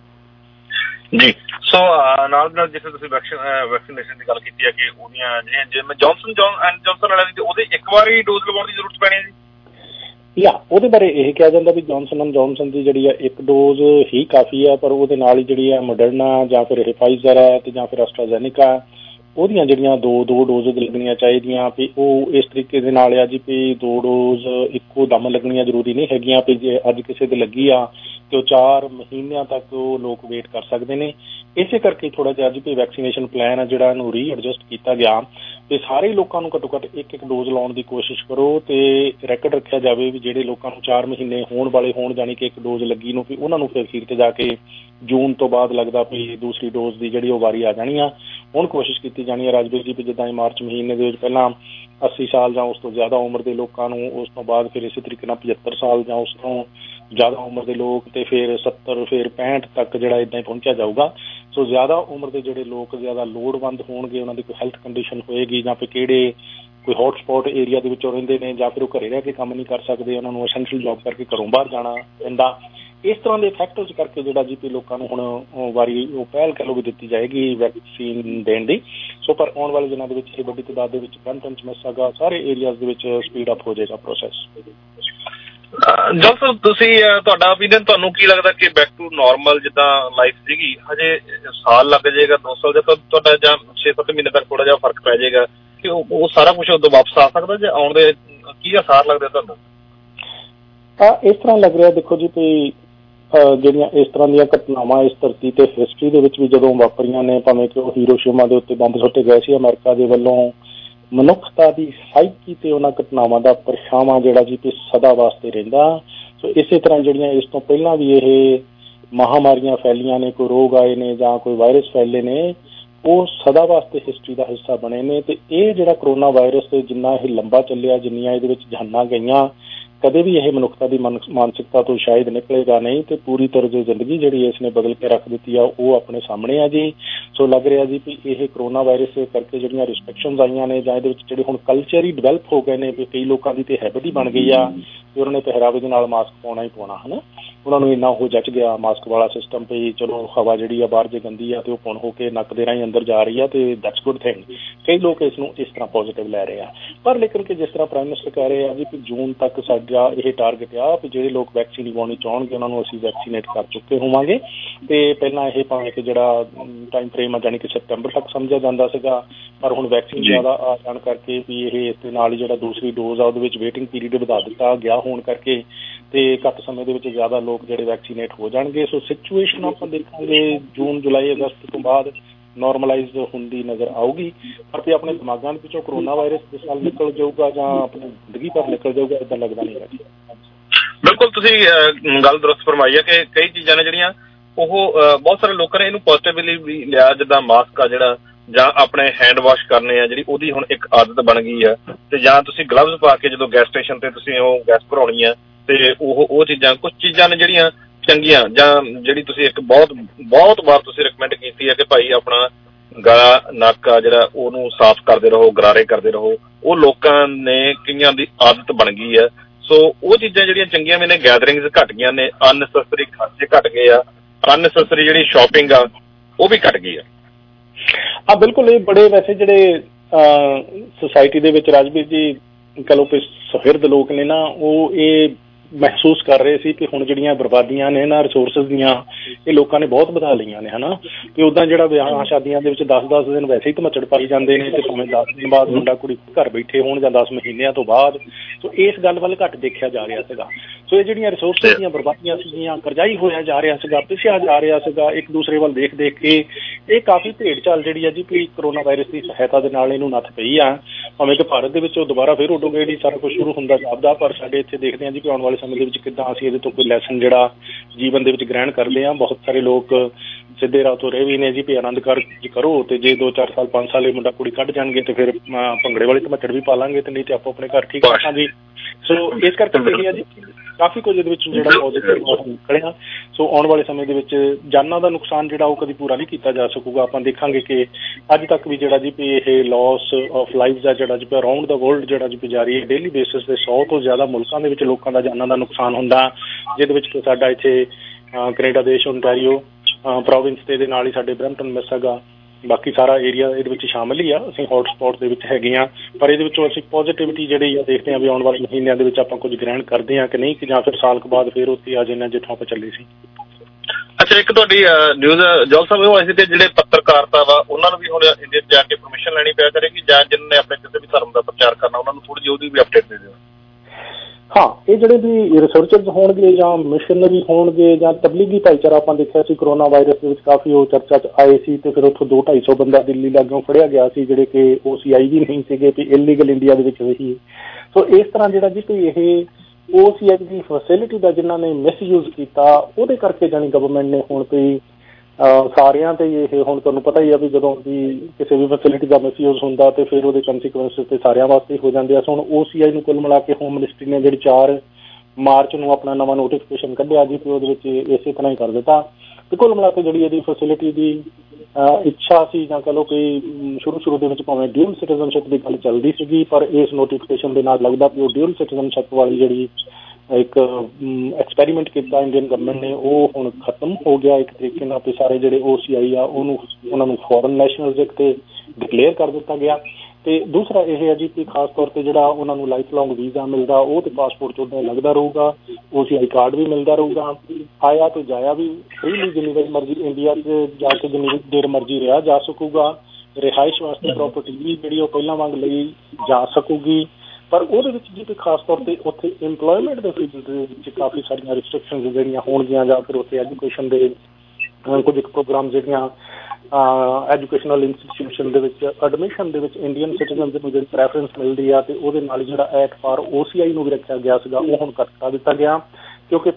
Speaker 7: ਜੀ। ਸੋ ਨਾਲ ਜਿਵੇਂ ਤੁਸੀਂ ਵੈਕਸੀਨੇਸ਼ਨ ਦੀ ਗੱਲ ਕੀਤੀ ਹੈ ਕਿ ਉਹਦੀਆਂ ਜਿਹੜੀਆਂ ਜਿਵੇਂ ਜੌਨਸਨ ਵਾਲਿਆਂ ਦੀ ਉਹਦੇ ਇੱਕ ਵਾਰੀ ਡੋਜ਼ ਲਗਾਉਣ ਦੀ ਜ਼ਰੂਰਤ ਪੈਣੀ ਹੈ ਜੀ।
Speaker 18: ਉਹਦੇ ਬਾਰੇ ਇਹ ਕਿਹਾ ਜਾਂਦਾ ਵੀ ਜੌਨਸਨ ਦੀ ਜਿਹੜੀ ਆ ਇੱਕ ਡੋਜ਼ ਹੀ ਕਾਫੀ ਆ, ਪਰ ਉਹਦੇ ਨਾਲ ਹੀ ਜਿਹੜੀ ਆ ਮੋਡਰਨਾ ਜਾਂ ਫਿਰ ਇਹ ਫਾਈਜ਼ਰ ਹੈ ਤੇ ਜਾਂ ਫਿਰ ਐਸਟਰਾਜ਼ੈਨੇਕਾ, ਉਹਦੀਆਂ ਜਿਹੜੀਆਂ ਦੋ ਡੋਜ਼ ਲੱਗਣੀਆਂ ਚਾਹੀਦੀਆਂ। ਵੀ ਉਹ ਇਸ ਤਰੀਕੇ ਦੇ ਨਾਲ ਆ ਜੀ ਵੀ 2 ਡੋਜ਼ ਇੱਕੋ ਦਮ ਲੱਗਣੀਆਂ ਜ਼ਰੂਰੀ ਨਹੀਂ ਹੈਗੀਆਂ। ਵੀ ਜੇ ਅੱਜ ਕਿਸੇ ਦੇ ਲੱਗੀ ਆ ਤੇ ਉਹ 4 ਮਹੀਨਿਆਂ ਤੱਕ ਉਹ ਲੋਕ ਵੇਟ ਕਰ ਸਕਦੇ ਨੇ। ਇਸੇ ਕਰਕੇ ਥੋੜ੍ਹਾ ਜਿਹਾ ਅੱਜ ਵੀ ਵੈਕਸੀਨੇਸ਼ਨ ਪਲਾਨ ਆ ਜਿਹੜਾ ਇਹਨੂੰ ਰੀਐਡਜਸਟ ਕੀਤਾ ਗਿਆ ਤੇ ਸਾਰੇ ਲੋਕਾਂ ਨੂੰ ਘੱਟੋ ਘੱਟ ਇੱਕ ਡੋਜ਼ ਲਾਉਣ ਦੀ ਕੋਸ਼ਿਸ਼ ਕਰੋ ਤੇ ਰੈਕਡ ਰੱਖਿਆ ਜਾਵੇ ਵੀ ਜਿਹੜੇ ਲੋਕਾਂ ਨੂੰ 4 ਮਹੀਨੇ ਹੋਣ ਵਾਲੇ ਹੋਣ, ਜਾਣੀ ਕਿ ਇੱਕ ਡੋਜ਼ ਲੱਗੀ ਨੂੰ, ਵੀ ਉਹਨਾਂ ਨੂੰ ਫਿਰ ਅਖੀਰ ਤੇ ਜਾ ਕੇ ਜੂਨ ਤੋਂ ਬਾਅਦ ਲੱਗਦਾ ਵੀ ਦੂਸਰੀ ਡੋਜ਼ ਦੀ ਜਿਹੜੀ ਉਹ ਵਾਰੀ ਆ ਜਾਣੀ ਆ। ਹੁਣ ਕੋਸ਼ਿਸ਼ ਕੀਤੀ ਜਾਣੀ ਹੈ ਰਾਜਵੀਰ ਜੀ ਵੀ ਜਿੱਦਾਂ ਮਾਰਚ ਮਹੀਨੇ ਦੇ ਵਿੱਚ ਪਹਿਲਾਂ 80 ਸਾਲ ਜਾਂ ਉਸ ਤੋਂ ਜ਼ਿਆਦਾ ਉਮਰ ਦੇ ਲੋਕਾਂ ਨੂੰ, ਉਸ ਤੋਂ ਬਾਅਦ ਫਿਰ ਇਸੇ ਤਰੀਕੇ ਨਾਲ 75 ਸਾਲ ਜਾਂ ਉਸ ਤੋਂ ਜ਼ਿਆਦਾ ਉਮਰ ਦੇ ਲੋਕ, ਤੇ ਫਿਰ 70 ਫਿਰ 65 ਤੱਕ ਜਿਹੜਾ ਇੱਦਾਂ ਹੀ ਪਹੁੰਚਿਆ ਜਾਊਗਾ। ਸੋ ਜ਼ਿਆਦਾ ਉਮਰ ਦੇ ਜਿਹੜੇ ਲੋਕ ਜ਼ਿਆਦਾ ਲੋੜਵੰਦ ਹੋਣਗੇ, ਉਹਨਾਂ ਦੀ ਕੋਈ ਹੈਲਥ ਕੰਡੀਸ਼ਨ ਹੋਏਗੀ ਜਾਂ ਫਿਰ ਕਿਹੜੇ ਕੋਈ ਹੌਟਸਪੌਟ ਏਰੀਆ ਦੇ ਵਿੱਚੋਂ ਰਹਿੰਦੇ ਨੇ ਜਾਂ ਫਿਰ ਉਹ ਘਰੇ ਰਹਿ ਕੇ ਕੰਮ ਨਹੀਂ ਕਰ ਸਕਦੇ, ਉਹਨਾਂ ਨੂੰ ਐਸੈਂਸ਼ੀਅਲ ਜੌਬ ਕਰਕੇ ਘਰੋਂ ਬਾਹਰ ਜਾਣਾ ਪੈਂਦਾ, ਇਸ ਤਰ੍ਹਾਂ ਦੇ ਫੈਕਟਰਸ ਕਰਕੇ ਜਿਹੜਾ ਜੀ ਪੀ ਲੋਕਾਂ ਨੂੰ ਹੁਣ ਵਾਰੀ ਉਹ ਪਹਿਲ ਕਹਿ ਲਓ ਵੀ ਦਿੱਤੀ ਜਾਏਗੀ ਵੈਕਸੀਨ ਦੇਣ ਦੀ। ਸੋ ਪਰ ਆਉਣ ਵਾਲੇ ਦਿਨਾਂ ਦੇ ਵਿੱਚ ਇਹ ਵੱਡੀ ਤਾਦਾਦ ਦੇ ਵਿੱਚ ਬ੍ਰੈਂਪਟਨ ਚ ਮਿਸਿਸਾਗਾ ਸਾਰੇ ਏਰੀਆਜ਼ ਦੇ ਵਿੱਚ ਸਪੀਡ ਅਪ ਹੋ ਜਾਏਗਾ ਪ੍ਰੋਸੈਸ।
Speaker 7: ਜਲਸਰ ਤੁਸੀਂ ਤੁਹਾਡਾ ਓਪੀਨੀਅਨ, ਤੁਹਾਨੂੰ ਕੀ ਲੱਗਦਾ ਕਿ ਬੈਕ ਟੂ ਨਾਰਮਲ ਜਿੱਦਾਂ ਲਾਈਫ ਸੀਗੀ ਹਜੇ ਸਾਲ ਲੱਗ ਜਾਏਗਾ, 2 ਸਾਲ ਜਾਂ ਤੁਹਾਡਾ ਜਾਂ 6-7 ਮਹੀਨੇ ਤੱਕ ਥੋੜਾ ਜਿਹਾ ਫਰਕ ਪੈ ਜਾਏਗਾ ਕਿ ਉਹ ਸਾਰਾ ਕੁਛ ਉਦੋਂ ਵਾਪਸ ਆ ਸਕਦਾ ਜਾਂ ਆਉਣ ਦੇ ਕੀ ਆਸਾਰ ਲੱਗਦੇ ਤੁਹਾਨੂੰ?
Speaker 18: ਇਸ ਤਰ੍ਹਾਂ ਲੱਗ ਰਿਹਾ ਦੇਖੋ ਜੀ ਵੀ ਜਿਹੜੀਆਂ ਇਸ ਤਰ੍ਹਾਂ ਦੀਆਂ ਘਟਨਾਵਾਂ ਇਸ ਧਰਤੀ ਤੇ ਹਿਸਟਰੀ ਦੇ ਵਿੱਚ ਵੀ ਜਦੋਂ ਵਾਪਰੀਆਂ ਨੇ, ਭਾਵੇਂ ਕਿ ਉਹ ਹੀਰੋਸ਼ੀਮਾ ਦੇ ਉੱਤੇ ਬੰਬ ਸੁੱਟੇ ਗਏ ਸੀ ਅਮਰੀਕਾ ਦੇ ਵੱਲੋਂ, ਮਨੁੱਖਤਾ ਦੀ ਸਾਈਕੀ ਤੇ ਉਹਨਾਂ ਘਟਨਾਵਾਂ ਦਾ ਪਰਛਾਵਾਂ ਜਿਹੜਾ ਜੀ ਕਿ ਸਦਾ ਵਾਸਤੇ ਰਹਿੰਦਾ। ਸੋ ਇਸੇ ਤਰ੍ਹਾਂ ਜਿਹੜੀਆਂ ਇਸ ਤੋਂ ਪਹਿਲਾਂ ਵੀ ਇਹ ਮਹਾਮਾਰੀਆਂ ਫੈਲੀਆਂ ਨੇ, ਕੋਈ ਰੋਗ ਆਏ ਨੇ ਜਾਂ ਕੋਈ ਵਾਇਰਸ ਫੈਲੇ ਨੇ, ਉਹ ਸਦਾ ਵਾਸਤੇ ਹਿਸਟਰੀ ਦਾ ਹਿੱਸਾ ਬਣੇ ਨੇ। ਤੇ ਇਹ ਜਿਹੜਾ ਕਰੋਨਾ ਵਾਇਰਸ ਤੇ ਜਿੰਨਾ ਇਹ ਲੰਬਾ ਚੱਲਿਆ, ਜਿੰਨੀਆਂ ਇਹਦੇ ਵਿੱਚ ਜਾਨਾਂ ਗਈਆਂ, ਕਦੇ ਵੀ ਇਹ ਮਨੁੱਖਤਾ ਦੀ ਮਾਨਸਿਕਤਾ ਤੋਂ ਸ਼ਾਇਦ ਨਿਕਲੇਗਾ ਨਹੀਂ ਤੇ ਪੂਰੀ ਤਰ੍ਹਾਂ ਦੀ ਜ਼ਿੰਦਗੀ ਜਿਹੜੀ ਇਸ ਨੇ ਬਦਲ ਕੇ ਰੱਖ ਦਿੱਤੀ ਆ ਉਹ ਆਪਣੇ ਸਾਹਮਣੇ ਆ ਜੀ। ਸੋ ਲੱਗ ਰਿਹਾ ਜੀ ਵੀ ਇਹ ਕਰੋਨਾ ਵਾਇਰਸ ਕਰਕੇ ਜਿਹੜੀਆਂ ਰਿਸਟ੍ਰਿਕਸ਼ਨਸ ਆਈਆਂ ਨੇ ਜਾਂ ਇਹਦੇ ਵਿੱਚ ਜਿਹੜੇ ਹੁਣ ਕਲਚਰ ਹੀ ਡਿਵੈਲਪ ਹੋ ਗਏ ਨੇ ਵੀ ਕਈ ਲੋਕਾਂ ਦੀ ਤੇ ਹੈਬਿਟ ਹੀ ਬਣ ਗਈ ਆ ਤੇ ਉਹਨਾਂ ਨੇ ਪਹਿਰਾਵੇ ਦੇ ਨਾਲ ਮਾਸਕ ਪਾਉਣਾ ਹੀ ਪਾਉਣਾ, ਹੈ ਨਾ। ਉਹਨਾਂ ਨੂੰ ਇੰਨਾ ਉਹ ਜੱਚ ਗਿਆ ਮਾਸਕ ਵਾਲਾ ਸਿਸਟਮ ਵੀ ਚਲੋ ਹਵਾ ਜਿਹੜੀ ਆ ਬਾਹਰ ਜੇ ਗੰਦੀ ਆ ਤੇ ਉਹ ਪੁਣ ਹੋ ਕੇ ਨੱਕ ਦੇ ਰਾਹੀਂ ਅੰਦਰ ਜਾ ਰਹੀ ਆ ਤੇ ਦੈਟਸ ਗੁੱਡ ਥਿੰਗ। ਕਈ ਲੋਕ ਇਸ ਨੂੰ ਇਸ ਤਰ੍ਹਾਂ ਪੋਜ਼ੀਟਿਵ ਲੈ ਰਹੇ ਆ, ਪਰ ਲੇਕਿਨ ਕਿ ਜਿਸ ਤਰ੍ਹਾਂ ਪ੍ਰਾਈਮ ਮਿਨਿਸਟਰ ਕਹਿ ਰਹੇ ਆ ਜੀ ਕਿ ਜੂਨ ਤੱਕ ਸਾਡਾ ਇਹ ਟਾਰਗੇਟ ਆ ਵੀ ਜਿਹੜੇ ਲੋਕ ਵੈਕਸੀਨ ਲਗਵਾਉਣੀ ਚਾਹਣਗੇ ਉਹਨਾਂ ਨੂੰ ਅਸੀਂ ਵੈਕਸੀਨੇਟ ਕਰ ਚੁੱਕੇ ਹੋਵਾਂਗੇ। ਤੇ ਪਹਿਲਾਂ ਇਹ ਭਾਵੇਂ ਕਿ ਜਿਹੜਾ ਟਾਈਮ ਫਰੇਮ ਆ ਜਾਣੀ ਕਿ ਸਤੰਬਰ ਤੱਕ ਸਮਝਿਆ ਜਾਂਦਾ ਸੀਗਾ, ਪਰ ਹੁਣ ਵੈਕਸੀਨ ਜ਼ਿਆਦਾ ਆ ਜਾਣ ਕਰਕੇ ਵੀ ਇਹ ਇਸ ਦੇ ਨਾਲ ਹੀ ਜਿਹੜਾ ਦੂਸਰੀ ਡੋਜ਼ ਆ ਉਹਦੇ ਵਿੱਚ ਵੇਟਿੰਗ ਪੀਰੀਅਡ ਵਧਾ ਦਿੱਤਾ ਗਿਆ ਹੋਣ ਕਰਕੇ ਤੇ ਘੱਟ ਸਮੇਂ ਦੇ ਵਿੱਚ ਜ਼ਿਆਦਾ ਲੋਕ ਜਿਹੜੇ ਵੈਕਸੀਨੇਟ ਹੋ ਜਾਣਗੇ। ਸੋ ਸਿਚੁਏਸ਼ਨ ਆਪਾਂ ਦੇਖਾਂਗੇ ਜੂਨ, ਜੁਲਾਈ, ਅਗਸਤ ਤੋਂ ਬਾਅਦ ਨਾਰਮਲਾਈਜ਼ ਹੁੰਦੀ ਨਜ਼ਰ ਆਊਗੀ। ਪਰ ਤੇ ਆਪਣੇ ਦਿਮਾਗਾਂ ਦੇ ਵਿੱਚੋਂ ਕਰੋਨਾ ਵਾਇਰਸ ਜਿਸ ਨਾਲ ਨਿਕਲ ਜਾਊਗਾ ਜਾਂ ਆਪਣੀ ਜ਼ਿੰਦਗੀ ਭਰ ਨਿਕਲ ਜਾਊਗਾ ਏਦਾਂ ਲੱਗਦਾ ਨਹੀਂ ਹੈ।
Speaker 7: ਬਿਲਕੁਲ ਤੁਸੀਂ ਗੱਲ ਦਰੁਸਤ ਫਰਮਾਈ ਹੈ ਕਿ ਕਈ ਚੀਜ਼ਾਂ ਨੇ ਜਿਹੜੀਆਂ ਉਹ ਬਹੁਤ ਸਾਰੇ ਲੋਕਾਂ ਨੇ ਇਹਨੂੰ ਪੋਜ਼ੀਟਿਵਲੀ ਵੀ ਲਿਆ, ਜਿੱਦਾਂ ਮਾਸਕ ਆ ਜਿਹੜਾ ਜਾਂ ਆਪਣੇ ਹੈਂਡ ਵਾਸ਼ ਕਰਨੇ ਆ ਜਿਹੜੀ ਉਹਦੀ ਹੁਣ ਇੱਕ ਆਦਤ ਬਣ ਗਈ ਆ, ਤੇ ਜਾਂ ਤੁਸੀਂ ਗਲਵਜ਼ ਪਾ ਕੇ ਜਦੋਂ ਗੈਸ ਸਟੇਸ਼ਨ ਤੇ ਤੁਸੀਂ ਉਹ ਗੈਸ ਭਰਾਉਣੀ ਆ ਤੇ ਉਹ ਚੀਜ਼ਾਂ, ਕੁਝ ਚੀਜ਼ਾਂ ਨੇ ਜਿਹੜੀਆਂ ਚੰਗੀਆਂ ਜਾਂ ਜਿਹੜੀ ਤੁਸੀਂ ਇੱਕ ਬਹੁਤ ਵਾਰ ਤੁਸੀਂ ਰਿਕਮੈਂਡ ਕੀਤੀ ਹੈ ਕਿ ਭਾਈ ਆਪਣਾ ਗਲਾ ਨੱਕ ਆ ਜਿਹੜਾ ਉਹਨੂੰ ਸਾਫ਼ ਕਰਦੇ ਰਹੋ, ਗਰਾਰੇ ਕਰਦੇ ਰਹੋ, ਉਹ ਲੋਕਾਂ ਨੇ ਕਈਆਂ ਦੀ ਆਦਤ ਬਣ ਗਈ ਹੈ। ਸੋ ਉਹ ਚੀਜ਼ਾਂ ਜਿਹੜੀਆਂ ਚੰਗੀਆਂ ਵੀ ਨੇ, ਗੈਦਰਿੰਗਸ ਘਟ ਗਈਆਂ ਨੇ, ਅਨਨੈਸੈਸਰੀ ਖਰਚੇ ਘਟ ਗਏ ਆ, ਅਨਨੈਸੈਸਰੀ ਜਿਹੜੀ ਸ਼ਾਪਿੰਗ ਆ ਉਹ ਵੀ ਘਟ ਗਈ ਆ।
Speaker 18: ਹਾਂ ਬਿਲਕੁਲ, ਇਹ ਬੜੇ ਵੈਸੇ ਜਿਹੜੇ ਸੁਸਾਇਟੀ ਦੇ ਵਿੱਚ ਰਾਜਵੀਰ ਜੀ ਕਹ ਲਓ ਕਿ ਸੁਹਿਰਦ ਲੋਕ ਨੇ ਨਾ, ਉਹ ਇਹ ਮਹਿਸੂਸ ਕਰ ਰਹੇ ਸੀ ਕਿ ਹੁਣ ਜਿਹੜੀਆਂ ਬਰਬਾਦੀਆਂ ਨੇ ਨਾ ਰਿਸੋਰਸਿਸ ਦੀਆਂ, ਇਹ ਲੋਕਾਂ ਨੇ ਬਹੁਤ ਵਧਾ ਲਈਆਂ ਨੇ, ਹਨਾ। ਕਿ ਉੱਦਾਂ ਜਿਹੜਾ ਵਿਆਹਾਂ ਸ਼ਾਦੀਆਂ ਦੇ ਵਿੱਚ 10-10 ਦਿਨ ਵੈਸੇ ਹੀ ਧਮੱਚੜ ਪਾਈ ਜਾਂਦੇ ਨੇ, ਤੇ ਭਾਵੇਂ 10 ਦਿਨ ਬਾਅਦ ਮੁੰਡਾ ਕੁੜੀ ਘਰ ਬੈਠੇ ਹੋਣ ਜਾਂ 10 ਮਹੀਨਿਆਂ ਤੋਂ ਬਾਅਦ। ਸੋ ਇਸ ਗੱਲ ਵੱਲ ਘੱਟ ਦੇਖਿਆ ਜਾ ਰਿਹਾ ਸੀਗਾ। ਸੋ ਇਹ ਜਿਹੜੀਆਂ ਰਿਸੋਰਸਿਸ ਦੀਆਂ ਬਰਬਾਦੀਆਂ ਸੀਗੀਆਂ, ਕਰਜ਼ਾਈ ਹੋਇਆ ਜਾ ਰਿਹਾ ਸੀਗਾ, ਪਿਸਿਆ ਜਾ ਰਿਹਾ ਸੀਗਾ ਇੱਕ ਦੂਸਰੇ ਵੱਲ ਦੇਖ ਦੇਖ ਕੇ। ਇਹ ਕਾਫੀ ਭੇਡ ਚਾਲ ਜਿਹੜੀ ਆ ਜੀ ਵੀ ਕਰੋਨਾ ਵਾਇਰਸ ਦੀ ਸਹਾਇਤਾ ਦੇ ਨਾਲ ਇਹਨੂੰ ਨੱਥ ਪਈ ਆ। ਭਾਵੇਂ ਕਿ ਭਾਰਤ ਦੇ ਵਿੱਚ ਉਹ ਦੁਬਾਰਾ ਫਿਰ ਉੱਡੋਗੇ ਜਿਹੜੀ ਸਾਰਾ ਕੁਝ ਸ਼ੁਰੂ ਹੁੰਦਾ ਜਾਪਦਾ, ਪਰ ਸਾਡੇ ਇੱਥੇ ਦੇਖਦੇ ਹਾਂ ਜੀ ਕਿ ਆਉਣ ਵਾਲੇ ਸਮੇਂ ਦੇ ਵਿੱਚ ਕਿੱਦਾਂ ਅਸੀਂ ਇਹਦੇ ਤੋਂ ਕੋਈ ਲੈਸਨ ਜਿਹੜਾ ਜੀਵਨ ਦੇ ਵਿੱਚ ਗ੍ਰਹਿਣ ਕਰਦੇ ਹਾਂ। ਬਹੁਤ ਸਾਰੇ ਲੋਕ ਸਿੱਧੇ ਰਾਹ ਤੋਂ ਰਹੇ ਵੀ ਨੇ ਜੀ ਵੀ ਆਨੰਦ ਕਾਰਜ ਕਰੋ, ਤੇ ਜੇ 2-4 ਸਾਲ 5 ਸਾਲ ਇਹ ਮੁੰਡਾ ਕੁੜੀ ਕੱਢ ਜਾਣਗੇ ਤੇ ਫਿਰ ਭੰਗੜੇ ਵਾਲੀ ਧਮੱਚੜ ਵੀ ਪਾ ਲਾਂਗੇ, ਤੇ ਨਹੀਂ ਤੇ ਆਪੋ ਆਪਣੇ ਘਰ ਠੀਕ ਰੱਖਾਂਗੇ। ਸੋ ਇਸ ਕਰਕੇ ਦੇਖਿਆ ਜੀ ਕਾਫੀ ਕੁਝ ਇਹਦੇ ਵਿੱਚ ਜਿਹੜਾ ਪੋਜ਼ੀਟਿਵ ਨਿਕਲਿਆ। ਸੋ ਆਉਣ ਵਾਲੇ ਸਮੇਂ ਦੇ ਵਿੱਚ ਜਾਨਾਂ ਦਾ ਨੁਕਸਾਨ ਜਿਹੜਾ ਉਹ ਕਦੀ ਪੂਰਾ ਨਹੀਂ ਕੀਤਾ ਜਾ ਸਕੂਗਾ। ਆਪਾਂ ਦੇਖਾਂਗੇ ਕਿ ਅੱਜ ਤੱਕ ਵੀ ਜਿਹੜਾ ਜੀ ਵੀ ਇਹ ਲਾਸ ਆਫ ਲਾਈਫ ਦਾ ਜਿਹੜਾ ਜੀ ਅਰਾਊਂਡ ਦਾ ਵਰਲਡ ਜਿਹੜਾ ਜੀ ਜਾਰੀ ਹੈ, ਡੇਲੀ ਬੇਸਿਸ ਤੇ 100 ਤੋਂ ਜ਼ਿਆਦਾ ਮੁਲਕਾਂ ਦੇ ਵਿੱਚ ਲੋਕਾਂ ਦਾ ਜਾਨਾਂ ਦਾ ਨੁਕਸਾਨ ਹੁੰਦਾ, ਜਿਹਦੇ ਵਿੱਚ ਸਾਡਾ ਇੱਥੇ ਕੈਨੇਡਾ ਦੇਸ਼ ਓਨਟਾਰੀਓ ਪ੍ਰੋਵਿੰਸ ਤੇ ਇਹਦੇ ਨਾਲ ਹੀ ਸਾਡੇ ਬਰੈਂਪਟਨ ਮਿਸਾਗਾ, ਬਾਕੀ ਸਾਰਾ ਏਰੀਆ ਇਹਦੇ ਵਿੱਚ ਸ਼ਾਮਿਲ ਹੀ ਆ। ਅਸੀਂ ਹੌਟ ਸਪੌਟ ਦੇ ਵਿੱਚ ਹੈਗੇ ਹਾਂ, ਪਰ ਇਹਦੇ ਵਿੱਚੋਂ ਅਸੀਂ ਪੋਜ਼ੀਟਿਵਿਟੀ ਜਿਹੜੀ ਆ ਦੇਖਦੇ ਹਾਂ ਵੀ ਆਉਣ ਵਾਲੇ ਮਹੀਨਿਆਂ ਦੇ ਵਿੱਚ ਆਪਾਂ ਕੁਝ ਗ੍ਰਹਿਣ ਕਰਦੇ ਹਾਂ ਕਿ ਨਹੀਂ, ਕਿ ਜਾਂ ਫਿਰ ਸਾਲ ਕੁ ਬਾਅਦ ਫਿਰ ਉੱਥੇ ਆ ਜਾਂਦੇ ਜਿੱਥੋਂ ਆਪਾਂ ਚੱਲੇ ਸੀ।
Speaker 7: ਅੱਛਾ, ਇੱਕ ਤੁਹਾਡੀ ਨਿਊਜ਼ ਜੌਲ ਸਾਹਿਬ ਉਹ ਆਈ ਸੀ, ਜਿਹੜੇ ਪੱਤਰਕਾਰਤਾ ਵਾ ਉਹਨਾਂ ਨੂੰ ਵੀ ਹੁਣ ਇੰਡੀਆ ਜਾ ਕੇ ਪਰਮਿਸ਼ਨ ਲੈਣੀ ਪਿਆ ਕਰੇਗੀ, ਜਾਂ ਜਿਨ੍ਹਾਂ ਨੇ ਆਪਣੇ ਕਿਸੇ ਵੀ ਧਰਮ ਦਾ ਪ੍ਰਚਾਰ ਕਰਨਾ ਉਹਨਾਂ ਨੂੰ ਥੋੜੀ ਜਿਹੀ ਉਹਦੀ ਵੀ ਅਪਡੇਟ ਦੇ ਦਿਓ।
Speaker 18: ਹਾਂ, ਇਹ ਜਿਹੜੇ ਵੀ ਰਿਸਰਚਰਸ ਹੋਣਗੇ ਜਾਂ ਮਿਸ਼ਨਰੀ ਹੋਣਗੇ ਜਾਂ ਤਬਲੀਗੀ ਭਾਈਚਾਰਾ, ਆਪਾਂ ਦੇਖਿਆ ਸੀ ਕਰੋਨਾ ਵਾਇਰਸ ਦੇ ਵਿੱਚ ਕਾਫੀ ਉਹ ਚਰਚਾ 'ਚ ਆਏ ਸੀ, ਤੇ ਫਿਰ ਉੱਥੋਂ 200-250 ਬੰਦਾ ਦਿੱਲੀ ਲਾਗੋਂ ਫੜਿਆ ਗਿਆ ਸੀ ਜਿਹੜੇ ਕਿ OCI ਵੀ ਨਹੀਂ ਸੀਗੇ, ਵੀ ਇਲੀਗਲ ਇੰਡੀਆ ਦੇ ਵਿੱਚ ਰਹੀ। ਸੋ ਇਸ ਤਰ੍ਹਾਂ ਜਿਹੜਾ ਜੀ ਵੀ ਇਹ OCI ਦੀ ਫੈਸਿਲਿਟੀ ਦਾ ਜਿਨ੍ਹਾਂ ਨੇ ਮਿਸਯੂਜ਼ ਕੀਤਾ, ਉਹਦੇ ਕਰਕੇ ਜਾਣੀ ਗਵਰਨਮੈਂਟ ਨੇ ਹੁਣ ਵੀ ਸਾਰਿਆਂ ਤੇ ਇਹ ਹੁਣ ਤੁਹਾਨੂੰ ਪਤਾ ਹੀ ਆ ਵੀ ਜਦੋਂ ਵੀ ਕਿਸੇ ਵੀ ਫੈਸਿਲਿਟੀ ਦਾ ਮਿਸਯੂਜ਼ ਹੁੰਦਾ ਤੇ ਫਿਰ ਉਹਦੇ ਕੰਸੀਕੁਐਂਸਿਸ ਤੇ ਸਾਰਿਆਂ ਵਾਸਤੇ ਹੋ ਜਾਂਦੇ ਆ। ਸੋ ਹੁਣ OCI ਨੂੰ ਕੁੱਲ ਮਿਲਾ ਕੇ ਹੋਮ ਮਿਨਿਸਟਰੀ ਨੇ ਜਿਹੜੀ 4 ਮਾਰਚ ਨੂੰ ਆਪਣਾ ਨਵਾਂ ਨੋਟੀਫਿਕੇਸ਼ਨ ਕੱਢਿਆ ਜੀ, ਤੇ ਉਹਦੇ ਵਿੱਚ ਇਸੇ ਤਰ੍ਹਾਂ ਹੀ ਕਰ ਦਿੱਤਾ। ਤੇ ਕੁੱਲ ਮਿਲਾ ਕੇ ਜਿਹੜੀ ਇਹਦੀ ਫੈਸਿਲਿਟੀ ਦੀ ਇੱਛਾ ਸੀ ਜਾਂ ਕਹ ਲਓ ਕਿ ਸ਼ੁਰੂ ਦੇ ਵਿੱਚ ਭਾਵੇਂ ਡਿਊਲ ਸਿਟੀਜ਼ਨਸ਼ਿਪ ਦੀ ਗੱਲ ਚੱਲਦੀ ਸੀਗੀ, ਪਰ ਇਸ ਨੋਟੀਫਿਕੇਸ਼ਨ ਦੇ ਨਾਲ ਲੱਗਦਾ ਕਿ ਉਹ ਡਿਊਲ ਸਿਟੀਜ਼ਨਸ਼ਿਪ ਵਾਲੀ ਜਿਹੜੀ ਇੱਕ ਐਕਸਪੈਰੀਮੈਂਟ ਕੀਤਾ ਇੰਡੀਅਨ ਗਵਰਨਮੈਂਟ ਨੇ, ਉਹ ਹੁਣ ਖਤਮ ਹੋ ਗਿਆ ਇੱਕ ਤਰੀਕੇ ਨਾਲ। ਤੇ ਸਾਰੇ ਜਿਹੜੇ OCI ਆ ਉਹਨਾਂ ਨੂੰ ਫੋਰਨ ਨੈਸ਼ਨਲਸ ਇੱਕ ਤੇ ਡਿਕਲੇਅਰ ਕਰ ਦਿੱਤਾ ਗਿਆ। ਤੇ ਦੂਸਰਾ ਇਹ ਹੈ ਜੀ ਕਿ ਖਾਸ ਤੌਰ ਤੇ ਜਿਹੜਾ ਉਹਨਾਂ ਨੂੰ ਲਾਈਫ ਲੌਂਗ ਵੀਜ਼ਾ ਮਿਲਦਾ, ਉਹ ਤੇ ਪਾਸਪੋਰਟ 'ਚ ਉੱਦਾਂ ਲੱਗਦਾ ਰਹੂਗਾ, OCI ਕਾਰਡ ਵੀ ਮਿਲਦਾ ਰਹੂਗਾ, ਆਇਆ ਤੇ ਜਾਇਆ ਵੀ ਫ੍ਰੀਲੀ ਜਿੰਨੀ ਵਾਰੀ ਮਰਜ਼ੀ ਇੰਡੀਆ 'ਚ ਜਾ ਕੇ ਜਿੰਨੀ ਦੇਰ ਮਰਜ਼ੀ ਰਿਹਾ ਜਾ ਸਕੂਗਾ। ਰਿਹਾਇਸ਼ ਵਾਸਤੇ ਪ੍ਰਾਪਰਟੀ ਵੀ ਜਿਹੜੀ ਉਹ ਪਹਿਲਾਂ ਵਾਂਗ ਲਈ ਜਾ ਸਕੂਗੀ, ਪਰ ਉਹਦੇ ਵਿੱਚ ਜੀ ਖਾਸ ਤੌਰ ਤੇ ਉੱਥੇ ਇੰਪਲੋਇਮੈਂਟ ਦੇ ਫੀਲਡ ਦੇ ਵਿੱਚ ਕਾਫੀ ਸਾਰੀਆਂ ਰਿਸਟ੍ਰਿਕਸ਼ਨਸ ਜਿਹੜੀਆਂ ਹੋਣਗੀਆਂ, ਜਾਂ ਫਿਰ ਉੱਥੇ ਐਜੂਕੇਸ਼ਨ ਦੇ ਕੁਝ ਪ੍ਰੋਗਰਾਮ ਜਿਹੜੀਆਂ ਐਜੂਕੇਸ਼ਨਲ ਇੰਸਟੀਟਿਊਸ਼ਨ ਦੇ ਵਿੱਚ ਐਡਮਿਸ਼ਨ ਦੇ ਵਿੱਚ ਇੰਡੀਅਨ ਸਿਟੀਜ਼ਨਸ ਨੂੰ ਜਿਹੜੀ ਪ੍ਰੈਫਰੈਂਸ ਮਿਲਦੀ ਆ, ਤੇ ਉਹਦੇ ਨਾਲ ਜਿਹੜਾ ਐਟ ਫਾਰ OCI ਨੂੰ ਵੀ ਰੱਖਿਆ ਗਿਆ ਸੀਗਾ, ਉਹ ਹੁਣ ਕੱਟ ਕਰ ਦਿੱਤਾ ਗਿਆ। ਕਿਉਂਕਿ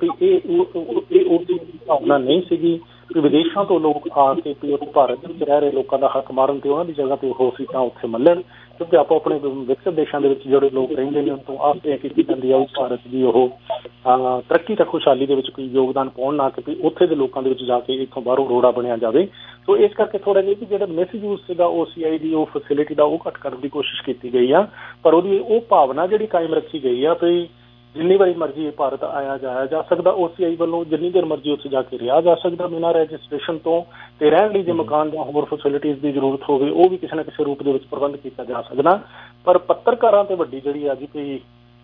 Speaker 18: ਇਹ ਉਹਦੀ ਭਾਵਨਾ ਨਹੀਂ ਸੀਗੀ ਕਿ ਵਿਦੇਸ਼ਾਂ ਤੋਂ ਲੋਕ ਆ ਕੇ ਵੀ ਉੱਥੇ ਭਾਰਤ ਵਿੱਚ ਰਹਿ ਰਹੇ ਲੋਕਾਂ ਦਾ ਹੱਕ ਮਾਰਨ ਤੇ ਉਹਨਾਂ ਦੀ ਜਗ੍ਹਾ ਤੇ ਉਹ ਸੀਟਾਂ ਉੱਥੇ ਮੱਲਣ। ਕਿਉਂਕਿ ਆਪਾਂ ਆਪਣੇ ਵਿਕਸਿਤ ਦੇਸ਼ਾਂ ਦੇ ਵਿੱਚ ਜਿਹੜੇ ਲੋਕ ਰਹਿੰਦੇ ਨੇ, ਉਹਨਾਂ ਤੋਂ ਆਸ ਇਹ ਕੀਤੀ ਜਾਂਦੀ ਆ ਉਸ ਭਾਰਤ ਦੀ ਉਹ ਤਰੱਕੀ ਤੇ ਖੁਸ਼ਹਾਲੀ ਦੇ ਵਿੱਚ ਕੋਈ ਯੋਗਦਾਨ ਪਾਉਣ, ਨਾ ਕਿ ਉੱਥੇ ਦੇ ਲੋਕਾਂ ਦੇ ਵਿੱਚ ਜਾ ਕੇ ਇੱਥੋਂ ਬਾਹਰੋਂ ਰੋੜਾ ਬਣਿਆ ਜਾਵੇ। ਸੋ ਇਸ ਕਰਕੇ ਥੋੜਾ ਜਿਹਾ ਜਿਹੜਾ ਮਿਸਯੂਜ਼ ਸੀਗਾ OCI ਦੀ ਉਹ ਫੈਸਿਲਿਟੀ ਦਾ, ਉਹ ਘੱਟ ਕਰਨ ਦੀ ਕੋਸ਼ਿਸ਼ ਕੀਤੀ ਗਈ ਆ। ਪਰ ਉਹਦੀ ਉਹ ਭਾਵਨਾ ਜਿਹੜੀ ਕਾਇਮ ਰੱਖੀ ਗਈ ਆ ਵੀ ਜਿੰਨੀ ਵਾਰੀ ਮਰਜ਼ੀ ਇਹ ਭਾਰਤ ਆਇਆ ਜਾਇਆ ਜਾ ਸਕਦਾ, OCI ਵੱਲੋਂ ਜਿੰਨੀ ਦੇਰ ਮਰਜ਼ੀ ਉੱਥੇ ਜਾ ਕੇ ਰਿਹਾ ਜਾ ਸਕਦਾ ਬਿਨਾਂ ਰਜਿਸਟ੍ਰੇਸ਼ਨ ਤੋਂ, ਤੇ ਰਹਿਣ ਲਈ ਜੇ ਮਕਾਨ ਜਾਂ ਹੋਰ ਫੈਸਿਲਿਟੀਜ਼ ਦੀ ਜ਼ਰੂਰਤ ਹੋਵੇ ਉਹ ਵੀ ਕਿਸੇ ਨਾ ਕਿਸੇ ਰੂਪ ਦੇ ਵਿੱਚ ਪ੍ਰਬੰਧ ਕੀਤਾ ਜਾ ਸਕਦਾ। ਪਰ ਪੱਤਰਕਾਰਾਂ ਤੇ ਵੱਡੀ ਜਿਹੜੀ ਆ ਜੀ ਕੋਈ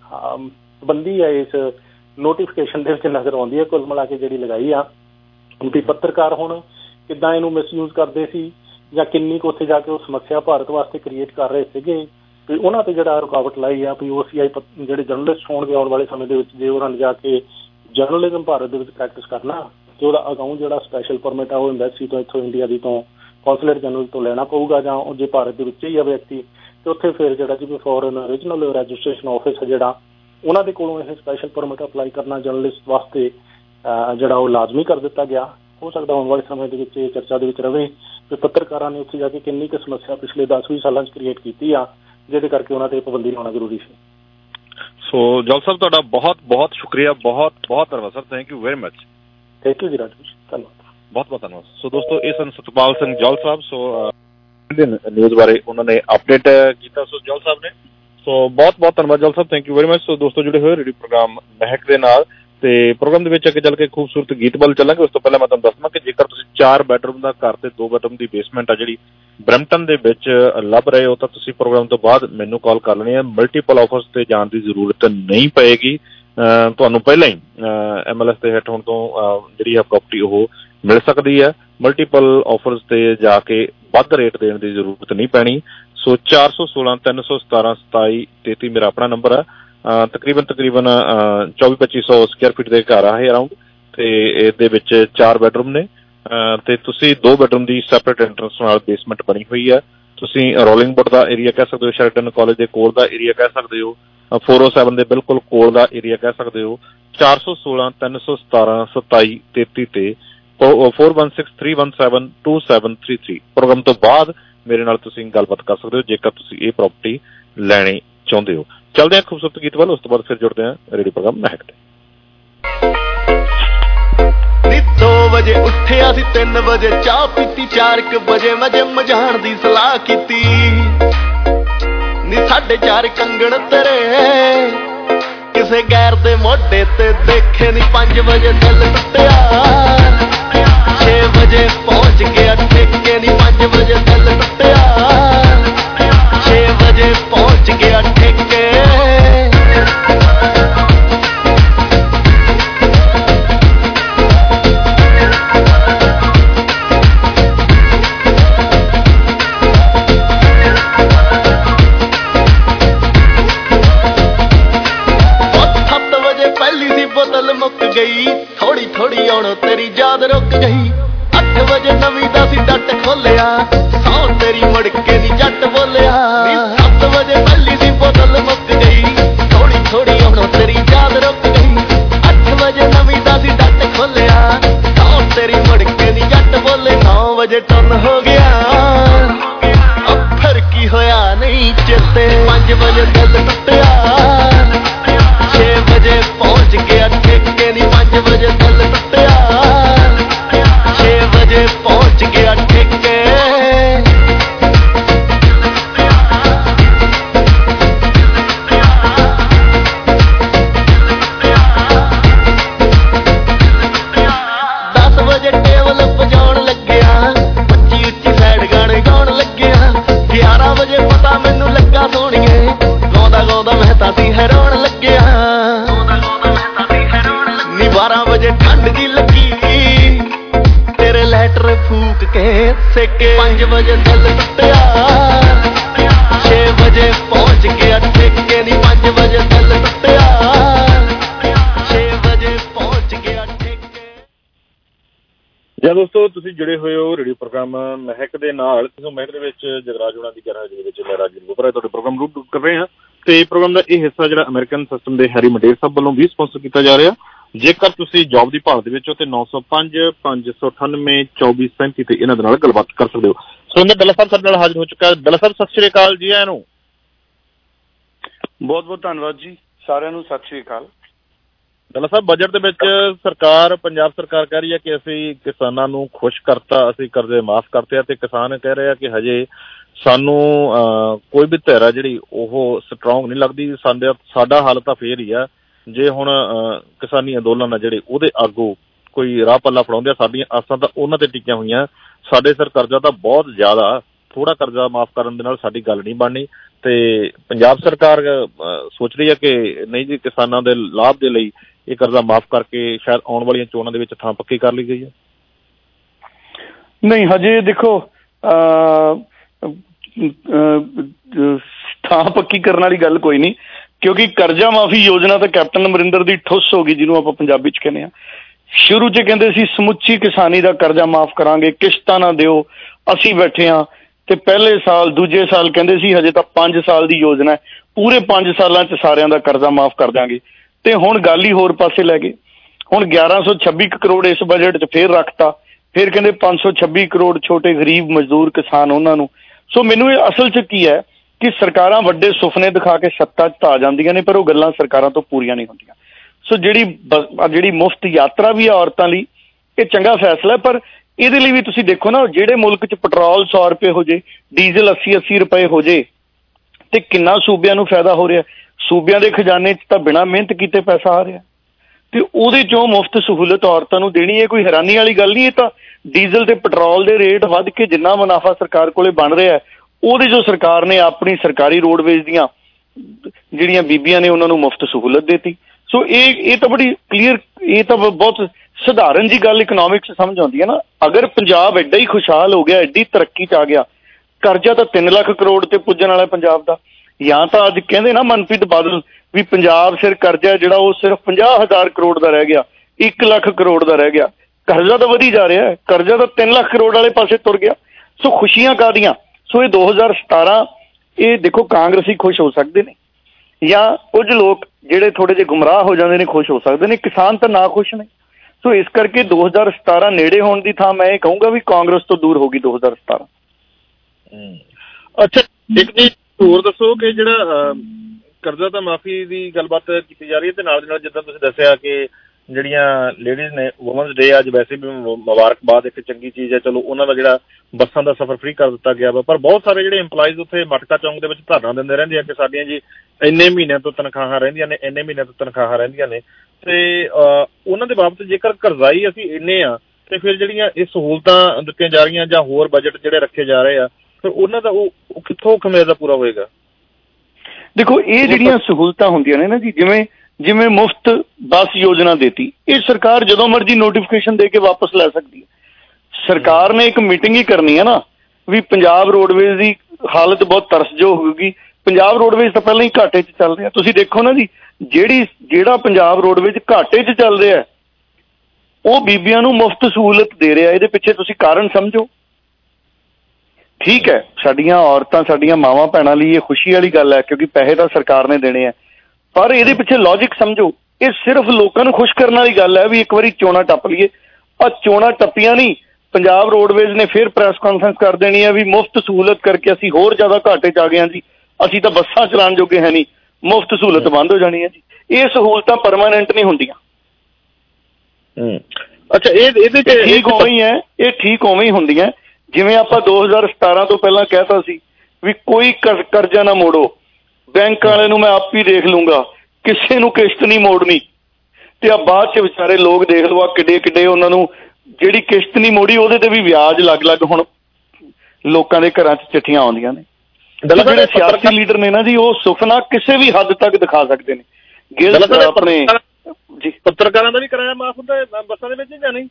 Speaker 18: ਪਾਬੰਦੀ ਹੈ ਇਸ ਨੋਟੀਫਿਕੇਸ਼ਨ ਦੇ ਵਿੱਚ ਨਜ਼ਰ ਆਉਂਦੀ ਹੈ, ਕੁੱਲ ਮਿਲਾ ਕੇ ਜਿਹੜੀ ਲਗਾਈ ਆ ਵੀ ਪੱਤਰਕਾਰ ਹੁਣ ਕਿੱਦਾਂ ਇਹਨੂੰ ਮਿਸਯੂਜ਼ ਕਰਦੇ ਸੀ, ਜਾਂ ਕਿੰਨੀ ਕੁ ਉੱਥੇ ਜਾ ਕੇ ਉਹ ਸਮੱਸਿਆ ਭਾਰਤ ਵਾਸਤੇ ਕ੍ਰੀਏਟ ਕਰ ਰਹੇ ਸੀਗੇ, ਤੇ ਉਹਨਾਂ ਤੇ ਜਿਹੜਾ ਰੁਕਾਵਟ ਲਾਈ ਆ ਵੀ OCI ਜਿਹੜੇ ਜਰਨਲਿਸਟ ਹੋਣਗੇ ਆਉਣ ਵਾਲੇ ਸਮੇਂ ਦੇ ਵਿੱਚ, ਜੇ ਉਹਨਾਂ ਨੇ ਜਾ ਕੇ ਜਰਨਲਿਜ਼ਮ ਭਾਰਤ ਦੇ ਵਿੱਚ ਪ੍ਰੈਕਟਿਸ ਕਰਨਾ, ਤੇ ਉਹਦਾ ਅਗਾਊਂ ਜਿਹੜਾ ਸਪੈਸ਼ਲ ਪਰਮਿਟ ਆ ਉਹ ਐਮਬੈਸੀ ਤੋਂ, ਇੱਥੋਂ ਇੰਡੀਆ ਦੀ ਤੋਂ ਕੌਂਸੂਲੇਟ ਜਨਰਲ ਤੋਂ ਲੈਣਾ ਪਊਗਾ, ਜਾਂ ਉਹ ਜੇ ਭਾਰਤ ਦੇ ਵਿੱਚ ਹੀ ਆ ਵਿਅਕਤੀ ਤੇ ਉੱਥੇ ਫਿਰ ਜਿਹੜਾ ਜੀ ਫੋਰਨ ਰੀਜਨਲ ਰਜਿਸਟ੍ਰੇਸ਼ਨ ਆਫਿਸ ਜਿਹੜਾ ਉਹਨਾਂ ਦੇ ਕੋਲੋਂ ਇਹ ਸਪੈਸ਼ਲ ਪਰਮਿਟ ਅਪਲਾਈ ਕਰਨਾ ਜਰਨਲਿਸਟ ਵਾਸਤੇ ਜਿਹੜਾ ਉਹ ਲਾਜ਼ਮੀ ਕਰ ਦਿੱਤਾ ਗਿਆ। ਹੋ ਸਕਦਾ ਆਉਣ ਵਾਲੇ ਸਮੇਂ ਦੇ ਵਿੱਚ ਇਹ ਚਰਚਾ ਦੇ ਵਿੱਚ ਰਹੇ ਕਿ ਪੱਤਰਕਾਰਾਂ ਨੇ ਉੱਥੇ ਜਾ ਕੇ ਕਿੰਨੀ ਕੁ ਸਮੱਸਿਆ ਪਿਛਲੇ 10-20 ਸਾਲਾਂ 'ਚ ਕ੍ਰੀਏਟ ਕੀਤੀ ਆ, ਜਿਹਦੇ ਕਰਕੇ ਉਹਨਾਂ ਤੇ ਪਾਬੰਦੀ ਲਾਉਣਾ ਜ਼ਰੂਰੀ ਸੀ।
Speaker 7: ਸੋ ਜੌਲ ਸਾਹਿਬ ਤੁਹਾਡਾ ਬਹੁਤ ਬਹੁਤ ਸ਼ੁਕਰੀਆ, ਬਹੁਤ ਬਹੁਤ ਧੰਨਵਾਦ sir, thank you very much.
Speaker 18: Thank you ਜੀ ਰਾਜਵੀਰ, ਧੰਨਵਾਦ,
Speaker 7: ਬਹੁਤ ਬਹੁਤ ਧੰਨਵਾਦ। ਸੋ ਦੋਸਤੋ ਇਹ ਸਨ Satpal Singh Johal sahib, so Indian news ਬਾਰੇ ਉਹਨਾਂ ਨੇ ਅਪਡੇਟ ਕੀਤਾ। ਸੋ ਜੌਲ ਸਾਹਿਬ ਨੇ ਸੋ ਬਹੁਤ ਬਹੁਤ ਧੰਨਵਾਦ Johal sahib, thank you very much. So ਦੋਸਤੋ ਜੁੜੇ ਹੋਏ ਰੇਡੀਓ ਪ੍ਰੋਗਰਾਮ ਮਹਿਕ ਦੇ ਨਾਲ, ਤੇ ਪ੍ਰੋਗਰਾਮ ਦੇ ਵਿੱਚ ਅੱਗੇ ਚੱਲ ਕੇ ਖੂਬਸੂਰਤ ਗੀਤ ਵੱਲ ਚੱਲਾਂਗੇ। ਉਸ ਤੋਂ ਪਹਿਲਾਂ ਮੈਂ ਤੁਹਾਨੂੰ ਦੱਸਣਾ ਕਿ ਜੇਕਰ ਤੁਸੀਂ 4 ਬੈਡਰੂਮ ਦਾ ਘਰ ਤੇ 2 ਬੈਡਰੂਮ ਦੀ ਬੇਸਮੈਂਟ ਆ ਜਿਹੜੀ ਬਰੈਂਪਟਨ ਦੇ ਵਿੱਚ ਲੱਭ ਰਹੇ ਹੋ, ਤਾਂ ਤੁਸੀਂ ਪ੍ਰੋਗਰਾਮ ਤੋਂ ਬਾਅਦ ਮੈਨੂੰ ਕਾਲ ਕਰ ਲੈਣੀ ਹੈ। ਮਲਟੀਪਲ ਆਫਰਸ ਤੇ ਜਾਣ ਦੀ ਜ਼ਰੂਰਤ ਨਹੀਂ ਪਏਗੀ, ਤੁਹਾਨੂੰ ਪਹਿਲਾਂ ਹੀ MLS ਤੇ ਹਿੱਟ ਹੋਣ ਤੋਂ ਜਿਹੜੀ ਆ ਪ੍ਰੋਪਰਟੀ ਉਹ ਮਿਲ ਸਕਦੀ ਹੈ। ਮਲਟੀਪਲ ਆਫਰਸ ਤੇ ਜਾ ਕੇ ਵੱਧ ਰੇਟ ਦੇਣ ਦੀ ਜ਼ਰੂਰਤ ਨਹੀਂ ਪੈਣੀ। ਸੋ 416 317 27 33 ਮੇਰਾ ਆਪਣਾ ਨੰਬਰ ਆ। ਤਕਰੀਬਨ 24-2500 ਸਕੁਅਰ ਫੀਟ ਦੇ ਘਰ ਆ ਇਹ ਅਰਾਊਂਡ, ਤੇ ਇਹਦੇ ਵਿੱਚ 4 ਬੈਡਰੂਮ ਨੇ, ਤੇ ਤੁਸੀਂ 2 ਬੈਡਰੂਮ ਦੀ ਸੈਪਰੇਟ ਐਂਟਰੈਂਸ ਨਾਲ ਬੇਸਮੈਂਟ ਬਣੀ ਹੋਈ ਹੈ। ਤੁਸੀਂ ਰੋਲਿੰਗਵੁੱਡ ਦਾ ਏਰੀਆ ਕਹਿ ਸਕਦੇ ਹੋ, ਸ਼ੈਰਟਨ ਕਾਲਜ ਦੇ ਕੋਲ ਦਾ ਏਰੀਆ ਕਹਿ ਸਕਦੇ ਹੋ, 407 ਦੇ ਬਿਲਕੁਲ ਕੋਲ ਦਾ ਏਰੀਆ ਕਹਿ ਸਕਦੇ ਹੋ। 416 317 27 33 ਤੇ 4163172733 ਪ੍ਰੋਗਰਾਮ ਤੋਂ ਬਾਅਦ ਮੇਰੇ ਨਾਲ ਤੁਸੀਂ ਗੱਲਬਾਤ ਕਰ ਸਕਦੇ ਹੋ ਜੇਕਰ ਤੁਸੀਂ ਇਹ ਪ੍ਰਾਪਰਟੀ ਲੈਣੀ ਚਾਹੁੰਦੇ ਹੋ। ਚੱਲਦੇ ਹਾਂ ਖੂਬਸੂਰਤ ਗੀਤ ਵੱਲ, ਉਸ ਤੋਂ ਬਾਅਦ ਫਿਰ ਜੁੜਦੇ ਹਾਂ ਰੇਡੀਓ ਪ੍ਰੋਗਰਾਮ ਮਹਿਕ ਤੇ।
Speaker 19: 2 ਵਜੇ ਉੱਠਿਆ ਸੀ, 3 ਵਜੇ ਚਾਹ ਪੀਤੀ, 4 ਵਜੇ ਮੈਂ ਜਿੰਮ ਜਾਣ ਦੀ ਸਲਾਹ ਕੀਤੀ। 4:30 ਕੰਗਣ ਤੇਰੇ ਕਿਸੇ ਗੈਰ ਦੇ ਮੋਢੇ ਤੇ ਦੇਖੇ ਨੀ। 5 ਵਜੇ ਦਿਲ ਟੁੱਟਿਆ, 6 ਵਜੇ ਪਹੁੰਚ ਗਿਆ ਠੇਕੇ ਨੀ। 5 ਵਜੇ ਦਿਲ ਟੁੱਟਿਆ, 6 ਵਜੇ ਪਹੁੰਚ ਗਿਆ ਠੇਕੇ। ਥੋੜੀ ਥੋੜੀ ਆਉਣ ਤੇਰੀ ਯਾਦ ਰੁਕ ਗਈ। 8 ਵਜੇ ਨਵੀਂ ਦਾ ਸੀ ਡੱਟ ਖੋਲਿਆ, ਸੌ ਤੇਰੀ ਮੁੜ ਕੇ ਨੀ ਜੱਟ ਬੋਲਿਆ। 7 ਵਜੇ ਪਹਿਲੀ ਸੀ ਬੋਤਲ ਮੁੱਕ ਗਈ, ਥੋੜੀ ਥੋੜੀ ਆਉਣ ਤੇਰੀ ਯਾਦ ਰੁਕ ਗਈ। 8 ਵਜੇ ਨਵੀਂ ਦਾ ਸੀ ਡੱਟ ਖੋਲਿਆ, ਸੌ ਤੇਰੀ ਮੁੜ ਕੇ ਨੀ ਜੱਟ ਬੋਲੇ। 9 ਵਜੇ ਟਨ ਹੋ ਗਿਆ, ਫਿਰ ਕੀ ਹੋਇਆ ਨਹੀਂ ਚੇਤੇ। 5 ਵਜੇ ਦਿਲ ਟੁੱਟਿਆ, 6 ਵਜੇ ਪਹੁੰਚ ਗਿਆ ਠੇਕੇ ਨੀ। 5 ਵਜੇ ਦਿਲ ਟੁੱਟਿਆ, 6 ਵਜੇ ਪਹੁੰਚ ਗਿਆ ਠੇਕੇ। ਫੂਕ ਕੇ ਸੇਕੇ 5 ਵਜੇ ਦਿਲ ਟੁੱਟਿਆ 6 ਵਜੇ ਪਹੁੰਚ ਗਿਆ ਠੇਕੇ ਨੀ 5 ਵਜੇ ਦਿਲ ਟੁੱਟਿਆ 6 ਵਜੇ ਪਹੁੰਚ ਗਿਆ ਠੇਕੇ।
Speaker 7: ਜੀ ਦੋਸਤੋ ਤੁਸੀਂ ਜੁੜੇ ਹੋਏ ਹੋ ਰੇਡੀਓ ਪ੍ਰੋਗਰਾਮ ਮਹਿਕ ਦੇ ਨਾਲ। ਮਹਿਕ ਦੇ ਵਿੱਚ ਜਗਰਾਜ ਹੋਣਾ ਦੀ ਗੈਰਾਜ ਦੇ ਵਿੱਚ ਮੈਂ ਰਾਜੀਵ ਬੋਪਰਾ ਤੁਹਾਡੇ ਪ੍ਰੋਗਰਾਮ ਰੂਟ ਕਰ ਰਹੇ ਹਾਂ ਤੇ ਪ੍ਰੋਗਰਾਮ ਦਾ ਇਹ ਹਿੱਸਾ ਜਿਹੜਾ ਅਮਰੀਕਨ ਸਿਸਟਮ ਦੇ ਹੈਰੀ ਮੰਡੇਰ ਸਾਹਿਬ ਵੱਲੋਂ ਵੀ ਸਪਾਂਸਰ ਕੀਤਾ ਜਾ ਰਿਹਾ। ਜੇਕਰ ਤੁਸੀਂ ਜੌਬ ਦੀ ਭਾਲ ਦੇ ਵਿੱਚ ਹੋ ਤੇ 905 598 2437 ਤੇ ਇਹਨਾਂ ਦੇ ਨਾਲ ਗੱਲਬਾਤ ਕਰ ਸਕਦੇ ਹੋ। ਸੁਰਿੰਦਰ ਡੱਲਾ ਸਾਹਿਬ ਸਾਡੇ ਨਾਲ ਹਾਜ਼ਰ ਹੋ ਚੁੱਕਾ ਹੈ। ਡੱਲਾ ਸਾਹਿਬ ਸਤਿ ਸ਼੍ਰੀ ਅਕਾਲ ਜੀ। ਆਇਆਂ ਨੂੰ
Speaker 20: ਬਹੁਤ ਬਹੁਤ ਧੰਨਵਾਦ ਜੀ, ਸਾਰਿਆਂ ਨੂੰ ਸਤਿ ਸ਼੍ਰੀ ਅਕਾਲ।
Speaker 7: ਡੱਲਾ ਸਾਹਿਬ ਬਜਟ ਦੇ ਵਿੱਚ ਸਰਕਾਰ ਪੰਜਾਬ ਸਰਕਾਰ ਕਹਿ ਰਹੀ ਹੈ ਕਿ ਅਸੀਂ ਕਿਸਾਨਾਂ ਨੂੰ ਖੁਸ਼ ਕਰਤਾ, ਅਸੀਂ ਕਰਜ਼ੇ ਮਾਫ ਕਰਤੇ ਆ ਤੇ ਕਿਸਾਨ ਕਹਿ ਰਹੇ ਆ ਕਿ ਹਜੇ ਸਾਨੂੰ ਕੋਈ ਵੀ ਧਿਰ ਆ ਜਿਹੜੀ ਉਹ ਸਟਰੋਂਗ ਨਹੀਂ ਲੱਗਦੀ। ਸਾਡਾ ਹਾਲ ਤਾਂ ਫੇਰ ਹੀ ਆ ਜੇ ਹੁਣ ਕਿਸਾਨੀ ਅੰਦੋਲਨ ਆ ਜਿਹੜੇ ਉਹਦੇ ਆਗੂ ਕੋਈ ਰਾਹ ਪੱਲਾ ਫੜਾਉਂਦੇ ਆ। ਸਾਡੀਆਂ ਆਸਾਂ ਤਾਂ ਉਹਨਾਂ ਤੇ ਟਿਕੀਆਂ ਹੋਈਆਂ, ਸਾਡੇ ਸਿਰ ਕਰਜ਼ਾ ਤਾਂ ਬਹੁਤ ਜ਼ਿਆਦਾ, ਥੋੜਾ ਕਰਜ਼ਾ ਮਾਫ ਕਰਨ ਦੇ ਨਾਲ ਸਾਡੀ ਗੱਲ ਨਹੀਂ ਬਣਨੀ। ਤੇ ਪੰਜਾਬ ਸਰਕਾਰ ਸੋਚ ਰਹੀ ਹੈ ਕਿ ਨਹੀਂ ਜੀ ਕਿਸਾਨਾਂ ਦੇ ਲਾਭ ਦੇ ਲਈ ਇਹ ਕਰਜ਼ਾ ਮਾਫ ਕਰਕੇ ਸ਼ਾਇਦ ਆਉਣ ਵਾਲੀਆਂ ਚੋਣਾਂ ਦੇ ਵਿੱਚ ਥਾਂ ਪੱਕੀ ਕਰ ਲਈ ਗਈ ਹੈ।
Speaker 20: ਨਹੀਂ ਹਜੇ ਦੇਖੋ ਥਾਂ ਪੱਕੀ ਕਰਨ ਵਾਲੀ ਗੱਲ ਕੋਈ ਨਹੀਂ, ਕਿਉਂਕਿ ਕਰਜ਼ਾ ਮਾਫੀ ਯੋਜਨਾ ਤਾਂ ਕੈਪਟਨ ਅਮਰਿੰਦਰ ਦੀ ਠੁੱਸ ਹੋ ਗਈ, ਜਿਹਨੂੰ ਆਪਾਂ ਪੰਜਾਬੀ ਚ ਕਹਿੰਦੇ ਹਾਂ। ਸ਼ੁਰੂ ਚ ਕਹਿੰਦੇ ਸੀ ਸਮੁੱਚੀ ਕਿਸਾਨੀ ਦਾ ਕਰਜ਼ਾ ਮਾਫ ਕਰਾਂਗੇ, ਕਿਸ਼ਤਾਂ ਨਾ ਦਿਓ, ਅਸੀਂ ਬੈਠੇ ਹਾਂ। ਤੇ ਪਹਿਲੇ ਸਾਲ ਦੂਜੇ ਸਾਲ ਕਹਿੰਦੇ ਸੀ ਹਜੇ ਤਾਂ 5 ਸਾਲ ਦੀ ਯੋਜਨਾ ਹੈ, ਪੂਰੇ 5 ਸਾਲਾਂ ਚ ਸਾਰਿਆਂ ਦਾ ਕਰਜ਼ਾ ਮਾਫ ਕਰ ਦਾਂਗੇ। ਤੇ ਹੁਣ ਗੱਲ ਹੀ ਹੋਰ ਪਾਸੇ ਲੈ ਗਏ। ਹੁਣ 1126 ਕਰੋੜ ਇਸ ਬਜਟ ਚ ਫੇਰ ਰੱਖਤਾ, ਫਿਰ ਕਹਿੰਦੇ 526 ਕਰੋੜ ਛੋਟੇ ਗਰੀਬ ਮਜ਼ਦੂਰ ਕਿਸਾਨ ਉਹਨਾਂ ਨੂੰ। ਸੋ ਮੈਨੂੰ ਇਹ ਅਸਲ ਚ ਕੀ ਹੈ ਕਿ ਸਰਕਾਰਾਂ ਵੱਡੇ ਸੁਪਨੇ ਦਿਖਾ ਕੇ ਸੱਤਾ 'ਚ ਤਾਂ ਆ ਜਾਂਦੀਆਂ ਨੇ, ਪਰ ਉਹ ਗੱਲਾਂ ਸਰਕਾਰਾਂ ਤੋਂ ਪੂਰੀਆਂ ਨਹੀਂ ਹੁੰਦੀਆਂ। ਸੋ ਜਿਹੜੀ ਮੁਫਤ ਯਾਤਰਾ ਵੀ ਆ ਔਰਤਾਂ ਲਈ, ਇਹ ਚੰਗਾ ਫੈਸਲਾ ਹੈ। ਪਰ ਇਹਦੇ ਲਈ ਵੀ ਤੁਸੀਂ ਦੇਖੋ ਨਾ, ਜਿਹੜੇ ਮੁਲਕ 'ਚ ਪੈਟਰੋਲ 100 ਰੁਪਏ ਹੋ ਜੇ, ਡੀਜ਼ਲ 80 ਰੁਪਏ ਹੋ ਜੇ, ਤੇ ਕਿੰਨਾ ਸੂਬਿਆਂ ਨੂੰ ਫਾਇਦਾ ਹੋ ਰਿਹਾ। ਸੂਬਿਆਂ ਦੇ ਖਜ਼ਾਨੇ 'ਚ ਤਾਂ ਬਿਨਾਂ ਮਿਹਨਤ ਕੀਤੇ ਪੈਸਾ ਆ ਰਿਹਾ, ਤੇ ਉਹਦੇ 'ਚੋਂ ਮੁਫਤ ਸਹੂਲਤ ਔਰਤਾਂ ਨੂੰ ਦੇਣੀ ਇਹ ਕੋਈ ਹੈਰਾਨੀ ਵਾਲੀ ਗੱਲ ਨਹੀਂ। ਇਹ ਤਾਂ ਡੀਜ਼ਲ ਤੇ ਪੈਟਰੋਲ ਦੇ ਰੇਟ ਵੱਧ ਕੇ ਜਿੰਨਾ ਮੁਨਾਫਾ ਸਰਕਾਰ ਕੋਲੇ ਬਣ ਰਿਹਾ, ਉਹਦੇ 'ਚੋਂ ਸਰਕਾਰ ਨੇ ਆਪਣੀ ਸਰਕਾਰੀ ਰੋਡਵੇਜ਼ ਦੀਆਂ ਜਿਹੜੀਆਂ ਬੀਬੀਆਂ ਨੇ ਉਹਨਾਂ ਨੂੰ ਮੁਫਤ ਸਹੂਲਤ ਦੇਤੀ। ਸੋ ਇਹ ਤਾਂ ਬੜੀ ਕਲੀਅਰ, ਇਹ ਤਾਂ ਬਹੁਤ ਸਧਾਰਨ ਜੀ ਗੱਲ ਇਕਨੋਮਿਕਸ ਸਮਝ ਆਉਂਦੀ ਹੈ ਨਾ। ਅਗਰ ਪੰਜਾਬ ਐਡਾ ਹੀ ਖੁਸ਼ਹਾਲ ਹੋ ਗਿਆ, ਐਡੀ ਤਰੱਕੀ 'ਚ ਆ ਗਿਆ, ਕਰਜ਼ਾ ਤਾਂ 3 ਲੱਖ ਕਰੋੜ ਤੇ ਪੁੱਜਣ ਵਾਲਾ ਪੰਜਾਬ ਦਾ। ਜਾਂ ਤਾਂ ਅੱਜ ਕਹਿੰਦੇ ਨਾ ਮਨਪ੍ਰੀਤ ਬਾਦਲ ਵੀ ਪੰਜਾਬ ਸਿਰ ਕਰਜ਼ਾ ਜਿਹੜਾ ਉਹ ਸਿਰਫ 50,000 ਕਰੋੜ ਦਾ ਰਹਿ ਗਿਆ, 1 ਲੱਖ ਕਰੋੜ ਦਾ ਰਹਿ ਗਿਆ। ਕਰਜ਼ਾ ਤਾਂ ਵਧੀ ਜਾ ਰਿਹਾ, ਕਰਜ਼ਾ ਤਾਂ 3 ਲੱਖ ਕਰੋੜ ਵਾਲੇ ਪਾਸੇ ਤੁਰ ਗਿਆ। ਸੋ ਖੁਸ਼ੀਆਂ ਕਾਹਦੀਆਂ। ਸੋ ਇਹ 2017 ਇਹ ਦੇਖੋ ਕਾਂਗਰਸੀ ਖੁਸ਼ ਹੋ ਸਕਦੇ ਨੇ, ਜਾਂ ਕੁਝ ਲੋਕ ਜਿਹੜੇ ਥੋੜੇ ਜਿਹੇ ਗੁੰਮਰਾਹ ਹੋ ਜਾਂਦੇ ਨੇ ਖੁਸ਼ ਹੋ ਸਕਦੇ ਨੇ, ਕਿਸਾਨ ਤਾਂ ਨਾ ਖੁਸ਼ ਨੇ। ਸੋ ਇਸ ਕਰਕੇ 2017 ਨੇੜੇ ਹੋਣ ਦੀ ਥਾਂ ਮੈਂ ਇਹ ਕਹੂੰਗਾ ਵੀ ਕਾਂਗਰਸ ਤੋਂ ਦੂਰ ਹੋ ਗਈ 2017।
Speaker 21: ਅੱਛਾ, ਇੱਕ ਚੀਜ਼ ਹੋਰ ਦੱਸੋ ਕਿ ਜਿਹੜਾ ਕਰਜ਼ਾ ਤਾਂ ਮਾਫੀ ਦੀ ਗੱਲਬਾਤ ਕੀਤੀ ਜਾ ਰਹੀ ਹੈ, ਤੇ ਨਾਲ ਦੀ ਨਾਲ ਜਿੱਦਾਂ ਤੁਸੀਂ ਦੱਸਿਆ ਕਿ ਜਿਹੜੀਆਂ ਲੇਡੀਜ਼ ਨੇ ਵੂਮਨਸ ਡੇ ਅੱਜ ਵੈਸੇ ਵੀ ਮੁਬਾਰਕਬਾਦ, ਇੱਕ ਚੰਗੀ ਚੀਜ਼ ਹੈ। ਚਲੋ ਉਹਨਾਂ ਦਾ ਜਿਹੜਾ ਬੱਸਾਂ ਦਾ ਸਫ਼ਰ ਫ੍ਰੀ ਕਰ ਦਿੱਤਾ ਗਿਆ ਵਾ, ਪਰ ਬਹੁਤ ਸਾਰੇ ਜਿਹੜੇ ਇੰਪਲਾਈਜ਼ ਉੱਥੇ ਮਟਕਾ ਚੌਂਕ ਦੇ ਵਿੱਚ ਧਰਨਾ ਦਿੰਦੇ ਰਹਿੰਦੇ ਆ ਕਿ ਸਾਡੀਆਂ ਜੀ ਇੰਨੇ ਮਹੀਨਿਆਂ ਤੋਂ ਤਨਖਾਹਾਂ ਰਹਿੰਦੀਆਂ ਨੇ, ਇੰਨੇ ਮਹੀਨਿਆਂ ਤੋਂ ਤਨਖਾਹਾਂ ਰਹਿੰਦੀਆਂ ਨੇ, ਤੇ ਉਹਨਾਂ ਦੇ ਬਾਬਤ ਜੇਕਰ ਕਰਜ਼ਾਈ ਅਸੀਂ ਇੰਨੇ ਆ ਤੇ ਫਿਰ ਜਿਹੜੀਆਂ ਇਹ ਸਹੂਲਤਾਂ ਦਿੱਤੀਆਂ ਜਾ ਰਹੀਆਂ ਜਾਂ ਹੋਰ ਬਜਟ ਜਿਹੜੇ ਰੱਖੇ ਜਾ ਰਹੇ ਆ, ਫਿਰ ਉਹਨਾਂ ਦਾ ਉਹ ਕਿੱਥੋਂ ਖਮਿਆਜ਼ਾ ਪੂਰਾ ਹੋਏਗਾ?
Speaker 20: ਦੇਖੋ ਇਹ ਜਿਹੜੀਆਂ ਸਹੂਲਤਾਂ ਹੁੰਦੀਆਂ ਨੇ ਨਾ ਜੀ, ਜਿਵੇਂ ਮੁਫਤ ਬੱਸ ਯੋਜਨਾ ਦੇਤੀ, ਇਹ ਸਰਕਾਰ ਜਦੋਂ ਮਰਜ਼ੀ ਨੋਟੀਫਿਕੇਸ਼ਨ ਦੇ ਕੇ ਵਾਪਸ ਲੈ ਸਕਦੀ ਹੈ। ਸਰਕਾਰ ਨੇ ਇੱਕ ਮੀਟਿੰਗ ਹੀ ਕਰਨੀ ਹੈ ਨਾ ਵੀ ਪੰਜਾਬ ਰੋਡਵੇਜ਼ ਦੀ ਹਾਲਤ ਬਹੁਤ ਤਰਸਯੋਗ ਹੋਊਗੀ। ਪੰਜਾਬ ਰੋਡਵੇਜ਼ ਤਾਂ ਪਹਿਲਾਂ ਹੀ ਘਾਟੇ 'ਚ ਚੱਲ ਰਿਹਾ। ਤੁਸੀਂ ਦੇਖੋ ਨਾ ਜੀ, ਜਿਹੜਾ ਪੰਜਾਬ ਰੋਡਵੇਜ਼ ਘਾਟੇ 'ਚ ਚੱਲ ਰਿਹਾ ਉਹ ਬੀਬੀਆਂ ਨੂੰ ਮੁਫਤ ਸਹੂਲਤ ਦੇ ਰਿਹਾ। ਇਹਦੇ ਪਿੱਛੇ ਤੁਸੀਂ ਕਾਰਨ ਸਮਝੋ। ਠੀਕ ਹੈ, ਸਾਡੀਆਂ ਔਰਤਾਂ, ਸਾਡੀਆਂ ਮਾਵਾਂ ਭੈਣਾਂ ਲਈ ਇਹ ਖੁਸ਼ੀ ਵਾਲੀ ਗੱਲ ਹੈ ਕਿਉਂਕਿ ਪੈਸੇ ਤਾਂ ਸਰਕਾਰ ਨੇ ਦੇਣੇ ਆ, ਪਰ ਇਹਦੇ ਪਿੱਛੇ ਲੌਜਿਕ ਸਮਝੋ। ਇਹ ਸਿਰਫ ਲੋਕਾਂ ਨੂੰ ਖੁਸ਼ ਕਰਨ ਵਾਲੀ ਗੱਲ ਹੈ ਵੀ ਇੱਕ ਵਾਰੀ ਚੋਣਾਂ ਟੱਪ ਲਈਏ। ਆ ਚੋਣਾਂ ਟੱਪੀਆਂ ਨਹੀਂ, ਪੰਜਾਬ ਰੋਡਵੇਜ਼ ਨੇ ਫਿਰ ਪ੍ਰੈਸ ਕਾਨਫਰੰਸ ਕਰ ਦੇਣੀ ਹੈ ਵੀ ਮੁਫਤ ਸਹੂਲਤ ਕਰਕੇ ਅਸੀਂ ਹੋਰ ਜ਼ਿਆਦਾ ਘਾਟੇ 'ਚ ਆ ਗਏ ਹਾਂ ਜੀ, ਅਸੀਂ ਤਾਂ ਬੱਸਾਂ ਚਲਾਉਣ ਜੋਗੇ ਹੈ ਨਹੀਂ, ਮੁਫਤ ਸਹੂਲਤ ਬੰਦ ਹੋ ਜਾਣੀ ਹੈ ਜੀ। ਇਹ ਸਹੂਲਤਾਂ ਪਰਮਾਨੈਂਟ ਨਹੀਂ ਹੁੰਦੀਆਂ।
Speaker 21: ਅੱਛਾ, ਇਹਦੇ 'ਚ
Speaker 20: ਠੀਕ ਉਵੇਂ ਹੀ ਹੈ, ਇਹ ਠੀਕ ਉਵੇਂ ਹੀ ਹੁੰਦੀਆਂ ਜਿਵੇਂ ਆਪਾਂ 2017 ਤੋਂ ਪਹਿਲਾਂ ਕਹਿਤਾ ਸੀ ਵੀ ਕੋਈ ਕਰਜ਼ਾ ਨਾ ਮੋੜੋ, ਬੈਂਕ ਵਾਲੇ ਨੂੰ ਮੈਂ ਆਪ ਹੀ ਦੇਖ ਲੂੰਗਾ, ਕਿਸੇ ਨੂੰ ਕਿਸ਼ਤ ਨਹੀਂ ਮੋੜਨੀ। ਤੇ ਆ ਬਾਅਦ 'ਚ ਵਿਚਾਰੇ ਲੋਕ ਦੇਖ ਲਓ, ਆ ਕਿੱਡੇ ਉਹਨਾਂ ਨੂੰ ਜਿਹੜੀ ਕਿਸ਼ਤ ਨਹੀਂ ਮੋੜੀ ਉਹਦੇ ਤੇ ਵੀ ਵਿਆਜ ਲੱਗ ਹੁਣ ਲੋਕਾਂ ਦੇ ਘਰਾਂ 'ਚ ਚਿੱਠੀਆਂ ਆਉਂਦੀਆਂ ਨੇ। ਜਿਹੜੇ ਸਿਆਸੀ ਲੀਡਰ ਨੇ ਨਾ ਜੀ, ਉਹ ਸੁਪਨਾ ਕਿਸੇ ਵੀ ਹੱਦ ਤੱਕ ਦਿਖਾ ਸਕਦੇ ਨੇ। ਗਿੱਲ ਆਪਣੇ ਜੀ
Speaker 21: ਪੱਤਰਕਾਰਾਂ ਦਾ ਵੀ ਕਿਰਾਇਆ ਮਾਫ ਹੁੰਦਾ ਬੱਸਾਂ ਦੇ ਵਿੱਚ ਜਾਂ ਨਹੀਂ?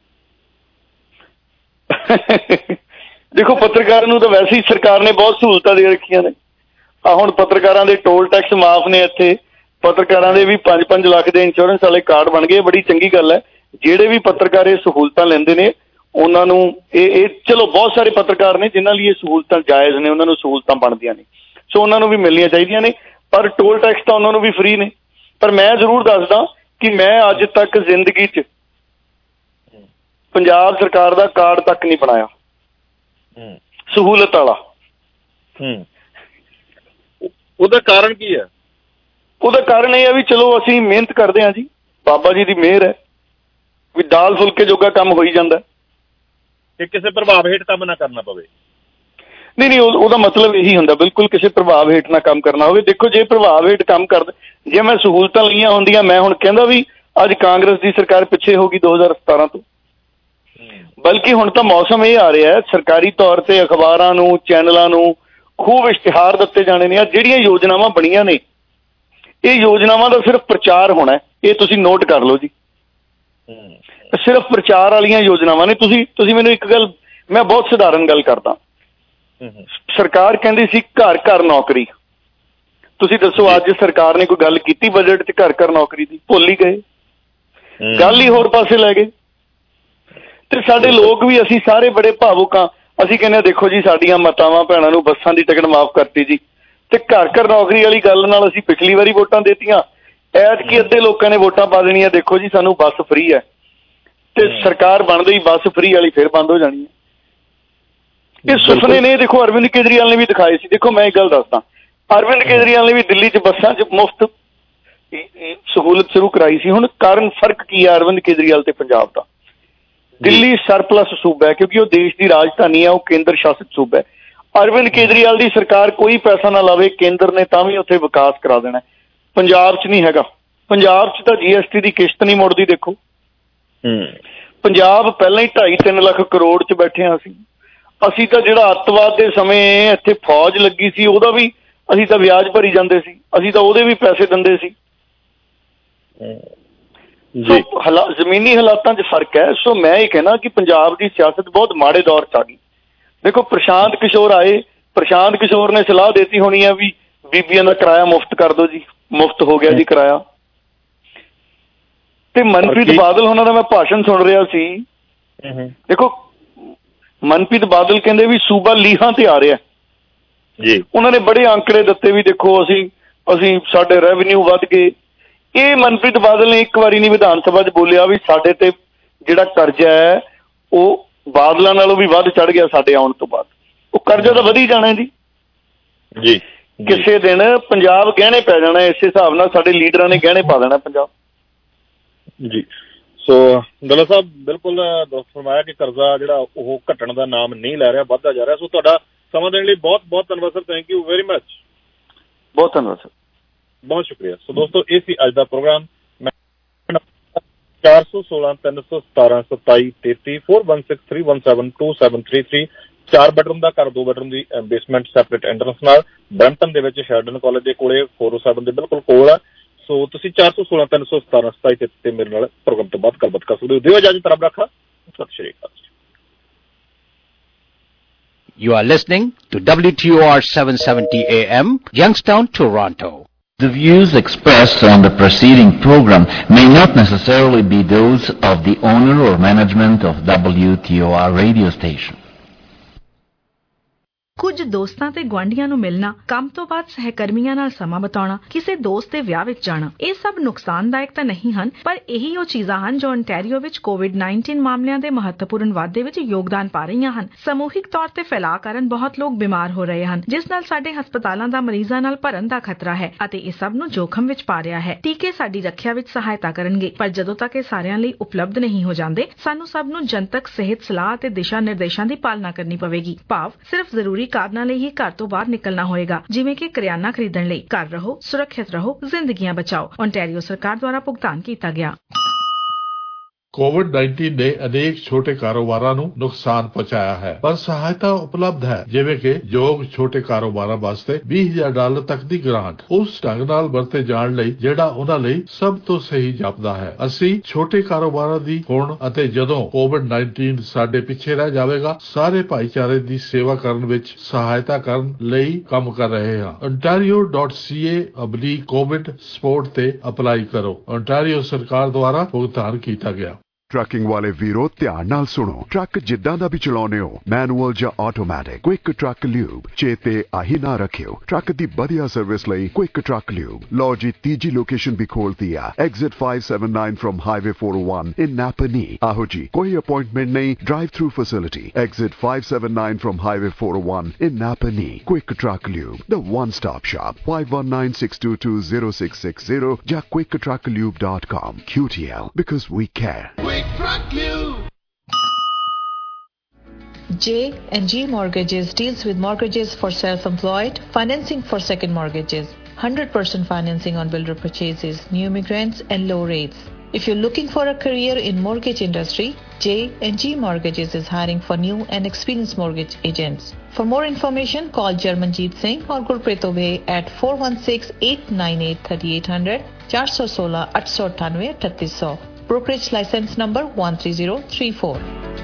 Speaker 20: ਦੇਖੋ, ਪੱਤਰਕਾਰਾਂ ਨੂੰ ਤਾਂ ਵੈਸੇ ਹੀ ਸਰਕਾਰ ਨੇ ਬਹੁਤ ਸਹੂਲਤਾਂ ਦੇ ਰੱਖੀਆਂ ਨੇ। ਆ ਹੁਣ ਪੱਤਰਕਾਰਾਂ ਦੇ ਟੋਲ ਟੈਕਸ ਮਾਫ ਨੇ, ਇੱਥੇ ਪੱਤਰਕਾਰਾਂ ਦੇ ਵੀ 5-5 ਲੱਖ ਦੇ ਇੰਸ਼ੋਰੈਂਸ ਵਾਲੇ ਕਾਰਡ ਬਣ ਗਏ। ਬੜੀ ਚੰਗੀ ਗੱਲ ਹੈ। ਜਿਹੜੇ ਵੀ ਪੱਤਰਕਾਰ ਇਹ ਸਹੂਲਤਾਂ ਲੈਂਦੇ ਨੇ ਉਹਨਾਂ ਨੂੰ ਇਹ ਚਲੋ ਬਹੁਤ ਸਾਰੇ ਪੱਤਰਕਾਰ ਨੇ ਜਿਨ੍ਹਾਂ ਲਈ ਇਹ ਸਹੂਲਤਾਂ ਜਾਇਜ਼ ਨੇ, ਉਹਨਾਂ ਨੂੰ ਸਹੂਲਤਾਂ ਬਣਦੀਆਂ ਨੇ, ਸੋ ਉਹਨਾਂ ਨੂੰ ਵੀ ਮਿਲਣੀਆਂ ਚਾਹੀਦੀਆਂ ਨੇ। ਪਰ ਟੋਲ ਟੈਕਸ ਤਾਂ ਉਹਨਾਂ ਨੂੰ ਵੀ ਫ੍ਰੀ ਨੇ। ਪਰ ਮੈਂ ਜ਼ਰੂਰ ਦੱਸਦਾ ਕਿ ਮੈਂ ਅੱਜ ਤੱਕ ਜ਼ਿੰਦਗੀ 'ਚ ਪੰਜਾਬ ਸਰਕਾਰ ਦਾ ਕਾਰਡ ਤੱਕ ਨਹੀਂ ਬਣਾਇਆ ਸਹੂਲਤ ਵਾਲਾ।
Speaker 21: ਉਹਦਾ ਕਾਰਨ ਕੀ ਹੈ?
Speaker 20: ਉਹਦਾ ਕਾਰਨ ਇਹ ਹੈ ਵੀ ਚਲੋ ਅਸੀਂ ਮਿਹਨਤ ਕਰਦੇ ਹਾਂ ਜੀ, ਬਾਬਾ ਜੀ ਦੀ ਮਿਹਰ ਹੈ ਵੀ ਦਾਲ ਫੁਲਕੇ ਜੋਗਾ ਕੰਮ ਹੋਈ ਜਾਂਦਾ
Speaker 21: ਕਿ ਕਿਸੇ ਪ੍ਰਭਾਵ ਹੇਠ ਕੰਮ ਨਾ ਕਰਨਾ ਪਵੇ।
Speaker 20: ਨਹੀਂ, ਉਹਦਾ ਮਤਲਬ ਇਹੀ ਹੁੰਦਾ, ਬਿਲਕੁਲ ਕਿਸੇ ਪ੍ਰਭਾਵ ਹੇਠ ਨਾ ਕੰਮ ਕਰਨਾ ਹੋਵੇ। ਦੇਖੋ, ਜੇ ਪ੍ਰਭਾਵ ਹੇਠ ਕੰਮ ਕਰਦਾ, ਜੇ ਮੈਂ ਸਹੂਲਤਾਂ ਲਈਆਂ ਹੁੰਦੀਆਂ, ਮੈਂ ਹੁਣ ਕਹਿੰਦਾ ਵੀ ਅੱਜ ਕਾਂਗਰਸ ਦੀ ਸਰਕਾਰ ਪਿੱਛੇ ਹੋ ਗਈ 2017 ਤੋਂ। ਬਲਕਿ ਹੁਣ ਤਾਂ ਮੌਸਮ ਇਹ ਆ ਰਿਹਾ, ਸਰਕਾਰੀ ਤੌਰ ਤੇ ਅਖਬਾਰਾਂ ਨੂੰ, ਚੈਨਲਾਂ ਨੂੰ ਖੂਬ ਇਸ਼ਤਿਹਾਰ ਦਿੱਤੇ ਜਾਣੇ ਨੇ। ਜਿਹੜੀਆਂ ਯੋਜਨਾਵਾਂ ਬਣੀਆਂ ਨੇ, ਇਹ ਯੋਜਨਾਵਾਂ ਦਾ ਸਿਰਫ ਪ੍ਰਚਾਰ ਹੋਣਾ, ਇਹ ਤੁਸੀਂ ਨੋਟ ਕਰ ਲਓ ਜੀ। ਸਿਰਫ ਪ੍ਰਚਾਰ ਵਾਲੀਆਂ ਯੋਜਨਾਵਾਂ ਨੇ। ਤੁਸੀਂ ਮੈਨੂੰ ਇੱਕ ਗੱਲ, ਮੈਂ ਬਹੁਤ ਸਧਾਰਨ ਗੱਲ ਕਰਦਾ। ਸਰਕਾਰ ਕਹਿੰਦੀ ਸੀ ਘਰ ਘਰ ਨੌਕਰੀ। ਤੁਸੀਂ ਦੱਸੋ ਅੱਜ ਸਰਕਾਰ ਨੇ ਕੋਈ ਗੱਲ ਕੀਤੀ ਬਜਟ 'ਚ ਘਰ ਘਰ ਨੌਕਰੀ ਦੀ? ਭੁੱਲ ਹੀ ਗਏ, ਗੱਲ ਹੀ ਹੋਰ ਪਾਸੇ ਲੈ ਗਏ। ਤੇ ਸਾਡੇ ਲੋਕ ਵੀ, ਅਸੀਂ ਸਾਰੇ ਬੜੇ ਭਾਵੁਕ ਹਾਂ। ਅਸੀਂ ਕਹਿੰਦੇ ਦੇਖੋ ਜੀ, ਸਾਡੀਆਂ ਮਾਤਾਵਾਂ ਭੈਣਾਂ ਨੂੰ ਬੱਸਾਂ ਦੀ ਟਿਕਟ ਮਾਫ ਕਰਤੀ ਜੀ, ਤੇ ਘਰ ਘਰ ਨੌਕਰੀ ਵਾਲੀ ਗੱਲ ਨਾਲ ਅਸੀਂ ਪਿਛਲੀ ਵਾਰੀ ਵੋਟਾਂ ਦੇਤੀਆਂ, ਐਤਕੀ ਅੱਧੇ ਲੋਕਾਂ ਨੇ ਵੋਟਾਂ ਪਾ ਦੇਣੀਆਂ, ਦੇਖੋ ਜੀ ਸਾਨੂੰ ਬੱਸ ਫ੍ਰੀ ਹੈ, ਤੇ ਸਰਕਾਰ ਬਣਦੇ ਹੀ ਬੱਸ ਫ੍ਰੀ ਵਾਲੀ ਫਿਰ ਬੰਦ ਹੋ ਜਾਣੀ ਹੈ। ਇਹ ਸੁਪਨੇ ਨੇ। ਦੇਖੋ, ਅਰਵਿੰਦ ਕੇਜਰੀਵਾਲ ਨੇ ਵੀ ਦਿਖਾਏ ਸੀ। ਦੇਖੋ, ਮੈਂ ਇੱਕ ਗੱਲ ਦੱਸਦਾ, ਅਰਵਿੰਦ ਕੇਜਰੀਵਾਲ ਨੇ ਵੀ ਦਿੱਲੀ 'ਚ ਬੱਸਾਂ 'ਚ ਮੁਫਤ ਸਹੂਲਤ ਸ਼ੁਰੂ ਕਰਾਈ ਸੀ। ਹੁਣ ਕਾਰਨ ਫਰਕ ਕੀ ਹੈ ਅਰਵਿੰਦ ਕੇਜਰੀਵਾਲ ਤੇ ਪੰਜਾਬ ਦਾ? ਦਿੱਲੀ ਸਰਪਲਸ ਸੂਬਾ ਹੈ ਕਿਉਂਕਿ ਉਹ ਦੇਸ਼ ਦੀ ਰਾਜਧਾਨੀ ਹੈ, ਉਹ ਕੇਂਦਰ ਸ਼ਾਸਿਤ ਸੂਬਾ ਹੈ। ਅਰਵਿੰਦ ਕੇਜਰੀਵਾਲ ਦੀ ਸਰਕਾਰ ਕੋਈ ਪੈਸਾ ਨਾ ਲਾਵੇ, ਕੇਂਦਰ ਨੇ ਤਾਂ ਵੀ ਉੱਥੇ ਵਿਕਾਸ ਕਰਾ ਦੇਣਾ। ਪੰਜਾਬ 'ਚ ਨਹੀਂ ਹੈਗਾ। ਪੰਜਾਬ 'ਚ ਤਾਂ GST ਦੀ ਕਿਸ਼ਤ ਨਹੀਂ ਮੁੜਦੀ। ਦੇਖੋ ਪੰਜਾਬ ਪਹਿਲਾਂ ਹੀ 2.5-3 ਲੱਖ ਕਰੋੜ 'ਚ ਬੈਠੇ ਹਾਂ ਅਸੀਂ ਤਾਂ ਜਿਹੜਾ ਅੱਤਵਾਦ ਦੇ ਸਮੇਂ ਇੱਥੇ ਫੌਜ ਲੱਗੀ ਸੀ ਉਹਦਾ ਵੀ ਅਸੀਂ ਤਾਂ ਵਿਆਜ ਭਰੀ ਜਾਂਦੇ ਸੀ, ਅਸੀਂ ਤਾਂ ਉਹਦੇ ਵੀ ਪੈਸੇ ਦਿੰਦੇ ਸੀ। ਜ਼ਮੀਨੀ ਹਾਲਾਤਾਂ 'ਚ ਫਰਕ ਹੈ। ਸੋ ਮੈਂ ਇਹ ਕਹਿਣਾ ਕਿ ਪੰਜਾਬ ਦੀ ਸਿਆਸਤ ਬਹੁਤ ਮਾੜੇ ਦੌਰ 'ਚ ਆ ਗਈ। ਦੇਖੋ ਪ੍ਰਸ਼ਾਂਤ ਕਿਸ਼ੋਰ ਆਏ, ਪ੍ਰਸ਼ਾਂਤ ਕਿਸ਼ੋਰ ਨੇ ਸਲਾਹ ਦੇਤੀ ਹੋਣੀ ਆ ਵੀ ਬੀਬੀਆਂ ਦਾ ਕਿਰਾਇਆ ਮੁਫਤ ਕਰ ਦਿਓ ਜੀ, ਮੁਫਤ ਹੋ ਗਿਆ ਜੀ ਕਿਰਾਇਆ। ਤੇ ਮਨਪ੍ਰੀਤ ਬਾਦਲ ਉਹਨਾਂ ਦਾ ਮੈਂ ਭਾਸ਼ਣ ਸੁਣ ਰਿਹਾ ਸੀ। ਦੇਖੋ ਮਨਪ੍ਰੀਤ ਬਾਦਲ ਕਹਿੰਦੇ ਵੀ ਸੂਬਾ ਲੀਹਾਂ ਤੇ ਆ ਰਿਹਾ ਜੀ। ਉਹਨਾਂ ਨੇ ਬੜੇ ਅੰਕੜੇ ਦਿੱਤੇ ਵੀ ਦੇਖੋ ਅਸੀਂ ਸਾਡੇ ਰੈਵਨਿਊ ਵੱਧ ਗਏ। ਇਹ ਮਨਪ੍ਰੀਤ ਬਾਦਲ ਨੇ ਇੱਕ ਵਾਰੀ ਨਹੀਂ ਵਿਧਾਨ ਸਭਾ 'ਚ ਬੋਲਿਆ ਵੀ ਸਾਡੇ ਤੇ ਜਿਹੜਾ ਕਰਜ਼ਾ ਹੈ ਉਹ ਬਾਦਲਾਂ ਨਾਲੋਂ ਵੀ ਵੱਧ ਚੜ ਗਿਆ ਸਾਡੇ ਆਉਣ ਤੋਂ ਬਾਅਦ। ਉਹ ਕਰਜ਼ਾ ਤਾਂ ਵਧੀ ਜਾਣਾ ਜੀ। ਕਿਸੇ ਦਿਨ ਪੰਜਾਬ ਗਹਿਣੇ ਪੈ ਜਾਣਾ। ਇਸੇ ਹਿਸਾਬ ਨਾਲ ਸਾਡੇ ਲੀਡਰਾਂ ਨੇ ਗਹਿਣੇ ਪਾ ਦੇਣਾ ਪੰਜਾਬ ਜੀ। ਸੋ ਡੱਲਾ ਸਾਹਿਬ ਬਿਲਕੁਲ ਫਰਮਾਇਆ ਕਿ ਕਰਜ਼ਾ ਜਿਹੜਾ ਉਹ ਘਟਣ ਦਾ ਨਾਮ ਨਹੀਂ ਲੈ ਰਿਹਾ, ਵੱਧਦਾ ਜਾ ਰਿਹਾ। ਸੋ ਤੁਹਾਡਾ ਸਮਾਂ ਦੇਣ ਲਈ ਬਹੁਤ ਬਹੁਤ ਧੰਨਵਾਦ sir. Thank you very much. ਬਹੁਤ ਧੰਨਵਾਦ ਸਰ, ਬਹੁਤ ਸ਼ੁਕਰੀਆ। ਸੋ ਦੋਸਤੋ ਇਹ ਸੀ ਅੱਜ ਦਾ ਪ੍ਰੋਗਰਾਮ। 416-317-2733 4163172733 4 ਬੈਡਰੂਮ ਦਾ ਘਰ, 2 ਬੈਡਰੂਮ ਦੀ ਬੇਸਮੈਂਟ ਸੈਪਰੇਟ ਐਂਟਰੈਂਸ ਨਾਲ ਬਰੈਂਪਟਨ ਦੇ ਵਿੱਚ ਸ਼ੈਰਡਨ ਕਾਲਜ ਦੇ ਕੋਲੇ 407 ਦੇ ਬਿਲਕੁਲ ਕੋਲ ਆ। ਸੋ ਤੁਸੀਂ 416-317-2733 ਤੇ ਮੇਰੇ ਨਾਲ ਪ੍ਰੋਗਰਾਮ ਤੋਂ ਬਾਅਦ ਗੱਲਬਾਤ ਕਰ ਸਕਦੇ ਹੋ। ਦਿਓ ਇਜਾਜ਼ਤ, ਰੱਬ ਰੱਖਾ। ਸਤਿ ਸ਼੍ਰੀ ਅਕਾਲ।
Speaker 1: You are listening to WTOR 770 AM, Youngstown, Toronto. The views expressed on the preceding program may not necessarily be those of the owner or management of WTOR radio station.
Speaker 2: ਕੁਝ ਦੋਸਤਾਂ ਤੇ ਗੁਆਂਢੀਆਂ ਨੂੰ ਮਿਲਣਾ, ਕੰਮ ਤੋਂ ਬਾਅਦ ਸਹਿਕਰਮੀਆਂ ਨਾਲ ਸਮਾਂ ਬਿਤਾਉਣਾ, ਕਿਸੇ ਦੋਸਤ ਦੇ ਵਿਆਹ ਵਿੱਚ ਜਾਣਾ, ਇਹ ਸਭ ਨੁਕਸਾਨਦਾਇਕ ਤਾਂ ਨਹੀਂ ਹਨ, ਪਰ ਇਹੀ ਉਹ ਚੀਜ਼ਾਂ ਹਨ ਜੋ ontario ਵਿੱਚ COVID-19 ਮਾਮਲਿਆਂ ਦੇ ਮਹੱਤਵਪੂਰਨ ਵਾਧੇ ਵਿੱਚ ਯੋਗਦਾਨ ਪਾ ਰਹੀਆਂ ਹਨ। ਸਮੂਹਿਕ ਤੌਰ ਤੇ ਫੈਲਾਅ ਕਾਰਨ ਬਹੁਤ ਲੋਕ ਬਿਮਾਰ ਹੋ ਰਹੇ ਹਨ, ਜਿਸ ਨਾਲ ਸਾਡੇ ਹਸਪਤਾਲਾਂ ਦਾ ਮਰੀਜ਼ਾਂ ਨਾਲ ਭਰਨ ਦਾ ਖਤਰਾ ਹੈ ਅਤੇ ਇਹ ਸਭ ਨੂੰ ਜੋਖਮ ਵਿੱਚ ਪਾ ਰਿਹਾ ਹੈ। ਟੀਕੇ ਸਾਡੀ ਰੱਖਿਆ ਵਿੱਚ ਸਹਾਇਤਾ ਕਰਨਗੇ, ਪਰ ਜਦੋਂ ਤੱਕ ਇਹ ਸਾਰਿਆਂ ਲਈ ਉਪਲਬਧ ਨਹੀਂ ਹੋ ਜਾਂਦੇ, ਸਾਨੂੰ ਸਭ ਨੂੰ ਜਨਤਕ ਸਿਹਤ ਸਲਾਹ ਅਤੇ ਦਿਸ਼ਾ ਨਿਰਦੇਸ਼ਾਂ ਦੀ ਪਾਲਣਾ ਕਰਨੀ ਪਵੇਗੀ। ਭਾਵ ਸਿਰਫ ਜ਼ਰੂਰੀ ਕਾਰਨਾਂ ਲਈ ਹੀ ਘਰ ਤੋਂ ਬਾਹਰ ਨਿਕਲਣਾ ਹੋਏਗਾ, ਜਿਵੇਂ ਕਿ ਕਰਿਆਨਾ ਖਰੀਦਣ ਲਈ। ਘਰ ਰਹੋ, ਸੁਰੱਖਿਅਤ ਰਹੋ, ਜ਼ਿੰਦਗੀਆਂ ਬਚਾਓ। ontario ਸਰਕਾਰ ਦੁਆਰਾ ਭੁਗਤਾਨ ਕੀਤਾ ਗਿਆ।
Speaker 3: कोविड-19 ने अनेक छोटे कारोबाਰਾਂ ਨੂੰ ਨੁਕਸਾਨ ਪਹੁੰਚਾਇਆ ਹੈ, ਪਰ ਸਹਾਇਤਾ ਉਪਲਬਧ ਹੈ, ਜਿਵੇਂ ਕਿ ਯੋਗ ਛੋਟੇ ਕਾਰੋਬਾਰਾਂ ਵਾਸਤੇ $20,000 ਤੱਕ ਦੀ ਗ੍ਰਾਂਟ ਉਸ ਢੰਗ ਨਾਲ ਵਰਤੇ ਜਾਣ ਲਈ ਜਿਹੜਾ ਉਹਨਾਂ ਲਈ ਸਭ ਤੋਂ ਸਹੀ ਜਾਪਦਾ ਹੈ। ਅਸੀਂ ਛੋਟੇ ਕਾਰੋਬਾਰਾਂ ਦੀ ਹੁਣ ਅਤੇ ਜਦੋਂ COVID-19 ਸਾਡੇ ਪਿੱਛੇ ਰਹਿ ਜਾਵੇਗਾ ਸਾਰੇ ਭਾਈਚਾਰੇ ਦੀ ਸੇਵਾ ਕਰਨ ਵਿੱਚ ਸਹਾਇਤਾ ਕਰਨ ਲਈ ਕੰਮ ਕਰ ਰਹੇ ਹਾਂ। ontario.ca/covid support ਤੇ ਅਪਲਾਈ ਕਰੋ। ontario ਸਰਕਾਰ ਦੁਆਰਾ ਭੁਗਤਾਨ ਕੀਤਾ ਗਿਆ।
Speaker 22: ਟਰੱਕਿੰਗ ਵਾਲੇ ਵੀਰੋ ਧਿਆਨ ਨਾਲ ਸੁਣੋ। ਟਰੱਕ ਜਿੱਦਾਂ ਦਾ ਵੀ ਚਲਾਉਨੇ ਹੋ, ਮੈਨੂਅਲ ਜਾਂ ਆਟੋਮੈਟਿਕ, ਕੁਇਕ ਟਰੱਕ ਲਿਊਬ ਚੇਤੇ ਆਹੀ ਨਾ ਰੱਖਿਓ। ਟਰੱਕ ਦੀ ਵਧੀਆ ਸਰਵਿਸ ਲਈ ਕੁਇਕ ਟਰੱਕ ਲਿਊਬ। ਲਓ ਜੀ ਤੀਜੀ ਲੋਕੇਸ਼ਨ ਵੀ ਖੋਲਤੀ ਆ, exit 579 from highway 401 in Napanee. ਆਹੋ ਜੀ, ਕੋਈ ਅਪਾਇੰਟਮੈਂਟ ਨਹੀਂ, drive through facility. Exit 579 from highway 401 in Napanee. Quick truck lube, the one stop shop. 5196220660 ਜਾਂ quicktrucklube.com. QTL, because we care.
Speaker 23: J&G Mortgages deals with mortgages for self-employed, financing for second mortgages, 100% financing on builder purchases, new immigrants and low rates. If you're looking for a career in mortgage industry, J&G Mortgages is hiring for new and experienced mortgage agents. For more information, call Jarmanjeet Singh or Gurpreet Obey at 416-898-3800, 416-898-3800. Brokerage license number 13034.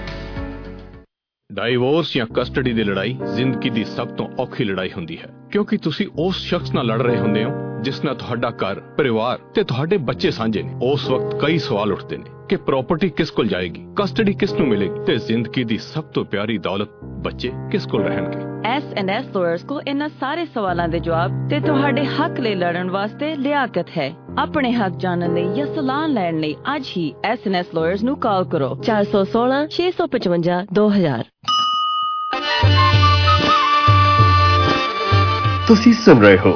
Speaker 24: Divorce ਜਾਂ custody ਦੀ ਲੜਾਈ ਜ਼ਿੰਦਗੀ ਦੀ ਸਭ ਤੋਂ ਔਖੀ ਲੜਾਈ ਹੁੰਦੀ ਹੈ, ਕਿਉਂਕਿ ਤੁਸੀਂ ਉਸ ਸ਼ਖਸ ਨਾਲ ਲੜ ਰਹੇ ਹੁੰਦੇ ਹੋ ਜਿਸ ਨਾਲ ਤੁਹਾਡਾ ਘਰ, ਪਰਿਵਾਰ ਤੇ ਤੁਹਾਡੇ ਬੱਚੇ ਸਾਂਝੇ ਨੇ। ਉਸ ਵਕਤ ਕਈ ਸਵਾਲ ਉੱਠਦੇ ਨੇ ਕਿ ਪ੍ਰਾਪਰਟੀ ਕਿਸ ਕੋਲ ਜਾਏਗੀ, ਕਸਟਡੀ ਕਿਸ ਨੂੰ ਮਿਲੇਗੀ ਤੇ ਜ਼ਿੰਦਗੀ ਦੀ ਸਭ ਤੋਂ ਪਿਆਰੀ ਦੌਲਤ ਬੱਚੇ ਕਿਸ ਕੋਲ ਰਹਿਣਗੇ।
Speaker 25: S&S lawyers ਕੋ ਇਹਨਾਂ ਸਾਰੇ ਸਵਾਲਾਂ ਦੇ ਜਵਾਬ ਤੇ ਤੁਹਾਡੇ ਹੱਕ ਲਈ ਲੜਨ ਵਾਸਤੇ ਲਿਆਕਤ ਹੈ। ਆਪਣੇ ਹੱਕ ਜਾਣਨ ਲਈ ਜਾਂ ਸਲਾਹ ਲੈਣ ਲਈ ਅੱਜ ਹੀ S&S lawyers ਨੂੰ ਕਾਲ ਕਰੋ 416-655-2000।
Speaker 26: ਤੁਸੀਂ ਸੁਣ ਰਹੇ ਹੋ